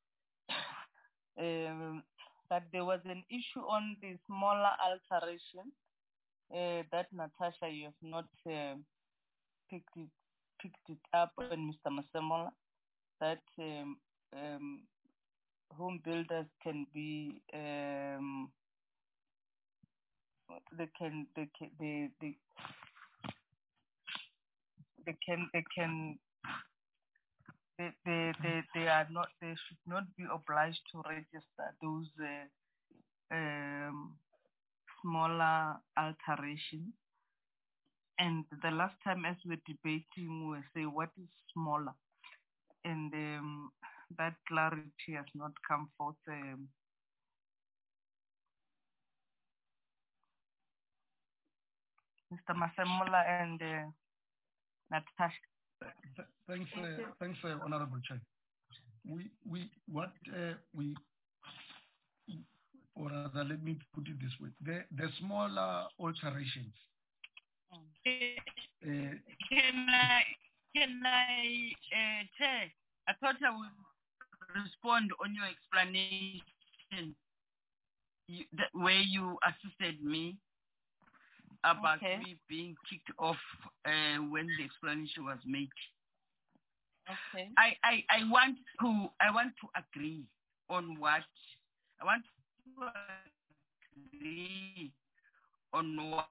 Um, but there was an issue on the smaller alteration uh, that Natasha you have not uh, picked it picked it up, and Mister Masemola, that um, um, home builders can be um, they can they can they, they they can they can they, they, they, they are not they should not be obliged to register those uh, um, smaller alterations. And the last time as we were debating, we say what is smaller, and um, that clarity has not come forth. Um, Mister Masemola and uh, Natasha. Th- Thanks, uh, thanks, uh, Honorable Chair. We, we, what uh, we, or rather, let me put it this way: the the smaller alterations. Uh, can I, can I, uh, Chair? I thought I would respond on your explanation you, the, where you assisted me about Okay. me being kicked off uh, when the explanation was made. Okay. I, I, I want to I want to agree on what I want to agree on what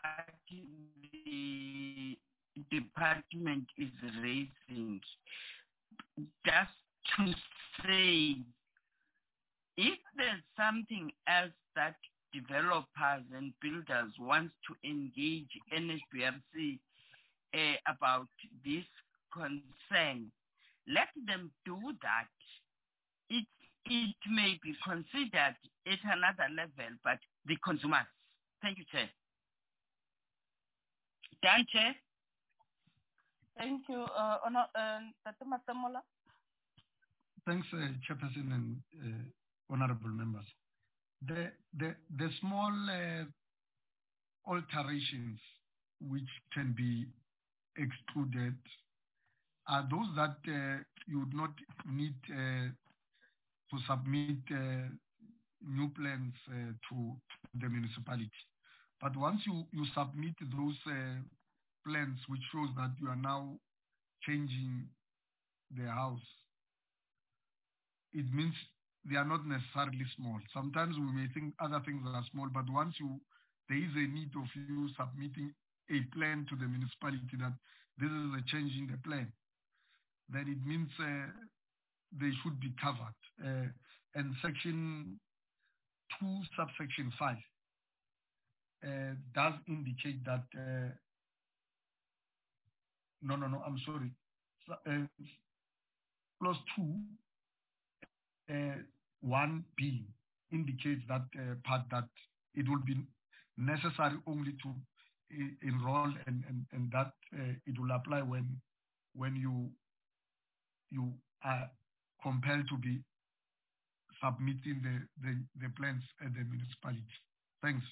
the department is raising. Just to say, if there's something else that developers and builders want to engage N H B R C uh, about this concern, let them do that. It it may be considered at another level, but the consumers. Thank you, Chair. Done, Chair. Thank you, uh, Honor, uh, Tata Masemola. Thanks, uh, Chairperson and uh, honorable members. The the the small uh, alterations which can be excluded are those that uh, you would not need uh, to submit uh, new plans uh, to, to the municipality. But once you, you submit those uh, plans, which shows that you are now changing the house, it means they are not necessarily small. Sometimes we may think other things are small, but once you, there is a need of you submitting a plan to the municipality that this is a change in the plan, then it means uh, they should be covered. Uh, and section two, subsection five, uh, does indicate that, uh, no, no, no, I'm sorry. So, uh, clause two, uh, one B indicates that uh, part that it will be necessary only to uh, enroll and, and, and that uh, it will apply when when you you are compelled to be submitting the, the, the plans at the municipality. Thanks.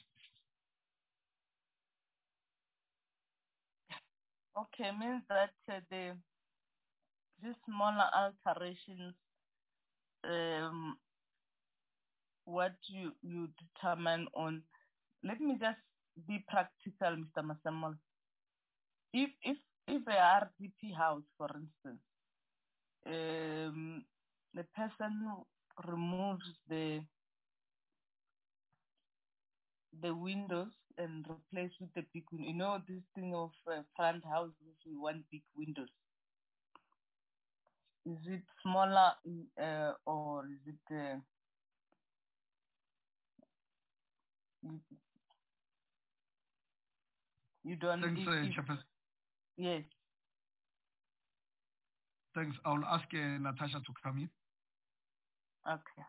Okay, means that uh, the these smaller alterations, um, what you, you determine on, let me just be practical, Mister Masamol. If, if, if a R D P house, for instance, um, the person removes the the windows and replace with the big window. You know this thing of uh, front houses, we want big windows. Is it smaller uh, or is it uh, you, you don't? Thanks, if, uh, if, Chairperson. Yes. Thanks. I'll ask uh, Natasha to come in. Okay.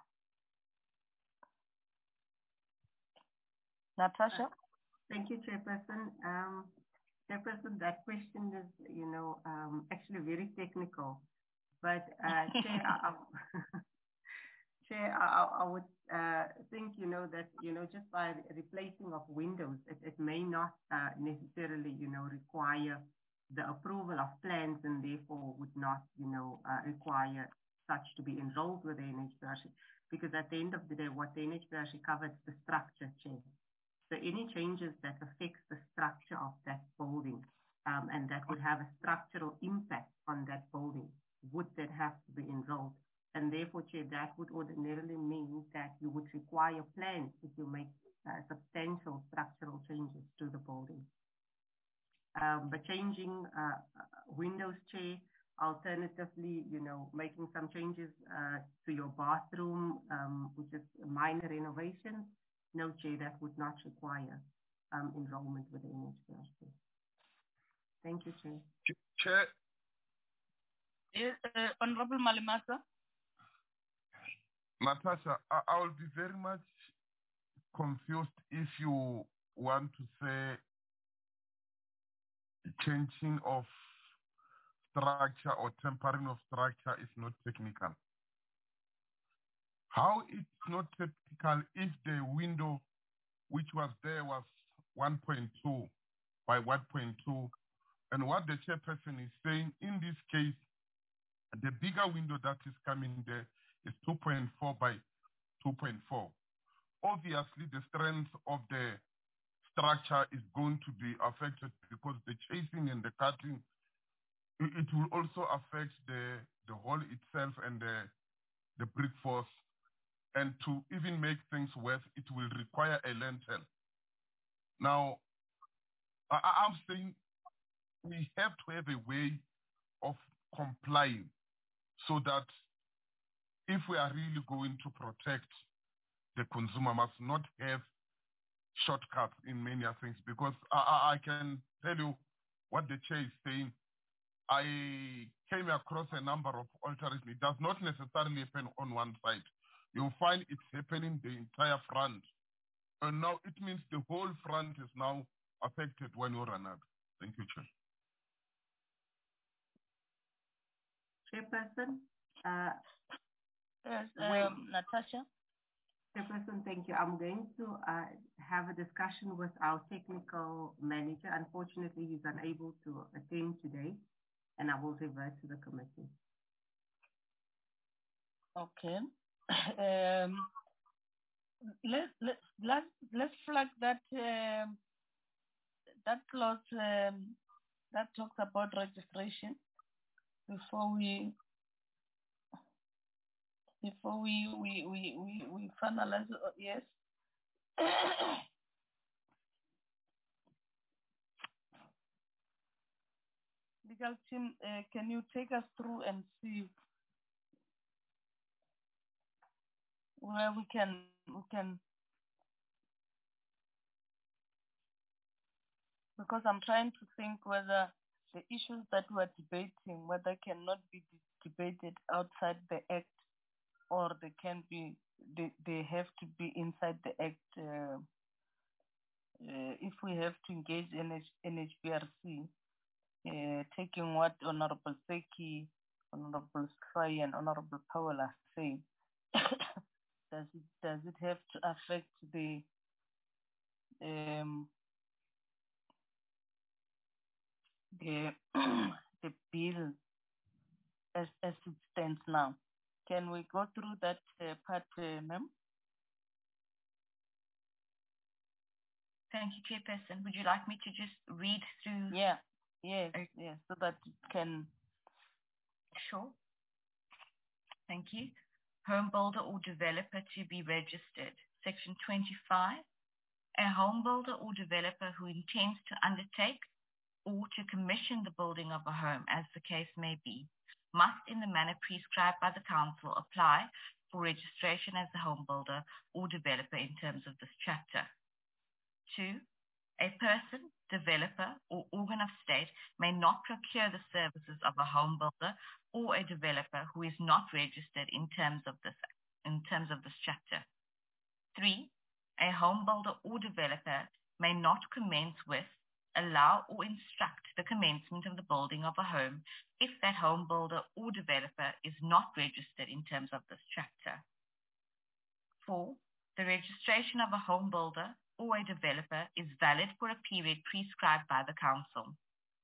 Natasha? Thank you, Chairperson. Um, Chairperson, that question is, you know, um, actually very technical. But uh, Chair, I, I, Chair, I, I would uh, think, you know, that, you know, just by replacing of windows, it, it may not uh, necessarily, you know, require the approval of plans and therefore would not, you know, uh, require such to be enrolled with the N H B R C. Because at the end of the day, what the N H B R C covers the structure, Chair. So any changes that affects the structure of that building um, and that would have a structural impact on that building would then have to be enrolled. And therefore, Chair, that would ordinarily mean that you would require plans if you make uh, substantial structural changes to the building. Um, but changing uh, windows, Chair, alternatively, you know, making some changes uh, to your bathroom, um, which is minor renovations, no, Chair, that would not require um, enrollment with the N H B R C. Thank you, Chair. Chair. Yes, uh, Honorable Malemasa. Natasha, I, I will be very much confused if you want to say changing of structure or tempering of structure is not technical. How it's not technical if the window which was there was one point two by one point two, and what the chairperson is saying in this case, the bigger window that is coming there is two point four by two point four. Obviously, the strength of the structure is going to be affected because the chasing and the cutting, it will also affect the, the hall itself and the, the brick force. And to even make things worse, it will require a lintel. Now, I, I'm saying we have to have a way of complying so that if we are really going to protect the consumer, must not have shortcuts in many things, because I, I can tell you what the chair is saying. I came across a number of alterations. It does not necessarily happen on one side. You'll find it's happening the entire front. And now it means the whole front is now affected one or another. Thank you, Chair. Chairperson, uh, yes, um, Natasha. Chairperson, thank you. I'm going to uh, have a discussion with our technical manager. Unfortunately, he's unable to attend today, and I will revert to the committee. Okay. Um, let, let, let, let's flag that um, that clause um, that talks about registration before we before we we we we, we finalize. Uh, yes. Legal team, uh, can you take us through and see where we can we can, because I'm trying to think whether the issues that we're debating, whether cannot be debated outside the Act or they can be, they, they have to be inside the Act. Uh, uh, if we have to engage in N H B R C, uh, taking what Honorable Seki, Honorable Skrai, and Honorable Powell are saying, does it does it have to affect the um, the the bill as as it stands now? Can we go through that uh, part, uh, ma'am? Thank you, Chairperson. Would you like me to just read through? Yeah, yes, okay. yes, so that it can. Sure. Thank you. Home builder or developer to be registered. Section twenty-five. A home builder or developer who intends to undertake or to commission the building of a home, as the case may be, must, in the manner prescribed by the Council, apply for registration as a home builder or developer in terms of this chapter. Two, a person, developer, or organ of state may not procure the services of a home builder or a developer who is not registered in terms of this, in terms of this chapter. Three, a home builder or developer may not commence with, allow, or instruct the commencement of the building of a home if that home builder or developer is not registered in terms of this chapter. Four, the registration of a home builder or a developer is valid for a period prescribed by the Council.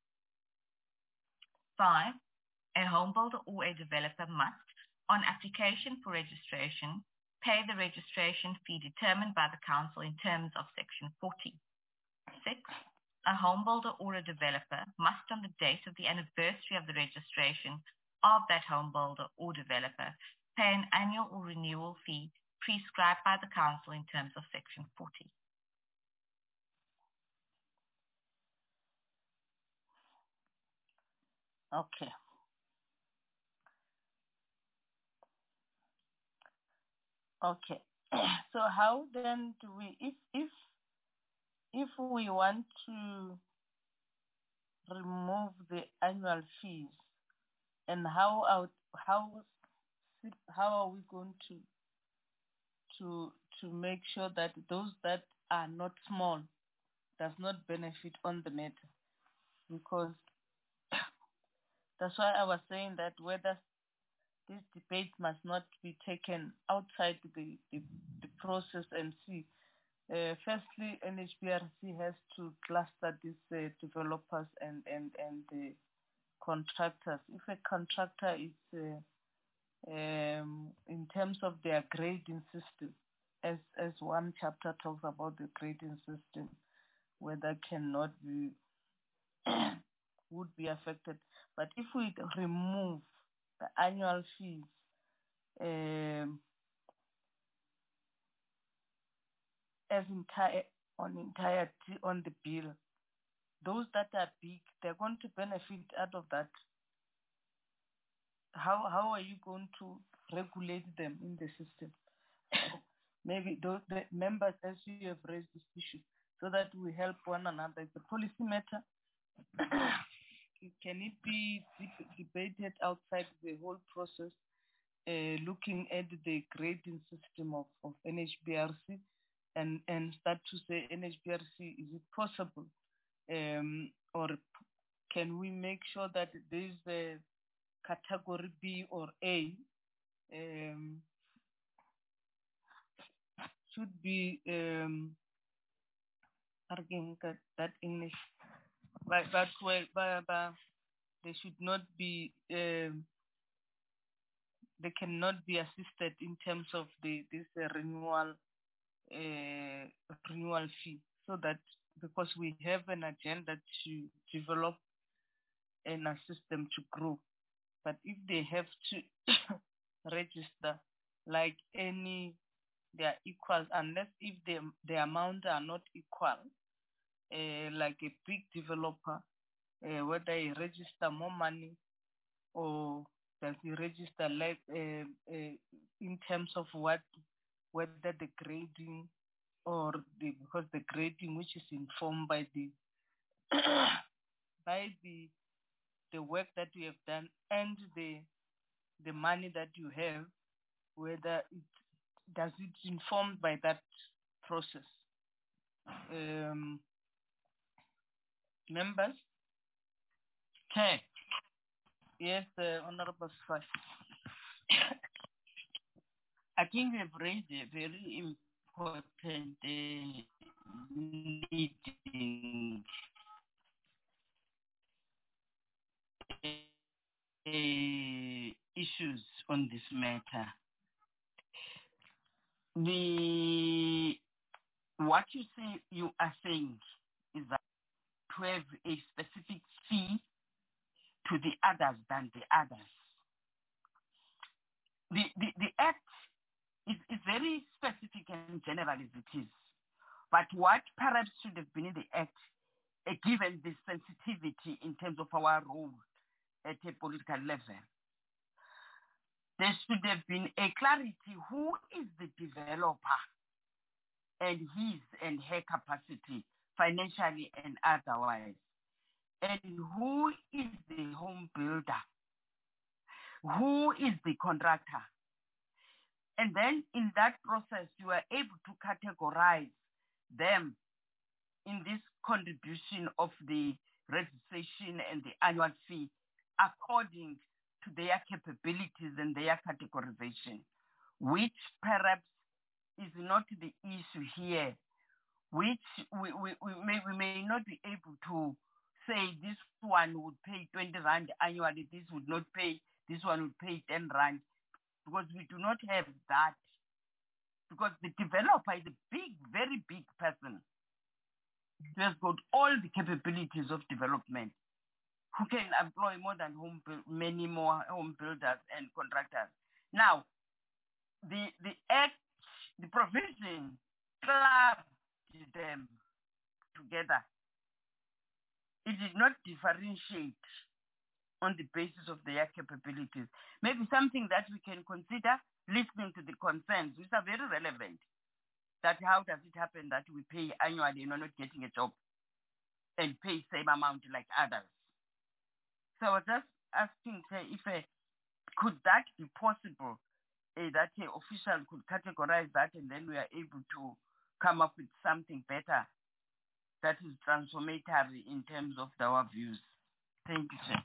Five, a home builder or a developer must, on application for registration, pay the registration fee determined by the Council in terms of Section forty. Six, a home builder or a developer must, on the date of the anniversary of the registration of that home builder or developer, pay an annual or renewal fee prescribed by the Council in terms of Section forty. Okay. Okay. So how then do we, if if if we want to remove the annual fees, and how out how how are we going to to to make sure that those that are not small does not benefit on the matter? Because that's why I was saying that whether this debate must not be taken outside the, the, the process and see. Uh, firstly, N H B R C has to cluster these uh, developers and, and, and the contractors. If a contractor is, uh, um, in terms of their grading system, as, as one chapter talks about the grading system, whether cannot be, would be affected. But if we remove the annual fees, um, as entire on entirety on the bill, those that are big, they're going to benefit out of that. How how are you going to regulate them in the system? Maybe those the members, as you have raised this issue, so that we help one another. It's a policy matter. Can it be debated outside the whole process, uh, looking at the grading system of, of N H B R C, and, and start to say, N H B R C, is it possible? Um, or can we make sure that there is a category B or A um, should be, um, arguing that, that English, but, but, well, but, but they should not be, um, they cannot be assisted in terms of the this uh, renewal uh, renewal fee, so that because we have an agenda to develop and assist them to grow, but if they have to register like any, they are equal, unless if the the amount are not equal, uh, like a big developer, uh, whether he register more money or does he register like uh, uh, in terms of what, whether the grading or the, because the grading which is informed by the by the the work that you have done and the the money that you have, whether it does it informed by that process. Um, members? Okay. Yes, uh, Honorable Sfai. I think we've raised a very important uh, meeting uh, issues on this matter. The what you say you are saying is that to have a specific fee to the others than the others. The the, the act is, is very specific and general as it is. But what perhaps should have been in the act, uh, given the sensitivity in terms of our role at a political level, there should have been a clarity who is the developer and his and her capacity, financially and otherwise, and who is the home builder, who is the contractor. And then in that process, you are able to categorize them in this contribution of the registration and the annual fee according to their capabilities and their categorization, which perhaps is not the issue here, which we, we, we, may, we may not be able to say this one would pay twenty rand annually, this would not pay, this one would pay ten rand, because we do not have that. Because the developer is a big, very big person who has got all the capabilities of development, who can employ more than home, many more home builders and contractors. Now, the the act, the provision clubbed them together. It did not differentiate on the basis of their capabilities. Maybe something that we can consider, listening to the concerns, which are very relevant. That how does it happen that we pay annually and we're not getting a job and pay same amount like others? So I was just asking uh, if uh, could that be possible, uh, that an uh, official could categorize that and then we are able to come up with something better that is transformatory in terms of our views. Thank you, sir.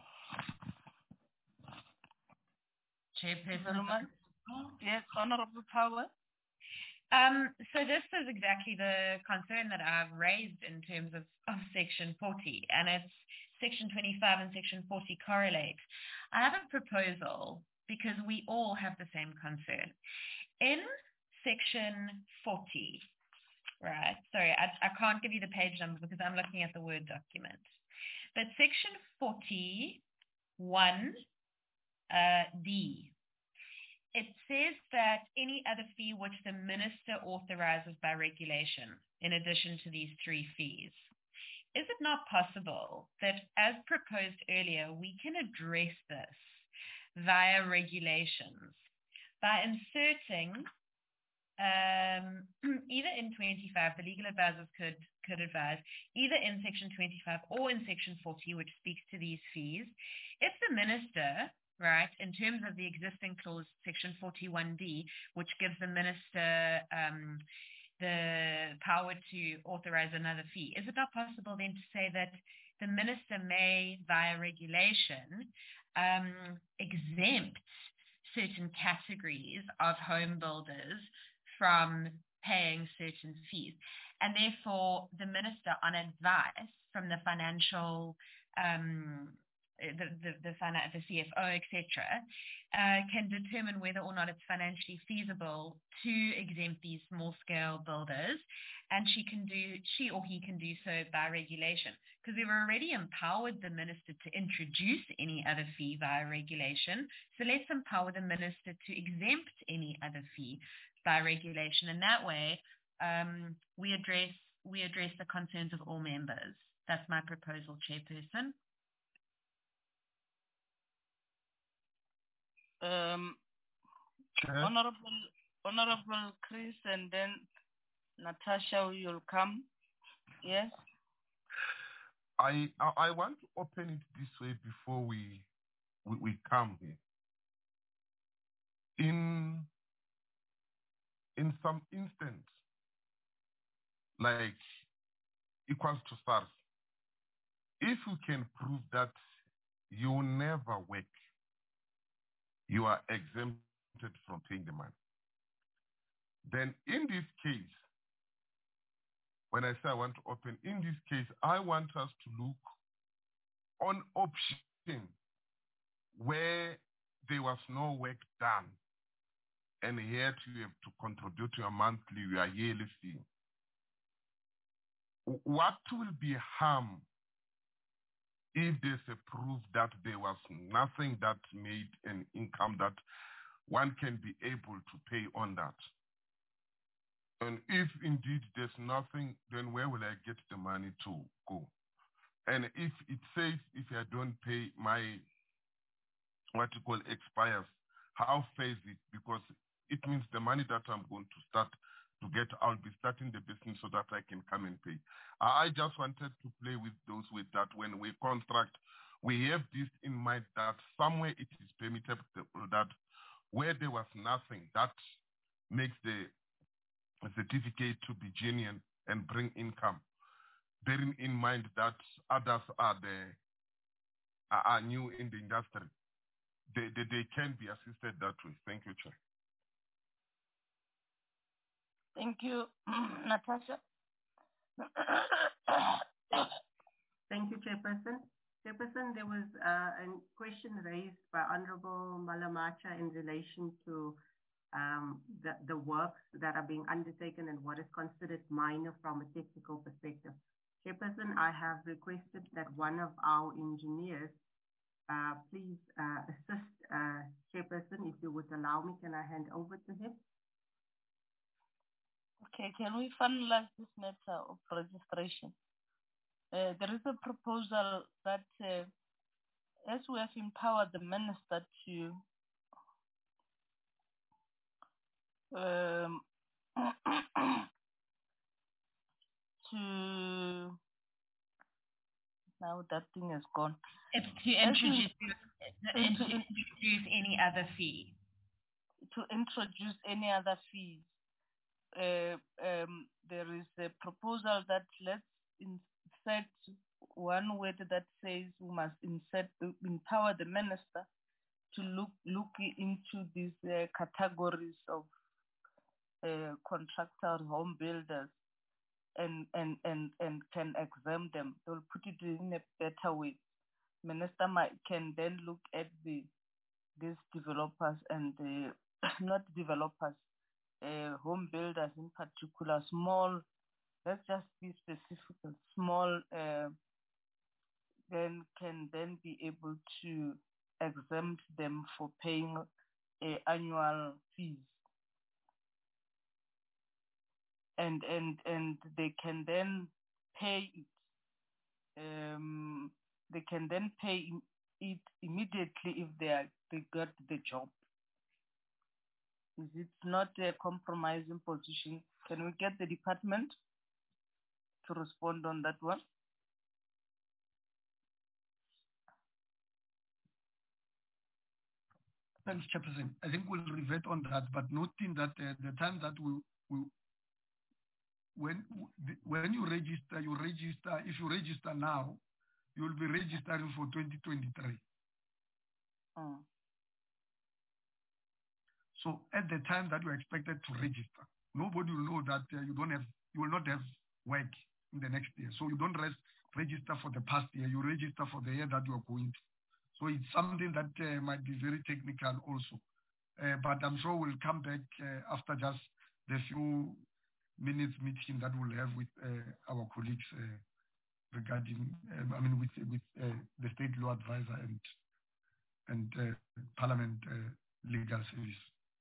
Chairperson. Yes, Honorable Power. Um, so this is exactly the concern that I've raised in terms of, of Section forty, and it's Section twenty-five and Section forty correlate. I have a proposal because we all have the same concern. In Section forty, right, sorry, I, I can't give you the page number because I'm looking at the Word document, but Section forty-one uh, D, it says that any other fee which the minister authorizes by regulation, in addition to these three fees. Is it not possible that, as proposed earlier, we can address this via regulations by inserting um, either in twenty-five, the legal advisors could, could advise, either in Section twenty-five or in Section forty, which speaks to these fees, if the minister, right, in terms of the existing clause, Section forty-one D, which gives the minister um, the power to authorize another fee, is it not possible then to say that the minister may, via regulation, um, exempt certain categories of home builders from paying certain fees, and therefore the minister, on advice from the financial um, the the the, finan- the C F O, et cetera, uh, can determine whether or not it's financially feasible to exempt these small-scale builders, and she can do she or he can do so by regulation, because we've already empowered the minister to introduce any other fee via regulation. So let's empower the minister to exempt any other fee by regulation, and that way um, we address we address the concerns of all members. That's my proposal, Chairperson. Um, Honorable, Honorable Chris, and then Natasha, you'll come. Yes. I, I I want to open it this way before we we, we come here. In in some instance, like equals to SARS, if you can prove that you never work, you are exempted from paying the money. Then in this case, when I say I want to open, in this case, I want us to look on option where there was no work done and yet you have to contribute to your monthly, your yearly fee. What will be harm if there's a proof that there was nothing that made an income that one can be able to pay on that? And if indeed there's nothing, then where will I get the money to go? And if it says if I don't pay, my what you call expires, how fair is it? Because it means the money that I'm going to start to get, I'll be starting the business so that I can come and pay. I just wanted to play with those with that when we construct, we have this in mind that somewhere it is permitted that where there was nothing, that makes the certificate to be genuine and bring income. Bearing in mind that others are the are new in the industry, they, they, they can be assisted that way. Thank you, Chair. Thank you, Natasha. Thank you, Chairperson. Chairperson, there was uh, a question raised by Honorable Malamacha in relation to um, the, the works that are being undertaken and what is considered minor from a technical perspective. Chairperson, I have requested that one of our engineers uh, please uh, assist uh, Chairperson. If you would allow me, can I hand over to him? Okay, can we finalize this matter of registration? Uh, there is a proposal that uh, as we have empowered the minister to um, to now that thing is gone. It's to introduce, to introduce any other fee. To introduce any other fees. Uh, um, there is a proposal that let's insert one word that says we must insert empower the minister to look look into these uh, categories of uh, contractor home builders and, and and and can exempt them. They'll put it in a better way. Minister might, can then look at the these developers and the not developers. Uh, home builders in particular, small, let's just be specific, small, uh, then can then be able to exempt them for paying uh, annual fees. And, and, and they can then pay it. Um, they can then pay it immediately if they, are, they got the job. Is it not a compromising position? Can we get the department to respond on that one? Thanks, Chairperson. I think we'll revert on that, but noting that uh, the time that we, we when when you register, you register. If you register now, you will be registering for twenty twenty-three. Mm. So at the time that you are expected to register, nobody will know that uh, you don't have, you will not have work in the next year. So you don't rest, register for the past year, you register for the year that you are going to. So it's something that uh, might be very technical also. Uh, but I'm sure we'll come back uh, after just the few minutes meeting that we'll have with uh, our colleagues uh, regarding, um, I mean, with, with uh, the state law advisor and, and uh, Parliament uh, legal service.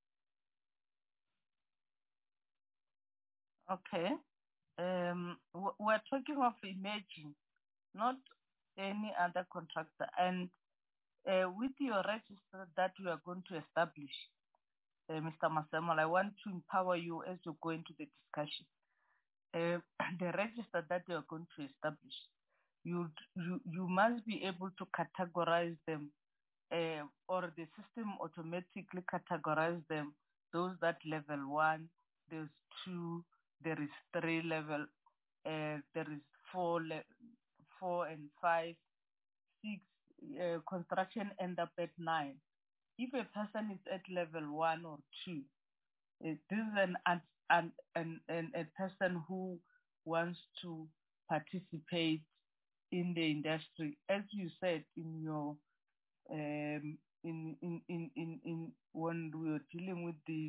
Okay. Um, we're talking of emerging, not any other contractor. And uh, with your register that you are going to establish, uh, Mister Masemola, I want to empower you as you go into the discussion. Uh, the register that you are going to establish, you you you must be able to categorize them, uh, or the system automatically categorize them. Those that level one, there's two, there is three level, uh, there is four, le- four and five, six. Uh, construction end up at nine. If a person is at level one or two, uh, this is an, an, an, an a person who wants to participate in the industry, as you said in your um, in, in in in in when we were dealing with the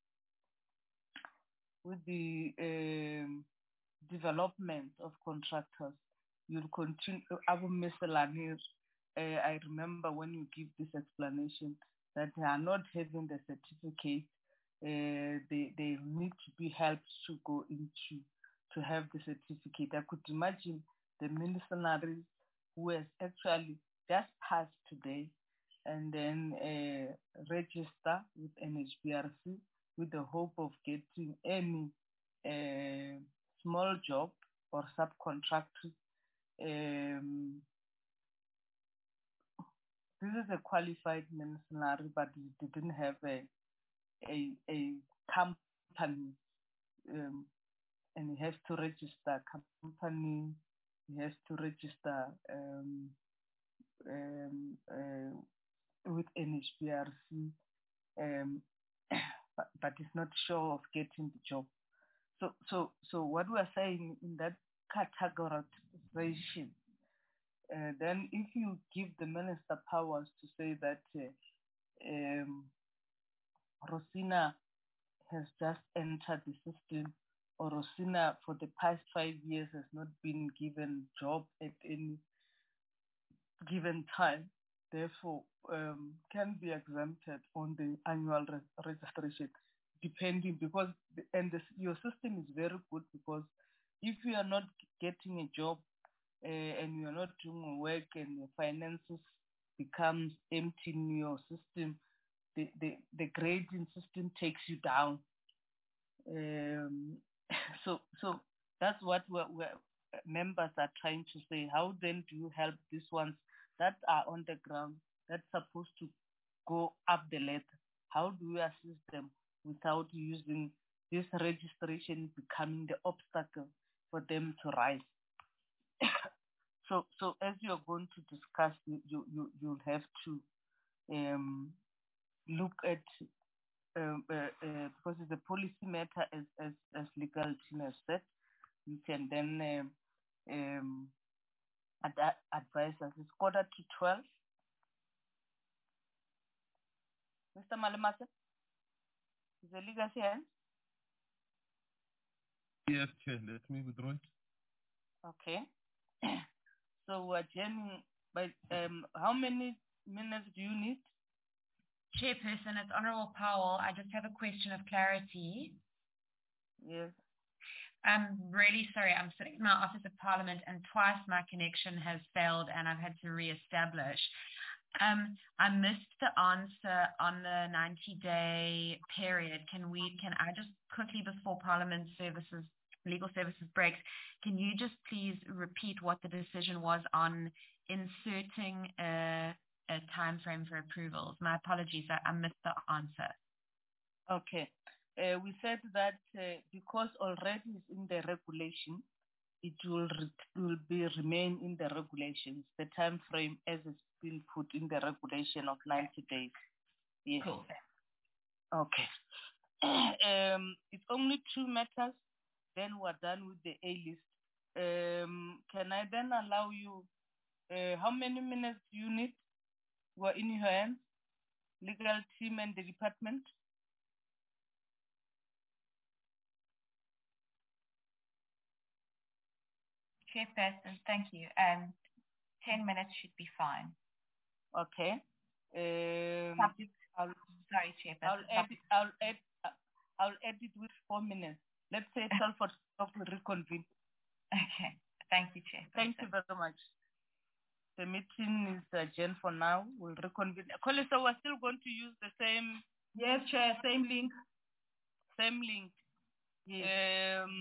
with the um, development of contractors, you'll continue. Our miscellaneous. Uh, I remember when you give this explanation that they are not having the certificate. Uh, they they need to be helped to go into to have the certificate. I could imagine the mercenaries who has actually just passed today and then uh, register with N H B R C with the hope of getting any uh, small job or subcontract. Um, this is a qualified mercenary, but he didn't have a a, a company, um, and he has to register a company. He has to register um, um, uh, with N H B R C, um, but, but is not sure of getting the job. So, so, so what we are saying in that categorization, uh, then if you give the minister powers to say that uh, um, Rosina has just entered the system, or Rosina for the past five years has not been given job at any given time, therefore um, can be exempted on the annual re registration, depending, because, the, and this, your system is very good, because if you are not getting a job uh, and you are not doing work and your finances becomes empty in your system, the, the, the grading system takes you down. Um, so, so that's what we're, we're, members are trying to say. How then do you help these ones that are on the ground, that's supposed to go up the ladder? How do you assist them without using this registration becoming the obstacle for them to rise? so, so as you're going to discuss, you you you'll have to um, look at. Um, uh, uh, because it's a policy matter, as as, as legal team has said, you can then um, um, ad advise us. It's quarter to twelve. Mister Malemase, is the legal here? Yes, Chair. Let me withdraw it. Okay. So we're adjourning by um, how many minutes do you need? Chairperson, it's Honourable Powell. I just have a question of clarity. Yes. I'm really sorry. I'm sitting in my Office of Parliament and twice my connection has failed and I've had to re-establish. Um, I missed the answer on the ninety-day period. Can we? Can I just quickly, before Parliament Services, Legal Services breaks, can you just please repeat what the decision was on inserting a a time frame for approvals? My apologies, I, I missed the answer. Okay. Uh, we said that uh, because already it's in the regulation, it will re will be remain in the regulations, the time frame as it's been put in the regulation of ninety days. Yes. Cool. Okay. um, it's only two matters, then we're done with the A list. Um, can I then allow you, uh, how many minutes do you need? We're in your hands, legal team and the department. Chairperson, thank you. Um, ten minutes should be fine. Okay. Um, Subject, I'll, sorry, Chairperson. I'll add, I'll add, I'll add it with four minutes. Let's say twelve for twelve to reconvene. Okay. Thank you, Chairperson. Thank you very much. The meeting is adjourned for now. We'll reconvene. Colisa, we're still going to use the same. Yes, Chair, same link. Same link. Yes. Um,